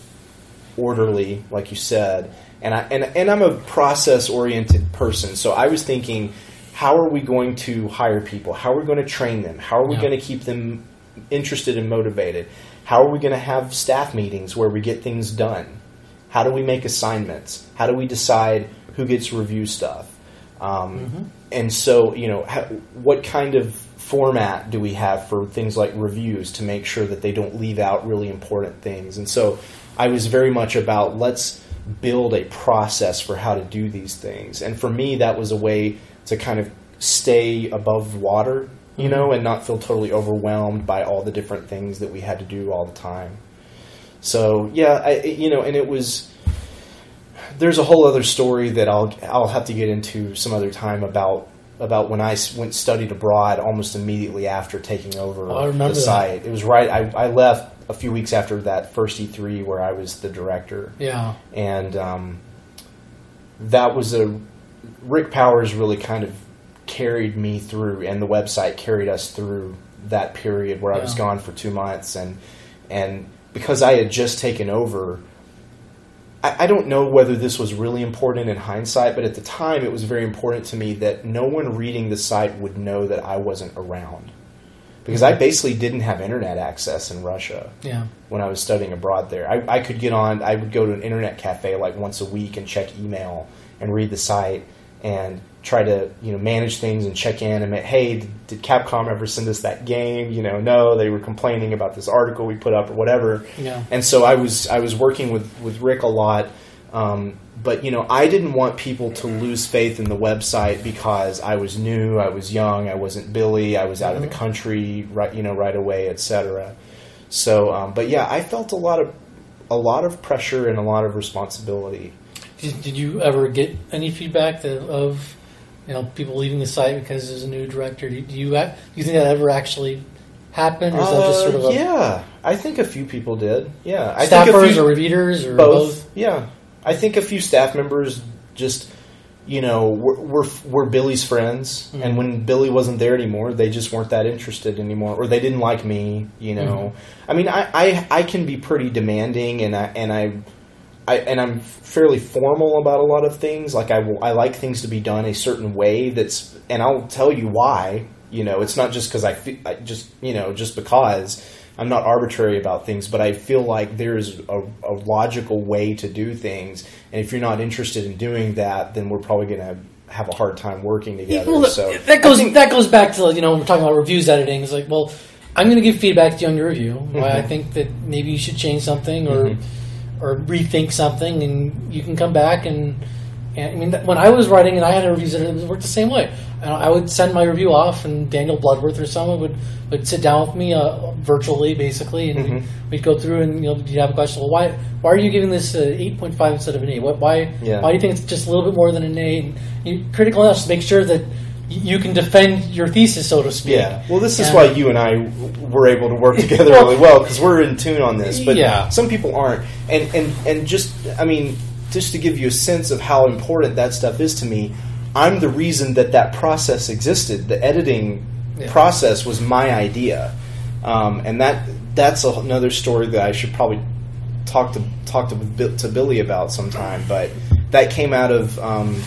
orderly, like you said. And I and and I'm a process-oriented person, so I was thinking, how are we going to hire people? How are we going to train them? How are we yeah. going to keep them interested and motivated? How are we going to have staff meetings where we get things done? How do we make assignments? How do we decide who gets review stuff? Um, mm-hmm. And so, you know, how, what kind of format do we have for things like reviews to make sure that they don't leave out really important things? And so I was very much about, let's build a process for how to do these things. And for me, that was a way to kind of stay above water, you know, and not feel totally overwhelmed by all the different things that we had to do all the time. So, yeah, I, you know, and it was, there's a whole other story that I'll I'll have to get into some other time about about when I went studied abroad almost immediately after taking over oh, I remember the site. That. It was right, I, I left a few weeks after that first E three where I was the director. Yeah. And um, that was a, Rick Powers really kind of carried me through, and the website carried us through that period where yeah. I was gone for two months. And, and because I had just taken over, I, I don't know whether this was really important in hindsight, but at the time it was very important to me that no one reading the site would know that I wasn't around. Because I basically didn't have internet access in Russia yeah. when I was studying abroad there. I, I could get on, I would go to an internet cafe like once a week and check email and read the site and try to, you know, manage things and check in and, hey, did, did Capcom ever send us that game? You know, no, they were complaining about this article we put up or whatever. Yeah. And so I was I was working with, with Rick a lot. Um, but, you know, I didn't want people to lose faith in the website because I was new, I was young, I wasn't Billy, I was out mm-hmm. of the country, right, you know, right away, et cetera. So, um, but yeah, I felt a lot of a lot of pressure and a lot of responsibility. Did, did you ever get any feedback that, of, you know, people leaving the site because there's a new director? Do you, do you, do you think that ever actually happened, or is that just sort of uh, a... Yeah, I think a few people did, yeah. I Staffers think a few, or reviewers or both? both? Yeah. I think a few staff members just, you know, were were, were Billy's friends, mm-hmm. and when Billy wasn't there anymore, they just weren't that interested anymore, or they didn't like me, you know. Mm-hmm. I mean, I, I, I can be pretty demanding, and I and I, I and I'm fairly formal about a lot of things. Like I, I like things to be done a certain way. That's, and I'll tell you why. You know, it's not just because I, fe- I just you know just because. I'm not arbitrary about things, but I feel like there's a, a logical way to do things, and if you're not interested in doing that, then we're probably going to have a hard time working together. Well, so that goes think, that goes back to, you know, when we're talking about reviews editing. It's like, well, I'm going to give feedback to you on your review. Mm-hmm. Why I think that maybe you should change something or mm-hmm. or rethink something, and you can come back and. And, I mean, when I was writing and I had a reviews editor, it worked the same way. I would send my review off, and Daniel Bloodworth or someone would, would sit down with me uh, virtually, basically, and mm-hmm. we'd go through and, you know, you'd have a question. Well, why why are you giving this uh, eight point five instead of an eight? What, why yeah. why do you think it's just a little bit more than an eight? And you, critical enough to make sure that you can defend your thesis, so to speak. Yeah. Well, this is and, why you and I were able to work together well, really well, because we're in tune on this. But yeah. some people aren't. And, and, and just, I mean... just to give you a sense of how important that stuff is to me, I'm the reason that that process existed. The editing yeah. process was my idea, um, and that that's another story that I should probably talk to talk to to Billy about sometime. But that came out of um,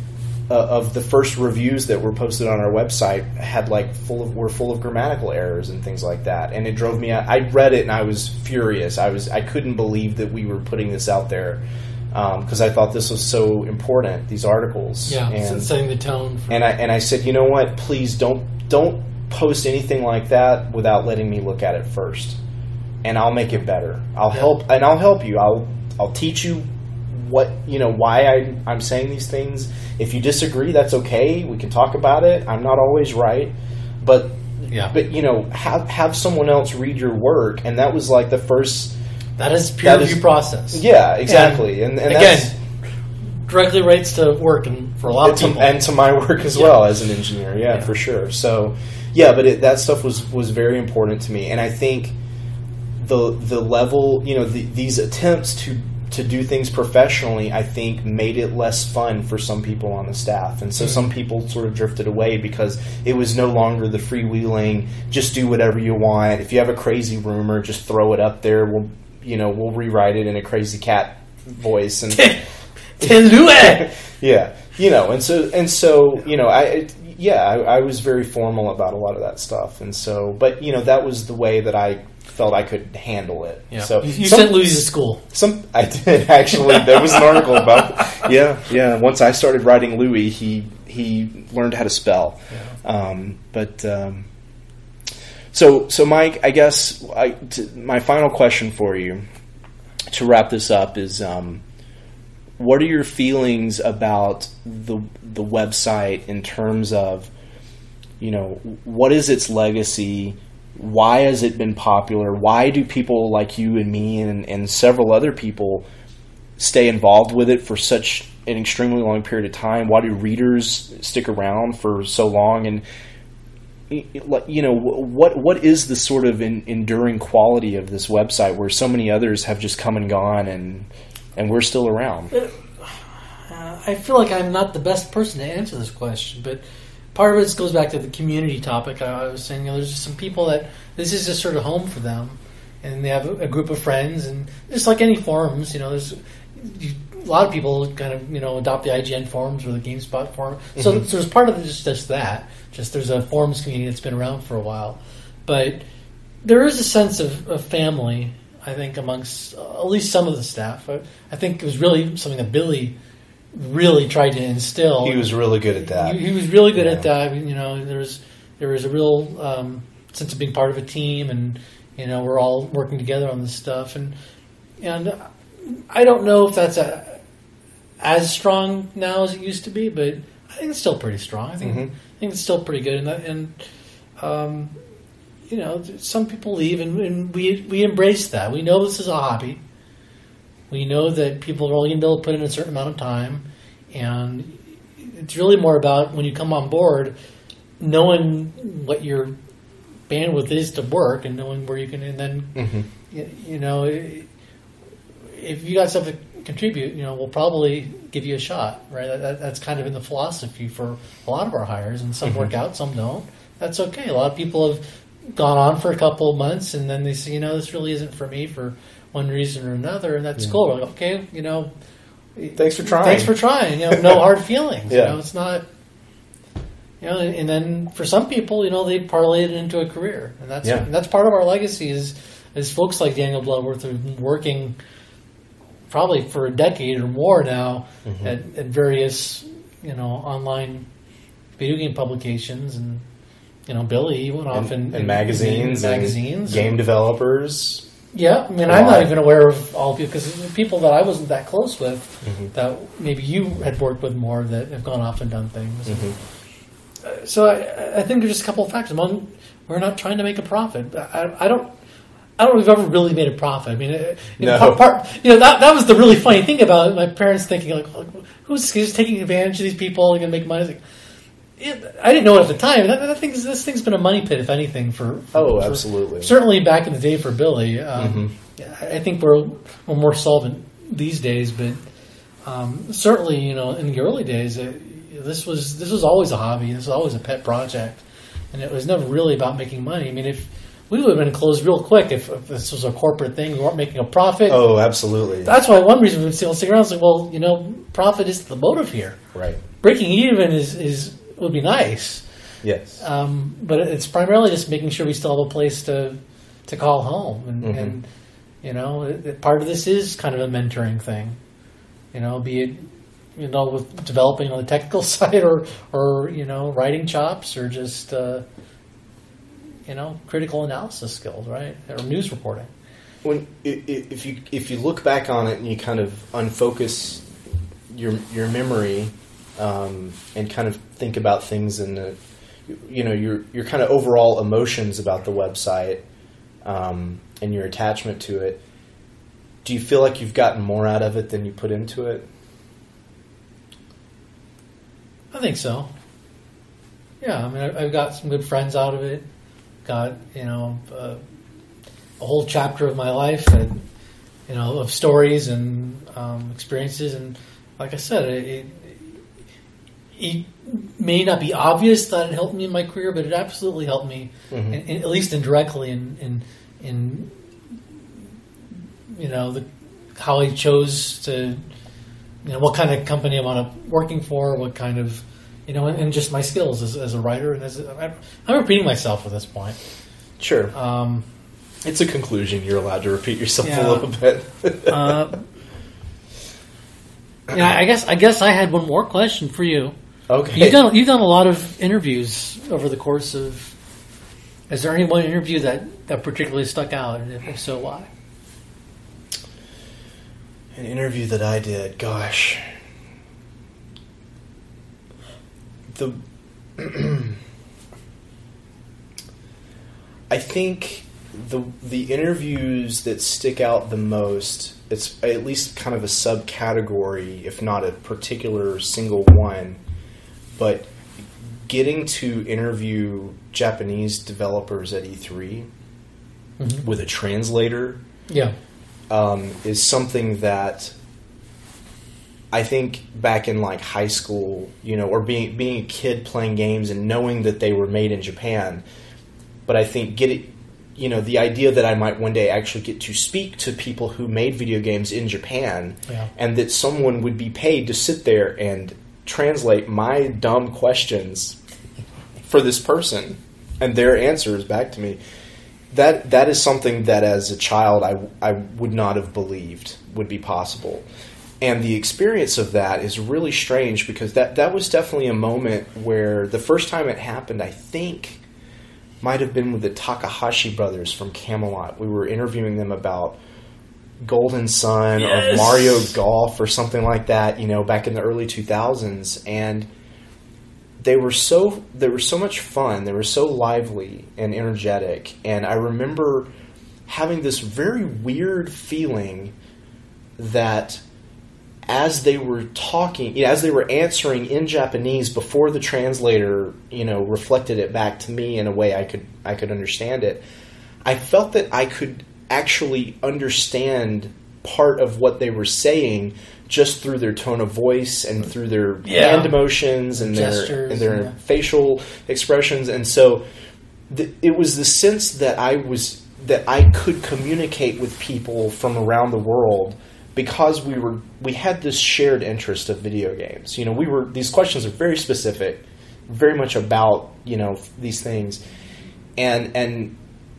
uh, of the first reviews that were posted on our website had like full of were full of grammatical errors and things like that, and it drove me out. I read it and I was furious. I was I couldn't believe that we were putting this out there. because um, I thought this was so important. These articles, yeah, and, setting the tone. For and I and I said, you know what? Please don't don't post anything like that without letting me look at it first, and I'll make it better. I'll yeah. help, and I'll help you. I'll I'll teach you what you know why I I'm saying these things. If you disagree, that's okay. We can talk about it. I'm not always right, but. Yeah. But, you know, have have someone else read your work, and that was like the first... That is peer review process. Yeah, exactly. And, and, and again, that's, directly relates to work and for a lot of to, people. And to my work as yeah. well as an engineer, yeah, yeah. for sure. So, yeah, but it, that stuff was, was very important to me. And I think the the level, you know, the, these attempts to to do things professionally, I think, made it less fun for some people on the staff. And so mm-hmm. some people sort of drifted away because it was no longer the freewheeling, just do whatever you want. If you have a crazy rumor, just throw it up there. We'll, you know, we'll rewrite it in a crazy cat voice. And yeah, you know, and so, and so, you know, I, it, yeah, I, I was very formal about a lot of that stuff. And so, but, you know, that was the way that I felt I could handle it. Yeah. So you, you some, sent Louis to school. Some I did actually. There was an article about yeah, yeah. Once I started writing Louis, he he learned how to spell. Yeah. Um, but um, so so Mike, I guess I, to, my final question for you to wrap this up is, um, what are your feelings about the the website in terms of, you know, what is its legacy? Why has it been popular? Why do people like you and me and, and several other people stay involved with it for such an extremely long period of time? Why do readers stick around for so long? And, you know, what what is the sort of in, enduring quality of this website where so many others have just come and gone and and we're still around? Uh, I feel like I'm not the best person to answer this question, but part of it goes back to the community topic. I was saying, you know, there's just some people that this is just sort of home for them, and they have a, a group of friends, and just like any forums, you know, there's you, a lot of people kind of, you know, adopt the I G N forums or the GameSpot forum. So, mm-hmm. so there's part of it just, just that. Just there's a forums community that's been around for a while, but there is a sense of, of family, I think, amongst uh, at least some of the staff. I, I think it was really something that Billy really tried to instill. He was really good at that. He, he was really good yeah. at that. You know, there was there was a real um, sense of being part of a team, and you know, we're all working together on this stuff. And and I don't know if that's a, as strong now as it used to be, but I think it's still pretty strong. I think mm-hmm. I think it's still pretty good. And that, and um, you know, some people leave, and, and we we embrace that. We know this is a hobby. We know that people are only going to be able to put in a certain amount of time, and it's really more about when you come on board, knowing what your bandwidth is to work and knowing where you can, and then, mm-hmm. you, you know, if you got stuff to contribute, you know, we'll probably give you a shot, right? That, that's kind of in the philosophy for a lot of our hires, and some mm-hmm. work out, some don't. That's okay. A lot of people have gone on for a couple of months, and then they say, you know, this really isn't for me for one reason or another, and that's yeah. cool. We're like, okay, you know, thanks for trying. Thanks for trying. You know, no hard feelings. yeah. You know, it's not. You know, and, and then for some people, you know, they parlay it into a career, and that's yeah. and that's part of our legacy is is folks like Daniel Bloodworth who've been working probably for a decade or more now mm-hmm. at, at various, you know, online video game publications, and you know, Billy went off and, in, and in magazines, in magazines, and game developers. Yeah, I mean, I'm not even aware of all people because people that I wasn't that close with, mm-hmm. that maybe you had worked with more, that have gone off and done things. Mm-hmm. So I, I think there's just a couple of factors. One, we're not trying to make a profit. I, I don't. I don't know if we've ever really made a profit. I mean, you know, no. part, part, you know that that was the really funny thing about it. My parents thinking like, who's, who's taking advantage of these people and going to make money? Like, it, I didn't know it at the time. I, I think this thing's been a money pit, if anything. For, for oh, for, absolutely. Certainly back in the day for Billy. Um, mm-hmm. I think we're we're more solvent these days, but um, certainly, you know, in the early days, it, this was this was always a hobby. This was always a pet project, and it was never really about making money. I mean, if we would have been closed real quick if, if this was a corporate thing. We weren't making a profit. Oh, absolutely. That's why one reason we still stick around is like, well, you know, profit is the motive here. Right. Breaking even is, is would be nice. Yes. Um, but it's primarily just making sure we still have a place to to call home. And, mm-hmm. and you know, it, it, part of this is kind of a mentoring thing. you know, be it, you know, with developing on the technical side or, or you know, writing chops or just, uh, you know, critical analysis skills, right? Or news reporting. When if you if you look back on it and you kind of unfocus your your memory um, and kind of think about things in the, you know, your your kind of overall emotions about the website um, and your attachment to it, do you feel like you've gotten more out of it than you put into it? I think so. Yeah, I mean, I've got some good friends out of it. Got, you know, uh, a whole chapter of my life and, you know, of stories and um, experiences. And like I said, it, it, it may not be obvious that it helped me in my career, but it absolutely helped me, mm-hmm. in, in, at least indirectly, in, in, in you know, the, how I chose to, you know, what kind of company I wound up working for, what kind of, you know, and, and just my skills as, as a writer. And as a, I'm repeating myself at this point. Sure. Um, it's a conclusion. You're allowed to repeat yourself yeah. a little bit. uh, yeah, I guess I guess I had one more question for you. Okay. You've done you've done a lot of interviews over the course of. Is there any one interview that, that particularly stuck out, and if so, why? An interview that I did, gosh. The I think the the interviews that stick out the most, it's at least kind of a subcategory, if not a particular single one, but getting to interview Japanese developers at E three mm-hmm. with a translator yeah. um, is something that I think back in like high school, you know, or being being a kid playing games and knowing that they were made in Japan, but I think get it, you know, the idea that I might one day actually get to speak to people who made video games in Japan, yeah. and that someone would be paid to sit there and translate my dumb questions for this person and their answers back to me. That that is something that as a child I, I would not have believed would be possible. And the experience of that is really strange because that, that was definitely a moment where the first time it happened, I think, might have been with the Takahashi brothers from Camelot. We were interviewing them about Golden Sun yes. or Mario Golf or something like that, you know, back in the early two thousands. And they were so they were so much fun. They were so lively and energetic. And I remember having this very weird feeling that as they were talking, you know, as they were answering in Japanese before the translator, you know, reflected it back to me in a way I could I could understand it, I felt that I could actually understand part of what they were saying just through their tone of voice and through their yeah. hand emotions and Gestures, their and their yeah. facial expressions. And so the, it was the sense that I was that I could communicate with people from around the world because we were we had this shared interest of video games. You know, we were these questions are very specific, very much about, you know, these things. And and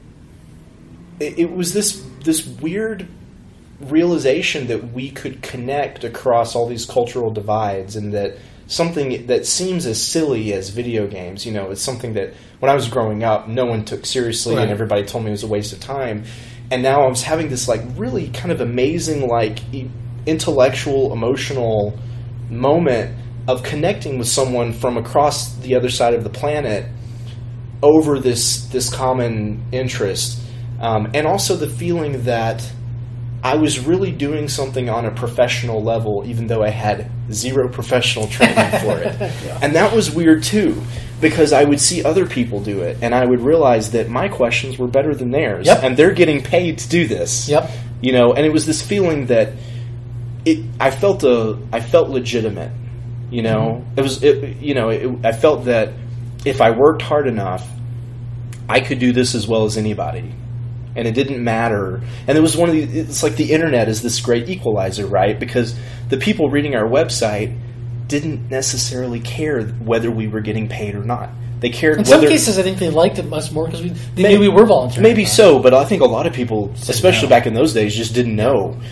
it, it was this this weird realization that we could connect across all these cultural divides, and that something that seems as silly as video games, you know, it's something that when I was growing up no one took seriously, right. and everybody told me it was a waste of time. And now I was having this like really kind of amazing like intellectual, emotional moment of connecting with someone from across the other side of the planet over this this common interest, um, and also the feeling that I was really doing something on a professional level, even though I had zero professional training for it. yeah. And that was weird too, because I would see other people do it, and I would realize that my questions were better than theirs, yep. and they're getting paid to do this. Yep. You know, and it was this feeling that it. I felt a. I felt legitimate. You know, mm-hmm. it was. It, you know, it, I felt that if I worked hard enough, I could do this as well as anybody. And it didn't matter. And it was one of the, it's like the internet is this great equalizer, right? Because the people reading our website didn't necessarily care whether we were getting paid or not. They cared in whether... some cases, I think they liked it much more because we, they maybe, knew we were volunteering. Maybe so, but I think a lot of people, Didn't especially know. back in those days, just didn't know.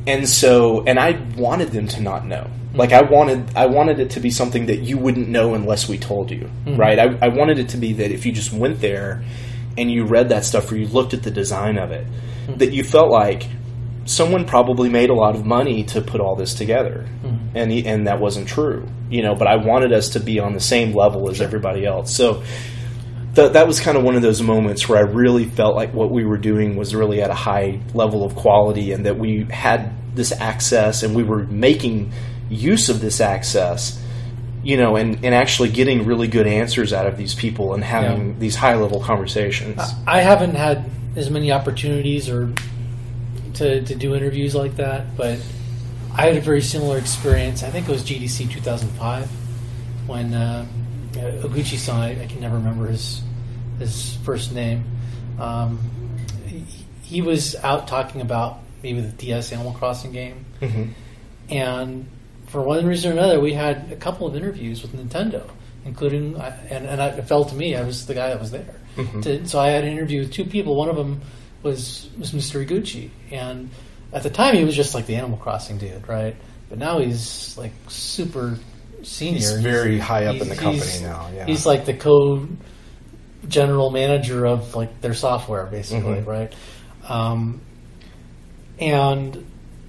And so, and I wanted them to not know. Like I wanted, I wanted it to be something that you wouldn't know unless we told you, mm-hmm. right? I, I wanted it to be that if you just went there and you read that stuff or you looked at the design of it, mm-hmm. that you felt like someone probably made a lot of money to put all this together, mm-hmm. and and that wasn't true, you know. But I wanted us to be on the same level as everybody else, so. Th- that was kind of one of those moments where I really felt like what we were doing was really at a high level of quality, and that we had this access and we were making use of this access, you know, and, and actually getting really good answers out of these people and having yeah. these high level conversations. I haven't had as many opportunities or to, to do interviews like that, but I had a very similar experience. I think it was G D C two thousand five when uh, Oguchi-san, I, I can never remember his his first name. Um, he, he was out talking about maybe the D S Animal Crossing game, mm-hmm. and for one reason or another, we had a couple of interviews with Nintendo, including and and I, it fell to me. I was the guy that was there, mm-hmm. to, so I had an interview with two people. One of them was was Mister Iguchi, and at the time he was just like the Animal Crossing dude, right? But now he's like super senior. He's very he's, high up in the company now. Yeah, he's like the co-general manager of like their software, basically, mm-hmm. right? Um, and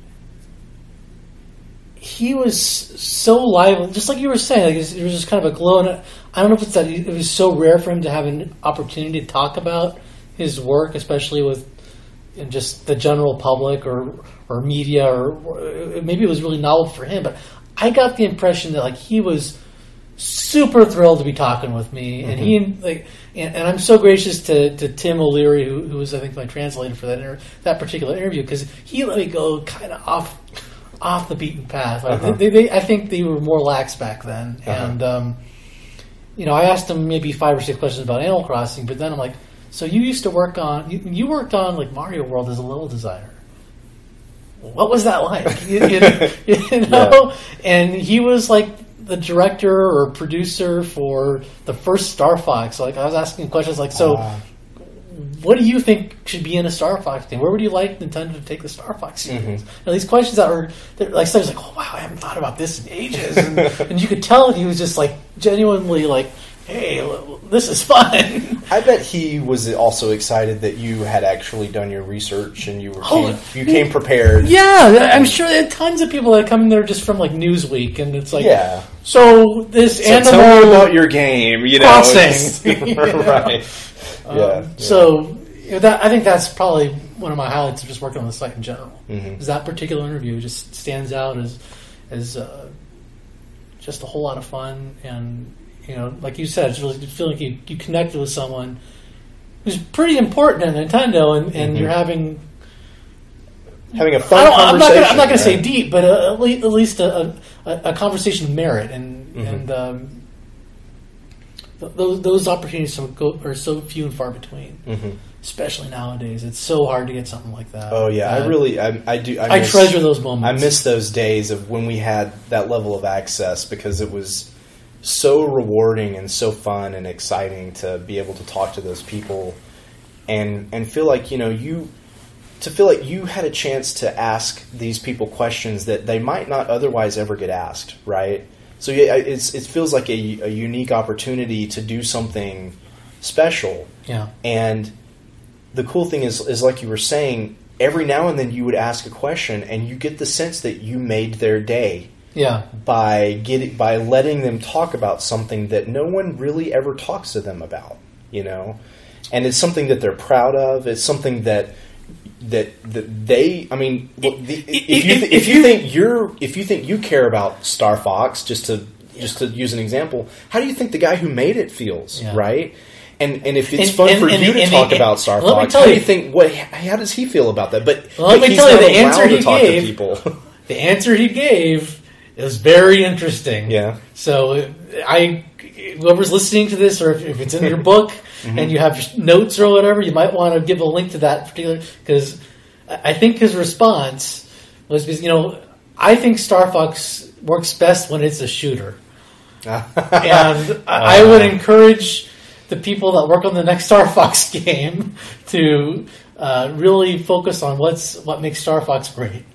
he was so lively, just like you were saying. Like it, was, it was just kind of a glow. And I don't know if it's that it was so rare for him to have an opportunity to talk about his work, especially with in just the general public or or media, or, or maybe it was really novel for him. But I got the impression that like he was super thrilled to be talking with me, mm-hmm. and he like, and, and I'm so gracious to, to Tim O'Leary, who, who was I think my translator for that inter- that particular interview, because he let me go kind of off off the beaten path. Like, uh-huh. they, they, I think they were more lax back then, uh-huh. and um, you know, I asked him maybe five or six questions about Animal Crossing, but then I'm like, so you used to work on you, you worked on like Mario World as a level designer. What was that like? you, you, you know, yeah. And he was like the director or producer for the first Star Fox. Like I was asking questions like, so uh, what do you think should be in a Star Fox game? Where would you like Nintendo to take the Star Fox series? Mm-hmm. You know, these questions that were like, so I was like, oh wow, I haven't thought about this in ages, and, and you could tell that he was just like genuinely like, hey, this is fun. I bet he was also excited that you had actually done your research and you were oh, came, you came prepared. Yeah, I'm sure there are tons of people that come in there just from like Newsweek, and it's like, yeah. So this so animal tell me about your game, you know, crossing, you know? Right? Um, yeah, yeah. So you know, that I think that's probably one of my highlights of just working on the site in general. Mm-hmm. Is that particular interview just stands out as as uh, just a whole lot of fun. And you know, like you said, it's really feeling like you, you connected with someone who's pretty important at Nintendo, and, and mm-hmm. you're having having a fun I conversation. I'm not gonna, I'm not going to say deep, but a, at least, at least a, a, a conversation of merit, and mm-hmm. and um, th- those those opportunities are, go, are so few and far between. Mm-hmm. Especially nowadays, it's so hard to get something like that. Oh yeah, uh, I really, I, I do. I, I miss, treasure those moments. I miss those days of when we had that level of access, because it was so rewarding and so fun and exciting to be able to talk to those people and and feel like, you know, you to feel like you had a chance to ask these people questions that they might not otherwise ever get asked, right? So yeah, it's it feels like a, a unique opportunity to do something special. Yeah. And the cool thing is, is like you were saying, every now and then you would ask a question and you get the sense that you made their day. Yeah. By getting by letting them talk about something that no one really ever talks to them about, you know, and it's something that they're proud of. It's something that that that they. I mean, well, the, if you th- if you think you're if you think you care about Star Fox, just to just to use an example, how do you think the guy who made it feels, yeah. right? And and if it's and, fun and, for and, you and, to and, talk and, about Star Fox, how do you think? What? How does he feel about that? But, well, let but me he's tell you, not the answer allowed he to talk gave, to people. The answer he gave is very interesting. Yeah. So I, whoever's listening to this, or if, if it's in your book mm-hmm. and you have notes or whatever, you might want to give a link to that particular, because I think his response was, you know, I think Star Fox works best when it's a shooter, and uh, I would encourage the people that work on the next Star Fox game to uh, really focus on what's what makes Star Fox great.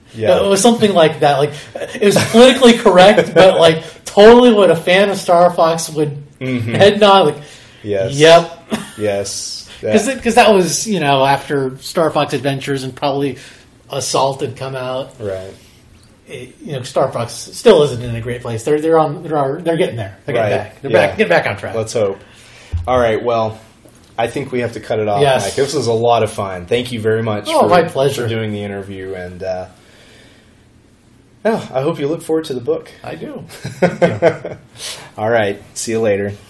Yeah. It was something like that. Like it was politically correct, but like totally what a fan of Star Fox would mm-hmm. head nod. Like, yes. Yep. Yes. Because because that was, you know, after Star Fox Adventures and probably Assault had come out. Right. It, you know, Star Fox still isn't in a great place. They're they're on they're they're getting there. They're getting right. back. They're yeah. back. Get back on track. Let's hope. All right. Well, I think we have to cut it off, yes. Mike. This was a lot of fun. Thank you very much. Oh, for, my pleasure. for doing the interview, and uh, oh, I hope you look forward to the book. I do. All right. See you later.